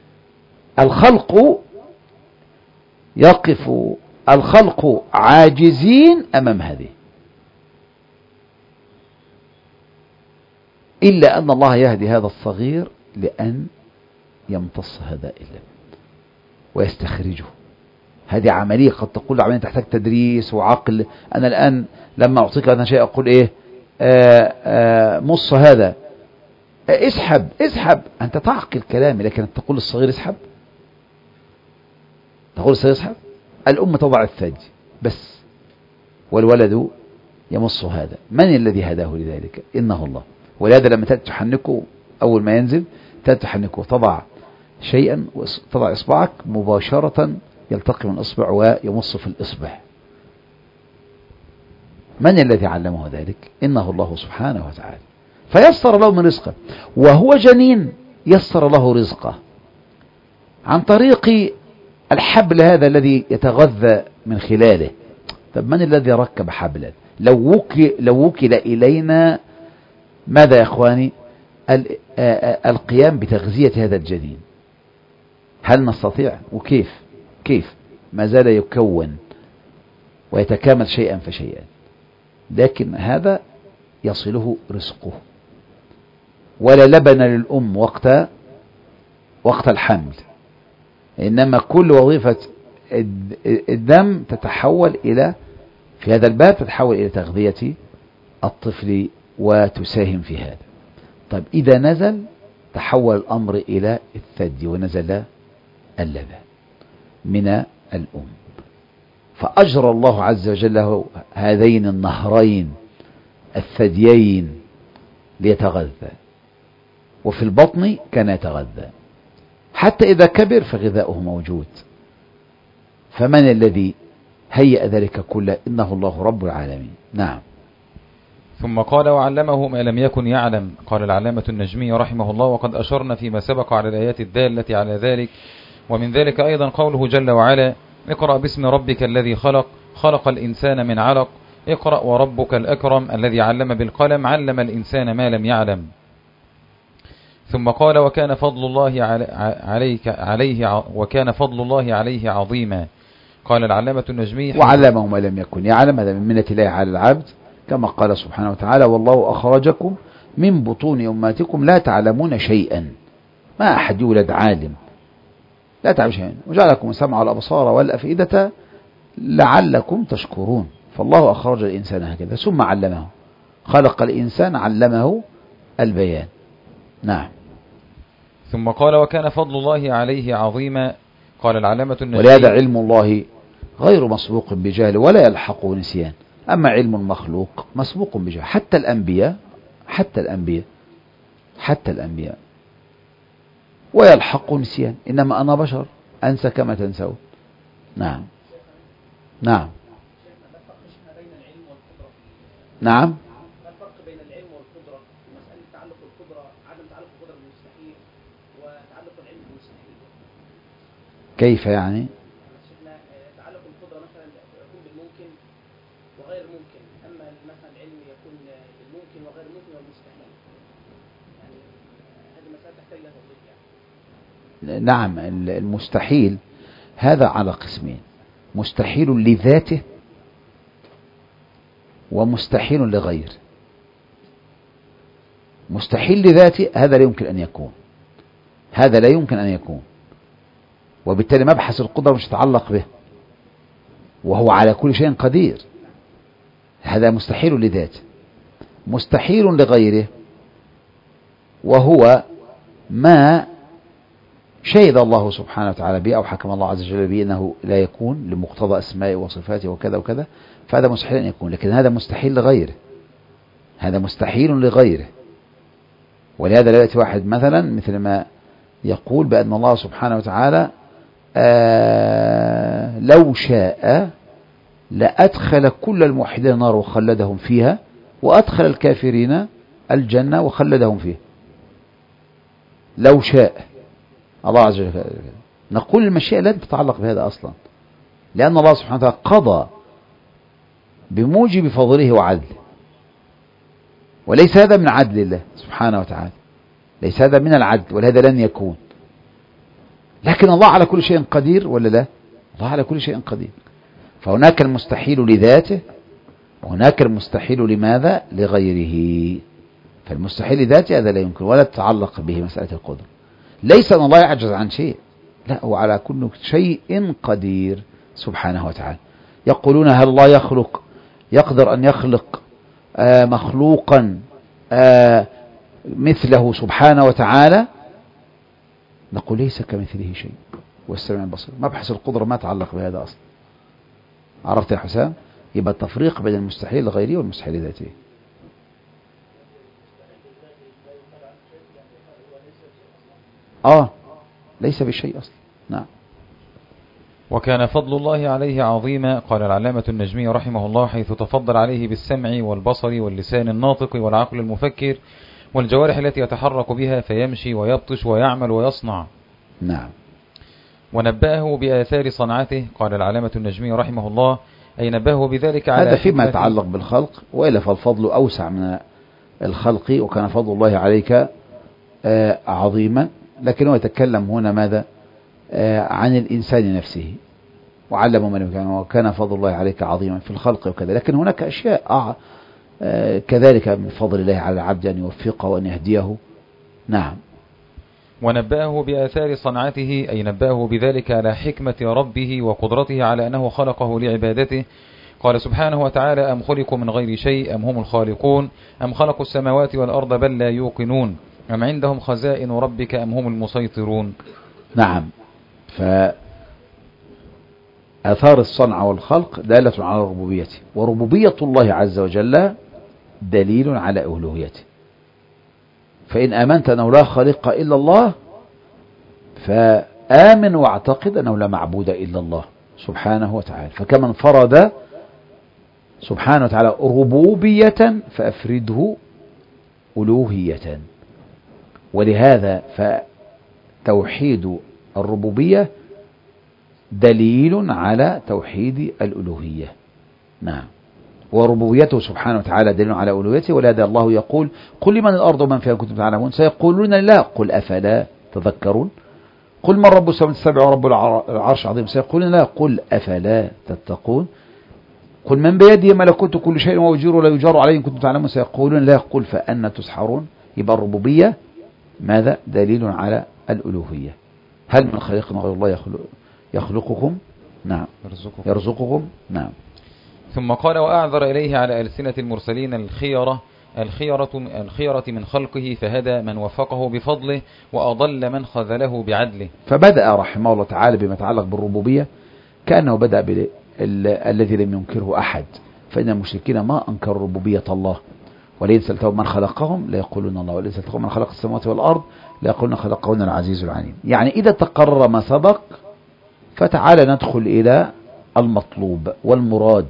الخلق عاجزين أمام هذه، إلا أن الله يهدي هذا الصغير لأن يمتص هذا اللبن ويستخرجه. هذه عملية قد تقول عملية تحتاج تدريس وعقل. أنا الآن لما أعطيك هذا شيء أقول إيه؟ مص هذا، اسحب. أنت تعقل كلامي، لكن تقول للصغير اسحب؟ الأم تضع الثدي بس والولد يمص هذا. من الذي هداه لذلك؟ إنه الله. ولهذا لما تحنكه أول ما ينزل تحنكه، تضع شيئا، تضع إصبعك مباشرة يلتقي من الإصبع ويمص في الإصبع. من الذي علمه ذلك؟ إنه الله سبحانه وتعالى. فيسر له من رزقه، وهو جنين يسر له رزقه عن طريق الحبل هذا الذي يتغذى من خلاله. طب من الذي ركب حبلا؟ لو وكل إلينا ماذا يا إخواني؟ القيام بتغذية هذا الجنين، هل نستطيع؟ كيف ما زال يكون ويتكامل شيئا فشيئا، لكن هذا يصله رزقه. ولا لبن للأم وقت الحمل، إنما كل وظيفة الدم تتحول في هذا الباب تتحول إلى تغذية الطفل وتساهم في هذا. طيب إذا نزل تحول الأمر إلى الثدي ونزل اللبن من الأم، فأجرى الله عز وجل هذين النهرين الثديين ليتغذى، وفي البطن كان يتغذى حتى إذا كبر فغذاؤه موجود. فمن الذي هيأ ذلك كله؟ إنه الله رب العالمين. نعم. ثم قال وعلمه ما لم يكن يعلم. قال العلامة النجمي رحمه الله: وقد أشرنا فيما سبق على الآيات الدالة على ذلك، ومن ذلك أيضا قوله جل وعلا: اقرأ باسم ربك الذي خلق الإنسان من علق، اقرأ وربك الأكرم الذي علم بالقلم علم الإنسان ما لم يعلم. ثم قال وكان فضل الله عليه عظيما. قال العلامة النجمي: وعلمه ما لم يكن يعلم. هذا من منة الله على العبد، كما قال سبحانه وتعالى: والله أخرجكم من بطون أمهاتكم لا تعلمون شيئا. ما أحد يولد عالم، لا تعلم شيئا، وجعلكم السمع والأبصار والأفئدة لعلكم تشكرون. فالله أخرج الإنسان هكذا ثم علمه، خلق الإنسان علمه البيان. نعم. ثم قال وكان فضل الله عليه عظيما. قال العلامة النجمي: ولهذا علم الله غير مسبوق بجهل ولا يلحق نسيان. أما علم المخلوق مسبوق بجهل، حتى الأنبياء ويلحق نسيان. إنما أنا بشر أنسى كما تنسون. نعم. نعم. نعم. ما الفرق بين العلم والقدرة؟ مسألة تعلق القدرة، عدم تعلق القدرة بالمستحيل كيف يعني؟ تعلق القدرة مثلا يكون بالممكن وغير ممكن، أما مثلا العلم يكون بالممكن وغير ممكن والمستحيل، يعني هذه مسألة تحتاج لها توضيح يعني. نعم، المستحيل هذا على قسمين: مستحيل لذاته ومستحيل لغيره. مستحيل لذاته هذا لا يمكن أن يكون، هذا لا يمكن أن يكون، وبالتالي مبحث القدرة مش يتعلق به، وهو على كل شيء قدير، هذا مستحيل لذاته. مستحيل لغيره وهو ما شهد الله سبحانه وتعالى به أو حكم الله عز وجل به أنه لا يكون لمقتضى أسمائه وصفاته وكذا وكذا، فهذا مستحيل أن يكون. لكن هذا مستحيل لغيره، هذا مستحيل لغيره. ولهذا لا يأتي واحد مثلا مثل ما يقول بأن الله سبحانه وتعالى لو شاء لأدخل كل الموحدين النار وخلدهم فيها، وأدخل الكافرين الجنة وخلدهم فيها. لو شاء الله عز وجل. نقول المشيئة لن تتعلق بهذا أصلا، لأن الله سبحانه وتعالى قضى بموجب فضله وعدله، وليس هذا من عدل الله سبحانه وتعالى، ليس هذا من العدل، ولهذا لن يكون. لكن الله على كل شيء قدير ولا لا؟ الله على كل شيء قدير. فهناك المستحيل لذاته، وهناك المستحيل لماذا؟ لغيره. فالمستحيل لذاته هذا لا يمكن ولا تتعلق به مسألة القدرة. ليس أن الله يعجز عن شيء، لا، هو على كل شيء قدير سبحانه وتعالى. يقولون هل الله يقدر أن يخلق مخلوقا مثله سبحانه وتعالى؟ نقول ليس كمثله شيء والسميع البصير. مبحث القدرة ما تعلق بهذا أصلا. عرفت يا حسام؟ يبقى التفريق بين المستحيل لغيره والمستحيل لذاته. ليس بشيء أصلا. نعم. وكان فضل الله عليه عظيما. قال العلامة النجمي رحمه الله: حيث تفضل عليه بالسمع والبصر واللسان الناطق والعقل المفكر والجوارح التي يتحرك بها فيمشي ويبطش ويعمل ويصنع. نعم. ونبأه بآثار صنعته. قال العلامة النجمي رحمه الله: أي نبأه بذلك على هذا فيما يتعلق بالخلق، وإلا فالفضل أوسع من الخلق. وكان فضل الله عليك عظيما، لكنه يتكلم هنا ماذا؟ عن الإنسان نفسه. وعلم من كان، وكان فضل الله عليك عظيما في الخلق وكذا. لكن هناك أشياء كذلك من فضل الله على العبد أن يوفقه وأن يهديه. نعم. ونبأه بآثار صنعته، أي نبأه بذلك على حكمة ربه وقدرته على أنه خلقه لعبادته. قال سبحانه وتعالى: أم خلقوا من غير شيء أم هم الخالقون أم خلقوا السماوات والأرض بل لا يوقنون أم عندهم خزائن ربك أم هم المسيطرون. نعم. فآثار الصنع والخلق دالة على ربوبيته، وربوبية الله عز وجل دليل على ألوهيته. فإن آمنت أنه لا خالق إلا الله فآمن واعتقد أنه لا معبود إلا الله سبحانه وتعالى. فكما انفرد سبحانه وتعالى ربوبية فأفرده ألوهية. ولهذا فتوحيد الربوبية دليل على توحيد الألوهية. نعم. وربوبيته سبحانه وتعالى دليل على ألوهيته. ولهذا الله يقول: قل لمن الأرض ومن فيها كنتم تعلمون سيقولون لا، قل أفلا تذكرون. قل من رب السماوات السبع ورب العرش العظيم سيقولون لا، قل أفلا تتقون. قل من بيده ملكوت كل شيء وهو يجير ولا يجار عليه إن كنتم تعلمون سيقولون لا، قل فأنى تسحرون. يبقى الربوبية ماذا؟ دليل على الألوهية. هل من خالق غير الله يخلقكم؟ نعم. يرزقكم. نعم. ثم قال: وأعذر إليه على ألسنة المرسلين الخيرة من خلقه فهدى من وفقه بفضله وأضل من خذله بعدله. فبدأ رحمه الله تعالى بما يتعلق بالربوبية كأنه بدأ الذي لم ينكره أحد. فإن المشركين ما أنكروا ربوبية الله، ولئن سألتهم من خلقهم ليقولون الله، ولئن سألتهم من خلق السماوات والأرض ليقولون خلقهن العزيز العليم. يعني إذا تقرر ما سبق فتعالى ندخل إلى المطلوب والمراد.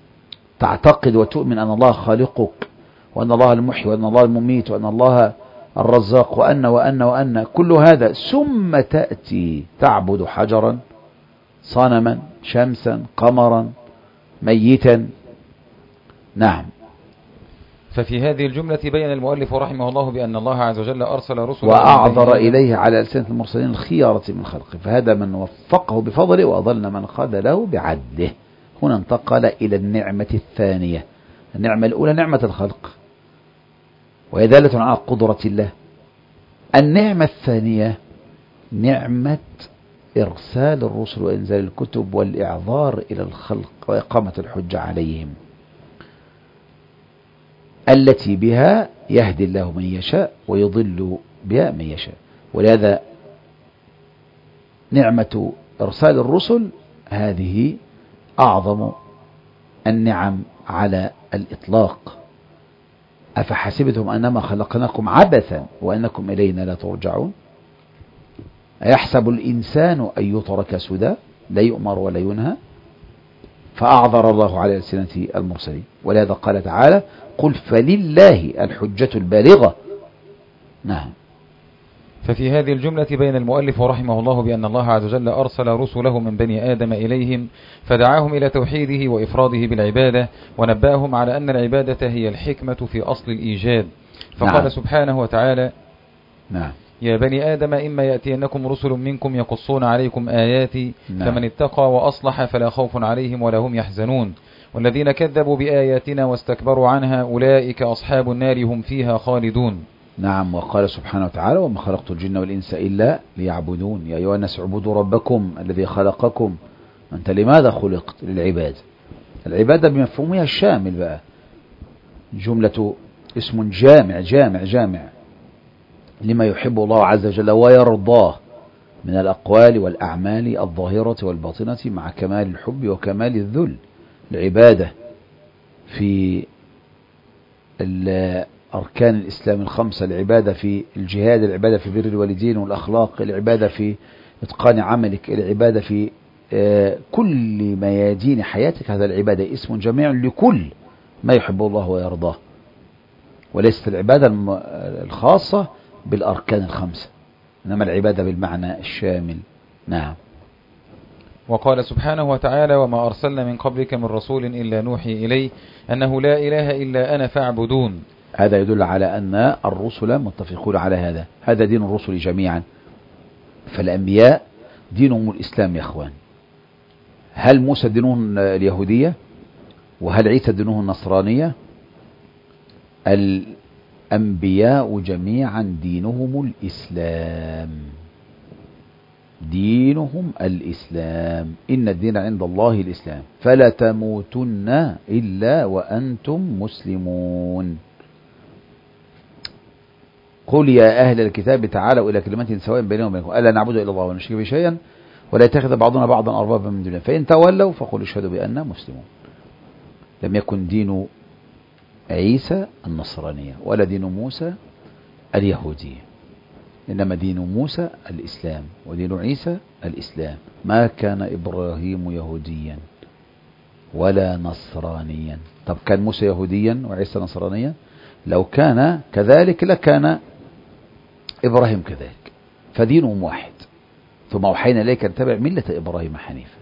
تعتقد وتؤمن أن الله خالقك، وأن الله المحيي، وأن الله المميت، وأن الله الرزاق وأن كل هذا، ثم تأتي تعبد حجرا، صنما، شمسا، قمرا، ميتا. نعم. ففي هذه الجملة بين المؤلف رحمه الله بأن الله عز وجل أرسل رسلا وأعذر إليه على ألسنة المرسلين الخيارة من خلقه، فهذا من وفقه بفضله وأضل من خذله بعدله. هنا انتقل إلى النعمة الثانية. النعمة الأولى نعمة الخلق، وهي دالة على قدرة الله. النعمة الثانية نعمة إرسال الرسل وإنزال الكتب والإعذار إلى الخلق وإقامة الحجة عليهم، التي بها يهدي الله من يشاء ويضل بها من يشاء. ولهذا نعمة إرسال الرسل هذه أعظم النعم على الإطلاق. أفحسبتم أنما خلقناكم عبثا وأنكم إلينا لا ترجعون؟ أيحسب الإنسان أن يترك سدى، لا يؤمر ولا ينهى؟ فأعذر الله على ألسنة المرسلين. ولهذا قال تعالى: قل فلله الحجة البالغة. نعم. ففي هذه الجملة بين المؤلف رحمه الله بأن الله عز وجل أرسل رسله من بني آدم إليهم، فدعاهم إلى توحيده وإفراده بالعبادة، ونبأهم على أن العبادة هي الحكمة في أصل الإيجاد. فقال نعم. سبحانه وتعالى: نعم. يا بني آدم إما يأتينكم رسل منكم يقصون عليكم آياتي فمن اتقى وأصلح فلا خوف عليهم ولا هم يحزنون، والذين كذبوا بآياتنا واستكبروا عنها أولئك أصحاب النار هم فيها خالدون. نعم. وقال سبحانه وتعالى: وما خلقت الجن والإنس إلا ليعبدون، يا أيها الناس اعبدوا ربكم الذي خلقكم. أنت لماذا خلقت؟ للعبادة. العبادة بمفهومها الشامل بقى، جملة اسم جامع جامع جامع لما يحب الله عز وجل ويرضاه من الأقوال والأعمال الظاهرة والباطنة، مع كمال الحب وكمال الذل. العبادة في أركان الإسلام الخمسة، العبادة في الجهاد، العبادة في بر الوالدين والأخلاق، العبادة في إتقان عملك، العبادة في كل ميادين حياتك. هذا العبادة اسم جميع لكل ما يحب الله ويرضاه، وليست العبادة الخاصة بالأركان الخمسة، إنما العبادة بالمعنى الشامل. نعم. وقال سبحانه وتعالى: وما أرسلنا من قبلك من رسول إلا نوحي إليه أنه لا إله إلا أنا فاعبدون. هذا يدل على أن الرسل متفقون على هذا. هذا دين الرسل جميعا. فالأنبياء دينهم الإسلام يا أخوان. هل موسى دينه اليهودية؟ وهل عيسى دينه النصرانية؟ الأنبياء جميعا دينهم الإسلام، دينهم الإسلام. إن الدين عند الله الإسلام، فلا تموتن إلا وأنتم مسلمون. قل يا أهل الكتاب تعالوا إلى كلمة سواء بيننا وبينكم ألا نعبد إلا الله ولا نشرك به شيئا ولا يتخذ بعضنا بعضا أربابا من دون الله فإن تولوا فقولوا اشهدوا بأننا مسلمون. لم يكن دين عيسى النصرانية ولا دين موسى اليهودية، إنما دين موسى الإسلام ودين عيسى الإسلام. ما كان إبراهيم يهوديا ولا نصرانيا. طب كان موسى يهوديا وعيسى نصرانيا؟ لو كان كذلك لكان إبراهيم كذلك، فدينهم واحد. ثم أوحينا إليك أن تتبع ملة إبراهيم حنيفا.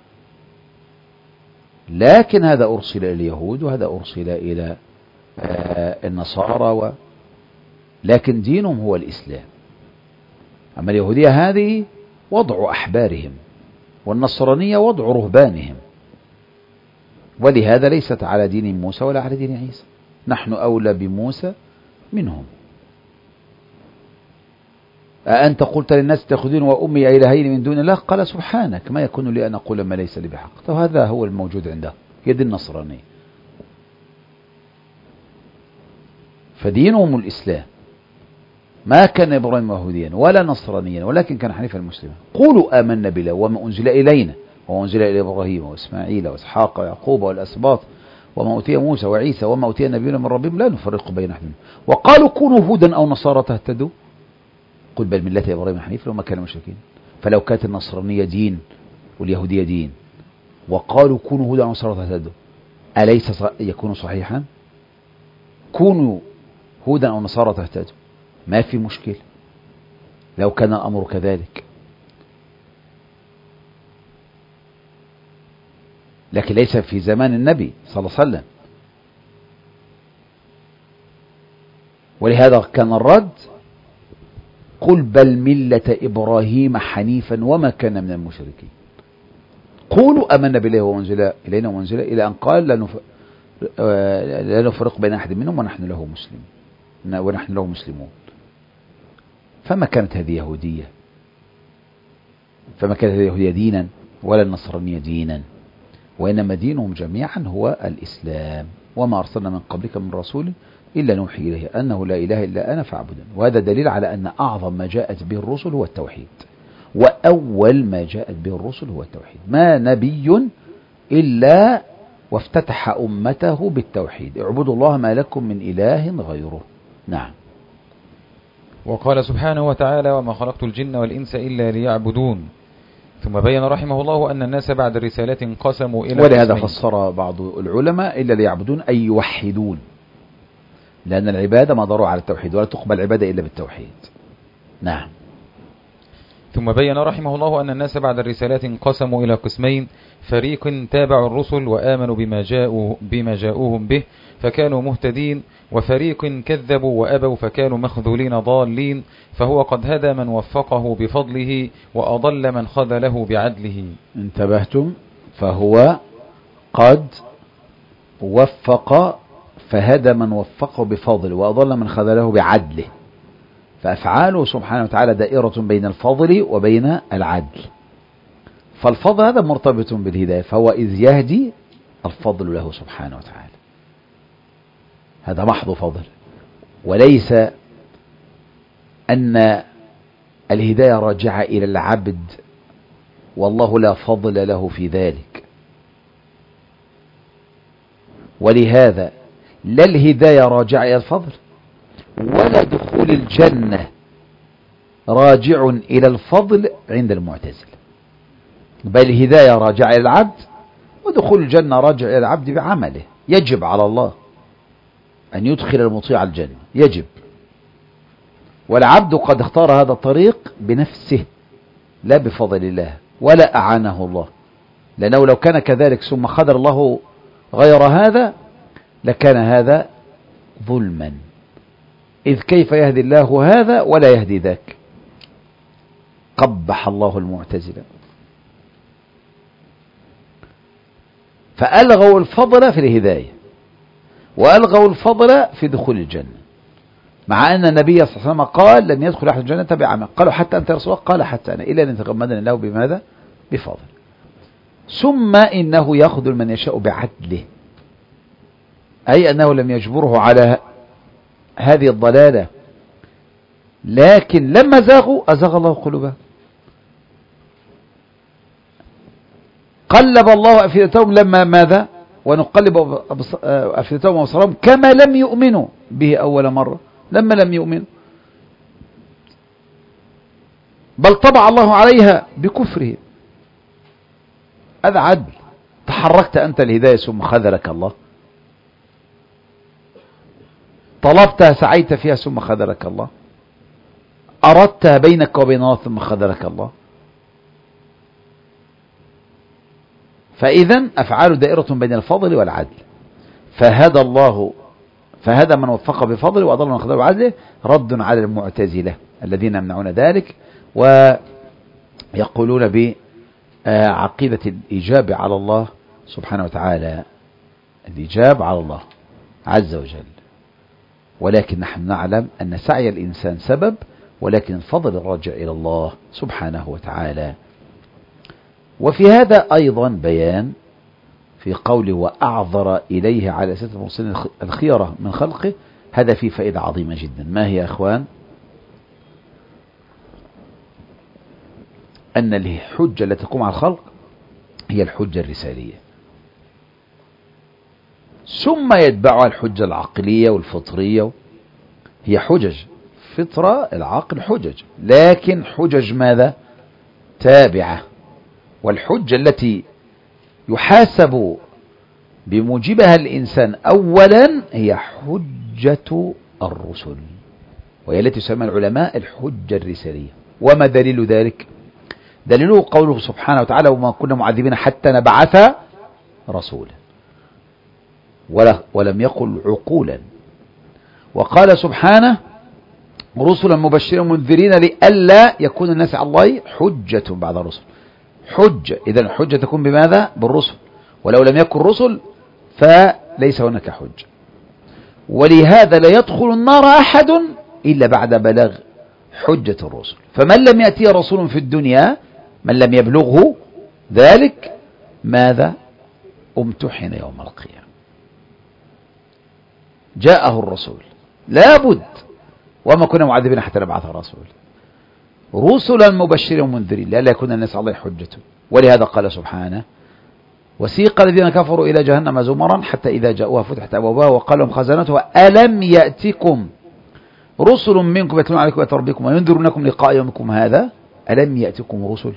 لكن هذا أرسل إلى اليهود وهذا أرسل إلى النصارى لكن دينهم هو الإسلام. أما اليهودية هذه وضع أحبارهم، والنصرانية وضع رهبانهم، ولهذا ليست على دين موسى ولا على دين عيسى. نحن أولى بموسى منهم. أأنت قلت للناس اتخذون وأمي إلهين من دون الله؟ قال سبحانك ما يكون لي أن أقول ما ليس لي بحق. طب هذا هو الموجود عنده، يد النصرانية. فدينهم الإسلام. ما كان إبراهيم يهوديا ولا نصرانيا ولكن كان حنيفا مسلما. قولوا آمنا بالله وما أنزل إلينا وما أنزل إلى إبراهيم وإسماعيل وإسحاق ويعقوب والأسباط وما أوتي موسى وعيسى وما أوتي النبيون من ربهم لا نفرق بين أحد منهم وقالوا كونوا هودا أو نصارى تهتدوا قل بل ملة إبراهيم حنيفا وما كان مشركين. فلو كانت النصرانية دين واليهودية دين وقالوا كونوا هودا أو نصارى تهتدوا، أليس يكون صحيحا؟ كونوا هودا أو نصارى تهتدوا، ما في مشكلة لو كان الأمر كذلك، لكن ليس في زمان النبي صلى الله عليه وسلم. ولهذا كان الرد: قل بل ملة إبراهيم حنيفا وما كان من المشركين. قولوا آمنا بالله وأنزل إلينا وأنزل، إلى أن قال لا نفرق بين أحد منهم ونحن له مسلمون. فما كانت هذه يهودية، دينا ولا النصرانية دينا، وإنما دينهم جميعا هو الإسلام. وما أرسلنا من قبلك من رسول إلا نوحي إليه أنه لا إله إلا أنا فاعبدون. وهذا دليل على أن أعظم ما جاءت به الرسل هو التوحيد، وأول ما جاءت به الرسل هو التوحيد. ما نبي إلا وافتتح أمته بالتوحيد: اعبدوا الله ما لكم من إله غيره. نعم. وقال سبحانه وتعالى: وما خلقت الجن والإنس إلا ليعبدون. ثم بين رحمه الله أن الناس بعد الرسالات انقسموا إلى ولهذا فسر بعض العلماء إلا ليعبدون أي يوحدون، لأن العبادة مدار على التوحيد، ولا تقبل العبادة إلا بالتوحيد. نعم. ثم بين رحمه الله أن الناس بعد الرسالات انقسموا إلى قسمين: فريق تابعوا الرسل وآمنوا بما جاءوهم به فكانوا مهتدين، وفريق كذبوا وأبوا فكانوا مخذولين ضالين. فهو قد هدى من وفقه بفضله وأضل من خذله بعدله. انتبهتم؟ فهو قد وفق فهدى من وفقه بفضله وأضل من خذله بعدله. فأفعاله سبحانه وتعالى دائرة بين الفضل وبين العدل. فالفضل هذا مرتبط بالهداية، فهو إذ يهدي الفضل له سبحانه وتعالى، هذا محض فضل، وليس أن الهداية راجعة إلى العبد والله لا فضل له في ذلك. ولهذا لا الهداية راجعة إلى الفضل ولا دخول الجنة راجع إلى الفضل عند المعتزلة، بل الهداية راجعة إلى العبد، ودخول الجنة راجع إلى العبد بعمله. يجب على الله أن يدخل المطيع الجنة، يجب، والعبد قد اختار هذا الطريق بنفسه لا بفضل الله ولا أعانه الله، لأنه لو كان كذلك ثم قدر الله غير هذا لكان هذا ظلما، إذ كيف يهدي الله هذا ولا يهدي ذاك؟ قبح الله المعتزلة. فألغوا الفضل في الهداية وألغوا الفضل في دخول الجنة، مع أن النبي صلى الله عليه وسلم قال لن يدخل أحد الجنة بعمل. قالوا حتى أنت يا رسول الله؟ قال حتى أنا، إلا أن يتغمدني الله بماذا؟ بفضل. ثم إنه يأخذ من يشاء بعدله، أي أنه لم يجبره على هذه الضلالة، لكن لما زاغوا أزاغ الله قلوبهم. قلب الله أفئدتهم لما ماذا؟ ونقلب أفئدتهم وأبصارهم كما لم يؤمنوا به أول مرة، لما لم يؤمنوا، بل طبع الله عليها بكفرهم. هذا عدل. تحركت أنت الهداية ثم خذلك الله، طلبتها سعيت فيها ثم خذلك الله، أردتها بينك وبين الله ثم خذلك الله. فإذا أفعال دائرة بين الفضل والعدل. فهدى من وفق بفضله وأضل من خذله بعدله، رد على المعتزلة الذين يمنعون ذلك ويقولون بعقيدة الإجابة على الله سبحانه وتعالى، الإجابة على الله عز وجل. ولكن نحن نعلم أن سعي الإنسان سبب، ولكن الفضل الراجع إلى الله سبحانه وتعالى. وفي هذا أيضا بيان في قوله وأعذر إليه على أساس المرسلين الخيرة من خلقه، هذا فيه فائدة عظيمة جدا. ما هي يا أخوان؟ أن الحجة التي تقوم على الخلق هي الحجة الرسالية، ثم يتبعها الحجة العقلية والفطرية، هي حجج فطرة العقل حجج، لكن حجج ماذا؟ تابعة. والحجة التي يحاسب بموجبها الإنسان أولا هي حجة الرسل، وهي التي يسمى العلماء الحجة الرسالية. وما دليل ذلك؟ دليله قوله سبحانه وتعالى: وما كنا معذبين حتى نبعث رسولا، ولم يقل عقولا. وقال سبحانه: رسلا مبشرين منذرين لئلا يكون الناس على الله حجة بعد الرسل. حجة، إذن الحجة تكون بماذا؟ بالرسل، ولو لم يكن رسل فليس هناك حجة. ولهذا لا يدخل النار أحد إلا بعد بلاغ حجة الرسل. فمن لم يأتي رسول في الدنيا، من لم يبلغه ذلك، ماذا؟ امتحن يوم القيامة. جاءه الرسول لابد، وما كنا معذبين حتى نبعث رسول، رسلا مبشرين ومنذرين لئلا يكون الناس عليه حجة. ولهذا قال سبحانه: وسيق الذين كفروا إلى جهنم زمرا حتى إذا جاءوها فتحت أبوابها وقال لهم خزنتها ألم يأتكم رسل منكم يتلون عليكم آيات ربكم وينذرونكم لقاء يومكم هذا. ألم يأتكم رسل،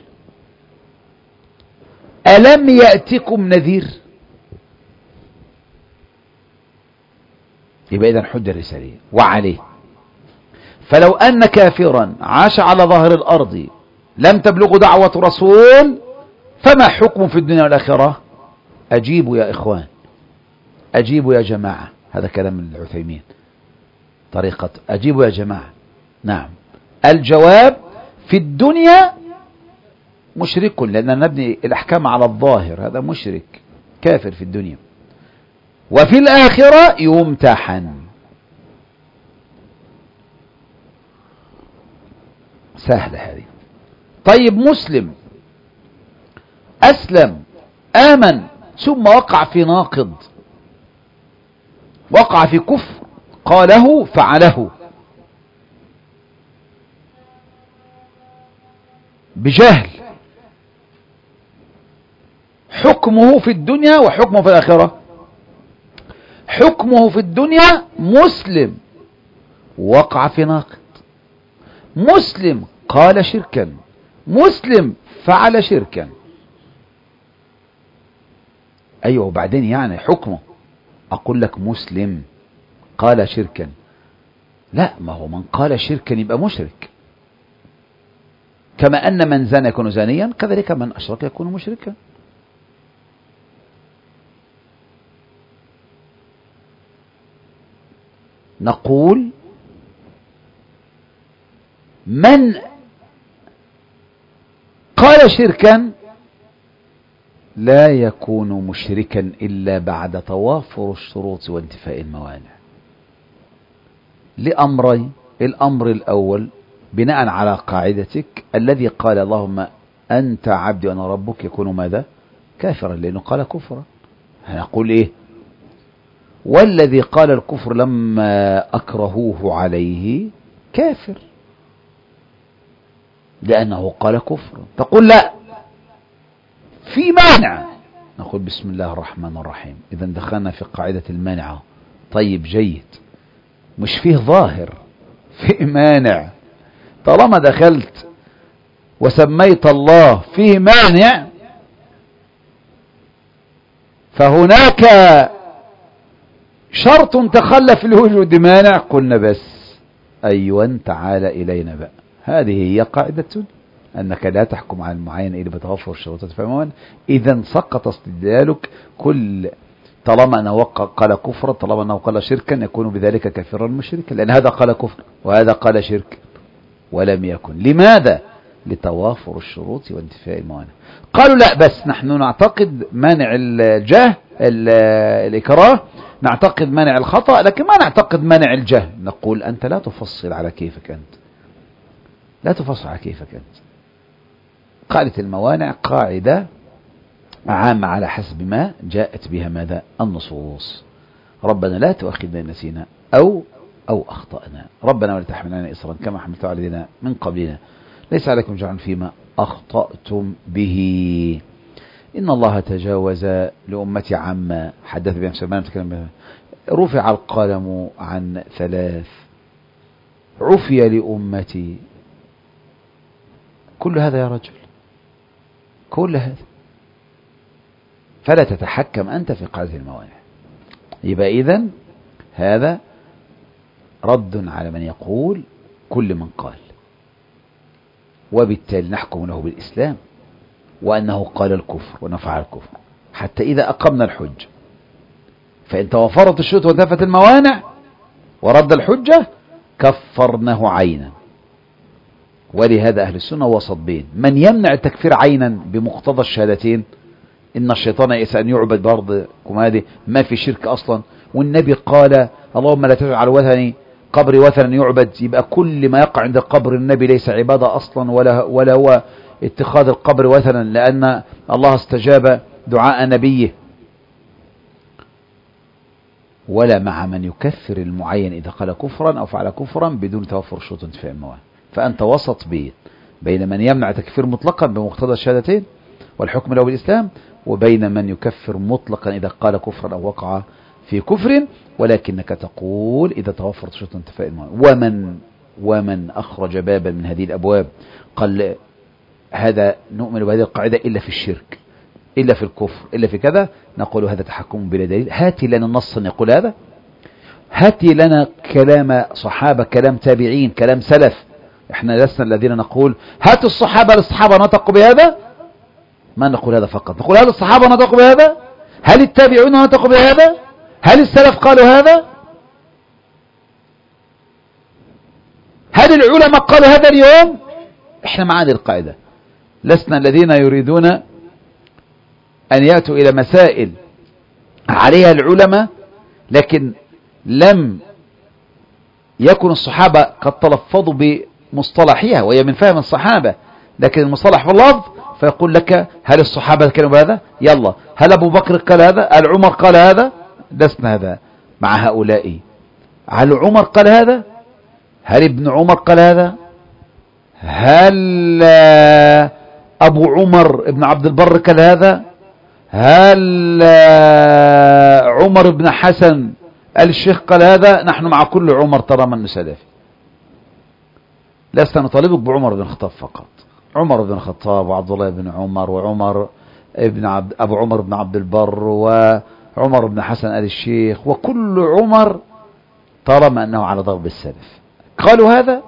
ألم يأتكم نذير. يبقى إذن حجة رسالية وعليه. فلو أن كافرا عاش على ظهر الأرض لم تبلغ دعوة رسول فما حكم في الدنيا والآخرة؟ أجيبوا يا إخوان، أجيبوا يا جماعة. هذا كلام العثيمين، طريقة أجيبوا يا جماعة. نعم، الجواب: في الدنيا مشرك، لأننا نبني الأحكام على الظاهر، هذا مشرك كافر في الدنيا. وفي الآخرة يمتحن. سهلة هذه. طيب، مسلم أسلم آمن ثم وقع في ناقض، وقع في كفر، قاله فعله بجهل، حكمه في الدنيا وحكمه في الآخرة. حكمه في الدنيا مسلم وقع في ناقض، مسلم قال شركا، مسلم فعل شركا. أيوة، وبعدين يعني حكمه أقول لك مسلم قال شركا، لا، ما هو من قال شركا يبقى مشرك، كما أن من زنى يكون زانيا كذلك من أشرك يكون مشركا. نقول: من قال شركا لا يكون مشركا إلا بعد توافر الشروط وانتفاء الموانع، لأمرين: الأمر الأول بناء على قاعدتك الذي قال اللهم أنت عبدي وأنا ربك يكون ماذا؟ كافرا، لأنه قال كفرا. هنقول إيه؟ والذي قال الكفر لما أكرهوه عليه كافر لأنه قال كفرا. تقول لا، في مانع، نقول بسم الله الرحمن الرحيم. إذا دخلنا في قاعدة المانعة. طيب، جيد، مش فيه ظاهر، فيه مانع. طالما دخلت وسميت الله فيه مانع فهناك شرط تخلف لوجود مانع. قلنا بس أيوة، تعال إلينا بقى. هذه هي قاعدة أنك لا تحكم على المعين إلا بتوفر الشروط فهمون. إذا سقط استدلالك. كل طالما أنه قال كفرا، طالما أنه قال شركا، يكون بذلك كافرا مشركا، لأن هذا قال كفر وهذا قال شرك ولم يكن. لماذا؟ لتوافر الشروط وانتفاء الموانع. قالوا لا، بس نحن نعتقد مانع الجهل الإكراه، نعتقد مانع الخطأ، لكن ما نعتقد مانع الجهل. نقول أنت لا تفصل على كيفك أنت، لا تفصل على كيفك أنت. قاعدة الموانع قاعدة عامة على حسب ما جاءت بها ماذا؟ النصوص. ربنا لا تؤاخذنا إن نسينا أو أخطأنا، ربنا ولا تحمل علينا إصرا كما حملته على الذين من قبلنا، ليس عليكم جرح فيما أخطأتم به، إن الله تجاوز لأمتي عما حدث بهم سلمان. رفع القلم عن 3، عفي لأمتي. كل هذا يا رجل، كل هذا. فلا تتحكم أنت في قاعدة الموانع. يبقى إذن هذا رد على من يقول كل من قال، وبالتالي نحكم له بالإسلام وأنه قال الكفر ونفع الكفر حتى إذا أقمنا الحج. فإن توفرت الشروط وانتفت الموانع ورد الحجة كفرناه عينا. ولهذا أهل السنة وسط بين من يمنع التكفير عينا بمقتضى الشهادتين، إن الشيطان يئس أن يعبد برضكم، هذه ما في شرك أصلا، والنبي قال اللهم لا تجعل وثني قبري وثنا يعبد، يبقى كل ما يقع عند قبر النبي ليس عبادة أصلا ولا هو اتخاذ القبر وثنا، لأن الله استجاب دعاء نبيه. ولا مع من يكفر المعين إذا قال كفرا أو فعل كفرا بدون توفر شروط انتفاء الموانع. فأنت وسط بين من يمنع تكفير مطلقا بمقتضى الشهادتين والحكم له بالإسلام، وبين من يكفر مطلقا إذا قال كفرا أو وقع في كفر، ولكنك تقول إذا توفرت شروط انتفاء الموانع. ومن أخرج بابا من هذه الأبواب قال هذا نؤمن بهذه القاعدة إلا في الشرك، إلا في الكفر، إلا في كذا، نقول هذا تحكم بلا دليل. هاتي لنا نصا يقول هذا، هاتي لنا كلام صحابة، كلام تابعين، كلام سلف. احنا لسنا الذين نقول هاتوا الصحابة للصحابة نطقوا بهذا، ما نقول هذا فقط، نقول هل الصحابة نطقوا بهذا؟ هل التابعون نطقوا بهذا؟ هل السلف قالوا هذا؟ هل العلماء قالوا هذا اليوم؟ احنا مع هذه القاعدة، لسنا الذين يريدون أن يأتوا إلى مسائل عليها العلماء لكن لم يكن الصحابة قد تلفظوا بمصطلحها، وهي من فهم الصحابة، لكن المصطلح في اللفظ فيقول لك هل الصحابة كانوا بهذا؟ يلا، هل أبو بكر قال هذا؟ هل عمر قال هذا؟ لسنا هذا مع هؤلاء. هل عمر قال هذا؟ هل ابن عمر قال هذا؟ هل أبو عمر ابن عبد البر قال هذا؟ هل عمر بن حسن الشيخ قال هذا؟ نحن مع كل عمر ترى من سلفي، لسنا نطالبك بعمر بن الخطاب فقط، عمر بن الخطاب وعبد الله بن عمر وعمر ابن أبو عمر بن عبد البر وعمر بن حسن آل الشيخ، وكل عمر طالما أنه على ضرب السلف قالوا هذا.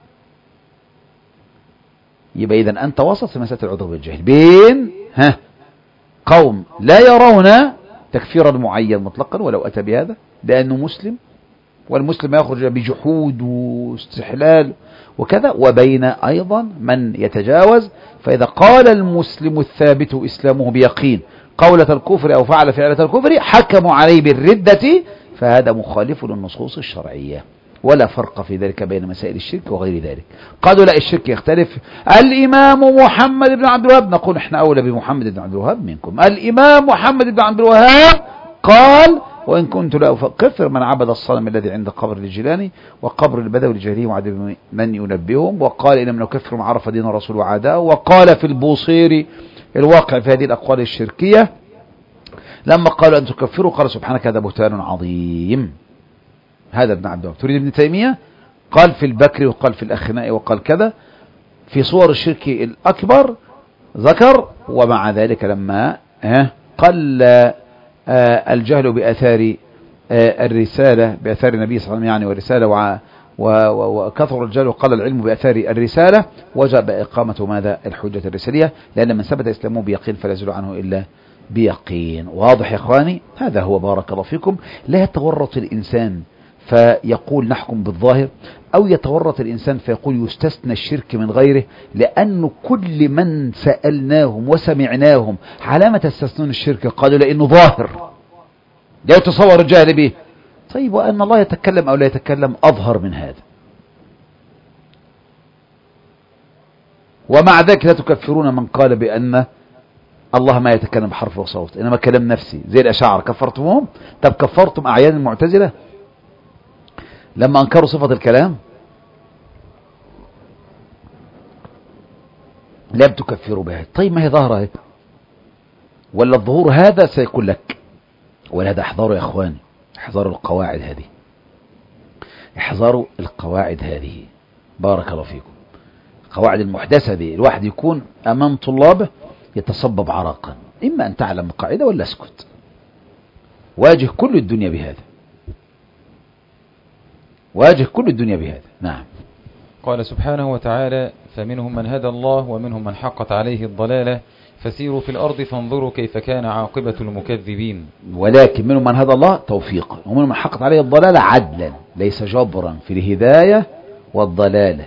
يبقى إذن أنت وسط في مسألة العذر بالجهل بين قوم لا يرون تكفيرا معين مطلقا ولو أتى بهذا لأنه مسلم، والمسلم يخرج بجحود واستحلال وكذا، وبين أيضا من يتجاوز، فإذا قال المسلم الثابت إسلامه بيقين قولة الكفر أو فعل فعلة الكفر حكموا عليه بالردة، فهذا مخالف للنصوص الشرعية، ولا فرق في ذلك بين مسائل الشرك وغير ذلك. قالوا لا الشرك يختلف، الإمام محمد بن عبد الوهاب، نقول احنا أولى بمحمد بن عبد الوهاب منكم. الإمام محمد بن عبد الوهاب قال وإن كنت لا أكفر من عبد الصنم الذي عند قبر الجيلاني وقبر البدوي الجاهلي وعد من ينبههم، وقال إن من نكفر من عرف دين الرسول وعداه، وقال في البوصيري الواقع في هذه الأقوال الشركية لما قالوا أن تكفروا قال سبحانك هذا بهتان عظيم. هذا ابن عبد الوهاب. تريد ابن تيمية قال في البكر وقال في الأخناء وقال كذا في صور الشرك الأكبر ذكر، ومع ذلك لما قل الجهل بأثار الرسالة، بأثار النبي صلى الله عليه وسلم يعني والرسالة، وكثر الجهل وقل العلم بأثار الرسالة، وجب إقامة ماذا؟ الحجة الرسالية، لأن من ثبت إسلامه بيقين فلا يزول عنه إلا بيقين. واضح يا إخواني؟ هذا هو بارك الله فيكم. لا يتورط الإنسان فيقول نحكم بالظاهر، أو يتورط الإنسان فيقول يستثنى الشرك من غيره، لأنه كل من سألناهم وسمعناهم على ما تستثنون الشرك قالوا لأنه ظاهر لا يتصور الجاهل به. طيب وأن الله يتكلم أو لا يتكلم أظهر من هذا، ومع ذلك لا تكفرون من قال بأن الله ما يتكلم بحرف وصوت إنما كلام نفسي زي الأشاعرة، كفرتمهم؟ طب كفرتم أعيان المعتزلة لما أنكروا صفة الكلام؟ لم تكفروا بها. طيب ما هي ظاهرة هي، ولا الظهور هذا سيكون لك، ولهذا احذروا يا اخواني، احذروا القواعد هذه، احذروا القواعد هذه بارك الله فيكم. القواعد المحدثة دي الواحد يكون امام طلابه يتصبب عرقا، اما ان تعلم القاعدة ولا اسكت. واجه كل الدنيا بهذا، واجه كل الدنيا بهذا. نعم. قال سبحانه وتعالى: فمنهم من هدى الله ومنهم من حقت عليه الضلالة فسيروا في الأرض فانظروا كيف كان عاقبة المكذبين. ولكن منهم من هدى الله توفيقا، ومنهم من حقت عليه الضلالة عدلا، ليس جبرا في الهداية والضلالة.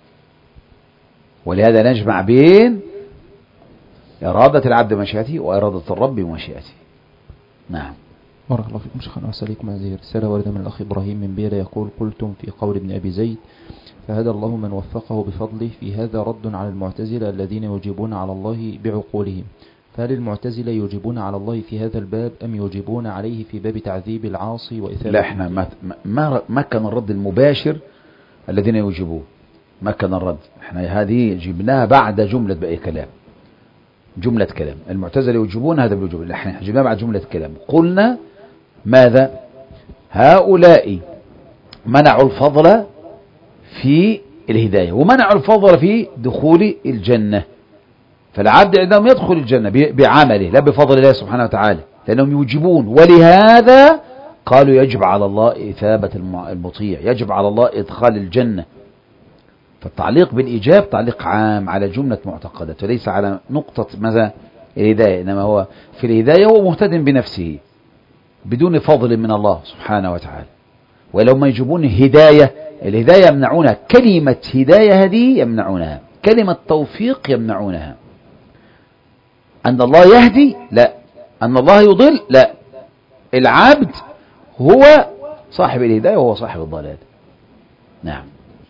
ولهذا نجمع بين إرادة العبد بمشيئته وإرادة الرب بمشيئته. نعم. بارك الله فيكم شيخنا وسليكم. هذه رسالة واردة من الأخ إبراهيم من بيلا يقول: قلتم في قول ابن أبي زيد: فهدى الله من وفقه بفضله، في هذا رد على المعتزلة الذين يجيبون على الله بعقولهم، فهل المعتزلة يجيبون على الله في هذا الباب أم يجيبون عليه في باب تعذيب العاصي وإثابة؟ لا، احنا ما كان الرد المباشر الذين يجيبون، ما كان الرد، احنا هذه جبناها بعد جملة بأي كلام، جملة كلام. المعتزلة يجيبون هذا بالوجوب، احنا جبناها بعد جملة كلام. قلنا ماذا؟ هؤلاء منعوا الفضل في الهداية ومنعوا الفضل في دخول الجنة، فالعبد عندهم يدخل الجنة بعمله لا بفضل الله سبحانه وتعالى، لأنهم يوجبون. ولهذا قالوا يجب على الله إثابة المطيع، يجب على الله إدخال الجنة. فالتعليق بالإيجاب تعليق عام على جملة معتقدات وليس على نقطة ماذا الهداية، إنما هو في الهداية هو مهتد بنفسه بدون فضل من الله سبحانه وتعالى. ولو ما يجيبون هداية، الهداية يمنعونها، كلمة هداية هذه يمنعونها، كلمة توفيق يمنعونها. أن الله يهدي لا، أن الله يضل لا، العبد هو صاحب الهداية وهو صاحب الضلال. نعم.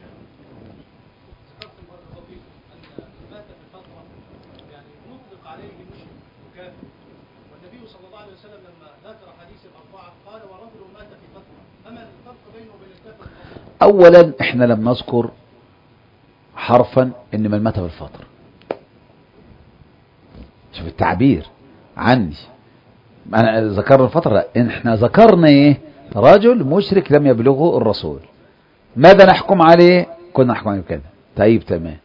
أولا احنا لم نذكر حرفا ان من مات في الفترة. شوف التعبير عني، أنا ذكرنا الفترة، لا، احنا ذكرنا ايه؟ رجل مشرك لم يبلغه الرسول، ماذا نحكم عليه؟ كنا نحكم عليه بكذا. طيب تمام،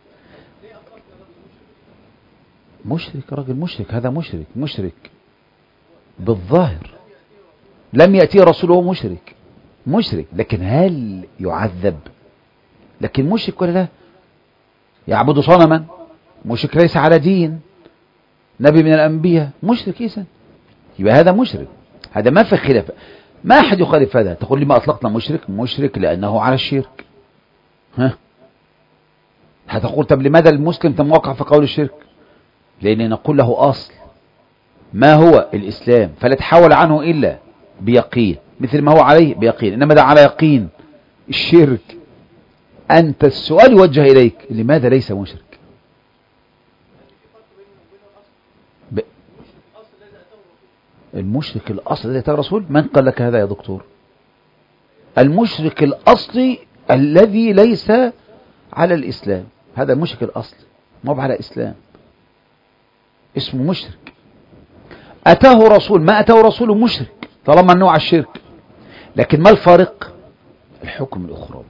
مشرك، راجل مشرك، هذا مشرك بالظاهر، لم يأتي رسوله مشرك، لكن هل يعذب؟ لكن مشرك ولا لا؟ يعبد صنما، مشرك ليس على دين نبي من الأنبياء، مشرك إذن، يبقى هذا مشرك، هذا ما في خلاف، ما أحد يخالف هذا. تقول لي ما أطلقنا مشرك لأنه على الشرك، هتقول طب لماذا المسلم تم وقع في قول الشرك؟ لأن نقول له أصل ما هو الإسلام، فلا تحول عنه إلا بيقين، مثل ما هو عليه بيقين، إنما ده على يقين. الشرك أنت السؤال يوجه إليك لماذا ليس مشرك؟ المشرك الأصل الذي أتاه الرسول، من قال لك هذا يا دكتور؟ المشرك الأصلي الذي ليس على الإسلام، هذا المشرك الأصلي، ما هو على الإسلام، اسمه مشرك. أتاه رسول، ما أتاه رسول مشرك طالما أنه على الشرك. لكن ما الفارق؟ الحكم الأخروي.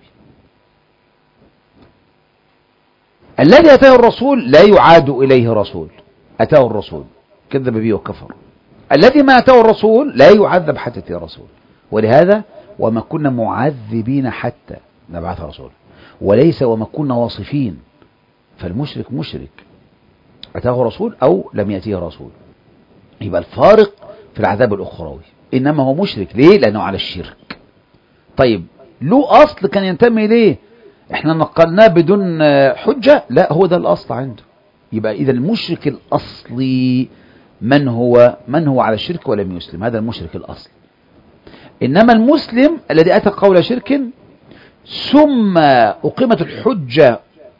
الذي أتاه الرسول لا يعاد إليه رسول، أتاه الرسول كذب به وكفر. الذي ما أتاه الرسول لا يعذب حتى يأتي رسول. ولهذا وما كنا معذبين حتى نبعث رسول، وليس وما كنا واصفين. فالمشرك مشرك أتاه رسول أو لم يأتيه رسول، يبقى الفارق في العذاب الأخروي. إنما هو مشرك ليه؟ لأنه على الشرك. طيب له أصل كان ينتمي إليه، احنا نقلناه بدون حجة؟ لا، هو ده الأصل عنده. يبقى إذا المشرك الأصلي من هو على الشرك ولم يسلم، هذا المشرك الأصل. إنما المسلم الذي أتى قول شرك ثم أقيمت الحجة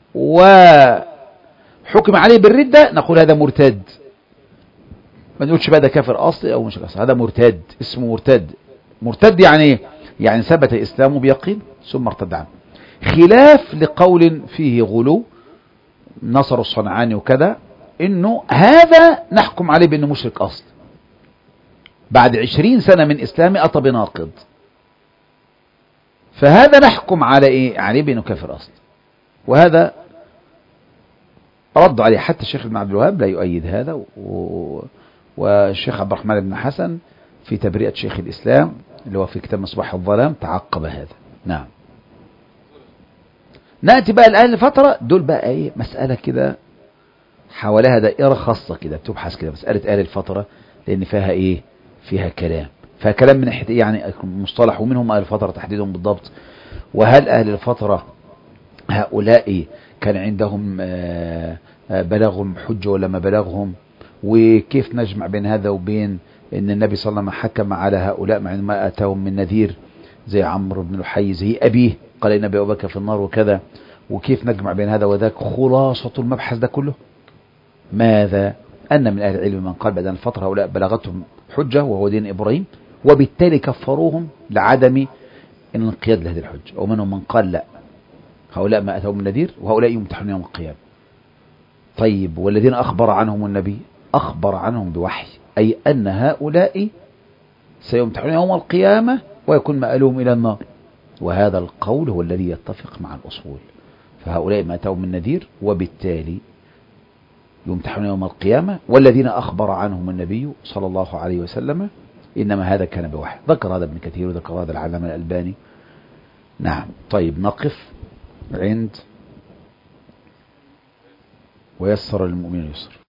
وحكم عليه بالردة، نقول هذا مرتد. ما نقولش بقى ده كافر أصلي أو مشرك أصلي، هذا مرتد، اسمه مرتد. مرتد يعني ايه؟ يعني ثبت إسلامه بيقين ثم ارتد عنه، خلاف لقول فيه غلو نصر الصنعاني وكذا، إنه هذا نحكم عليه بأنه مشرك أصل بعد 20 سنة من إسلامه أتى بناقض، فهذا نحكم على إيه؟ عليه بأنه كافر أصل. وهذا رد عليه حتى الشيخ ابن عبد الوهاب لا يؤيد هذا، والشيخ عبد الرحمن بن حسن في تبرئة شيخ الإسلام اللي هو في كتاب مصباح الظلام تعقب هذا. نعم. نأتي بقى الآن الفترة دول بقى ايه مسألة كده حواليها دائرة خاصة كده بتبحث كده مسألة آل الفترة، لأن فيها ايه فيها كلام من ناحية ايه يعني مصطلح، ومنهم آل الفترة تحديدهم بالضبط، وهل أهل الفترة هؤلاء كان عندهم بلغهم حجة ولا ما بلغهم، وكيف نجمع بين هذا وبين ان النبي صلى الله عليه وسلم حكم على هؤلاء مع ما اتاهم من نذير زي عمرو بن لحي زي ابيه قال ان ابي بكر في النار وكذا، وكيف نجمع بين هذا وذاك. خلاصة المبحث ده كله ماذا؟ ان من اهل العلم من قال بدل الفترة هؤلاء بلغتهم حجة وهو دين ابراهيم، وبالتالي كفروهم لعدم الانقياد لهذه الحجة، ومنهم من قال لا هؤلاء ما اتاهم من نذير وهؤلاء يمتحنون يوم القيامة. طيب والذين اخبر عنهم النبي اخبر عنهم بوحي، أي أن هؤلاء سيمتحنون يوم القيامة ويكون مآلهم إلى النار، وهذا القول هو الذي يتفق مع الأصول. فهؤلاء ما أتوا من نذير وبالتالي يمتحنون يوم القيامة، والذين أخبر عنهم النبي صلى الله عليه وسلم إنما هذا كان بوحي. ذكر هذا ابن كثير وذكر هذا العلامة الألباني. نعم. طيب نقف عند ويسر للمؤمنين يسر.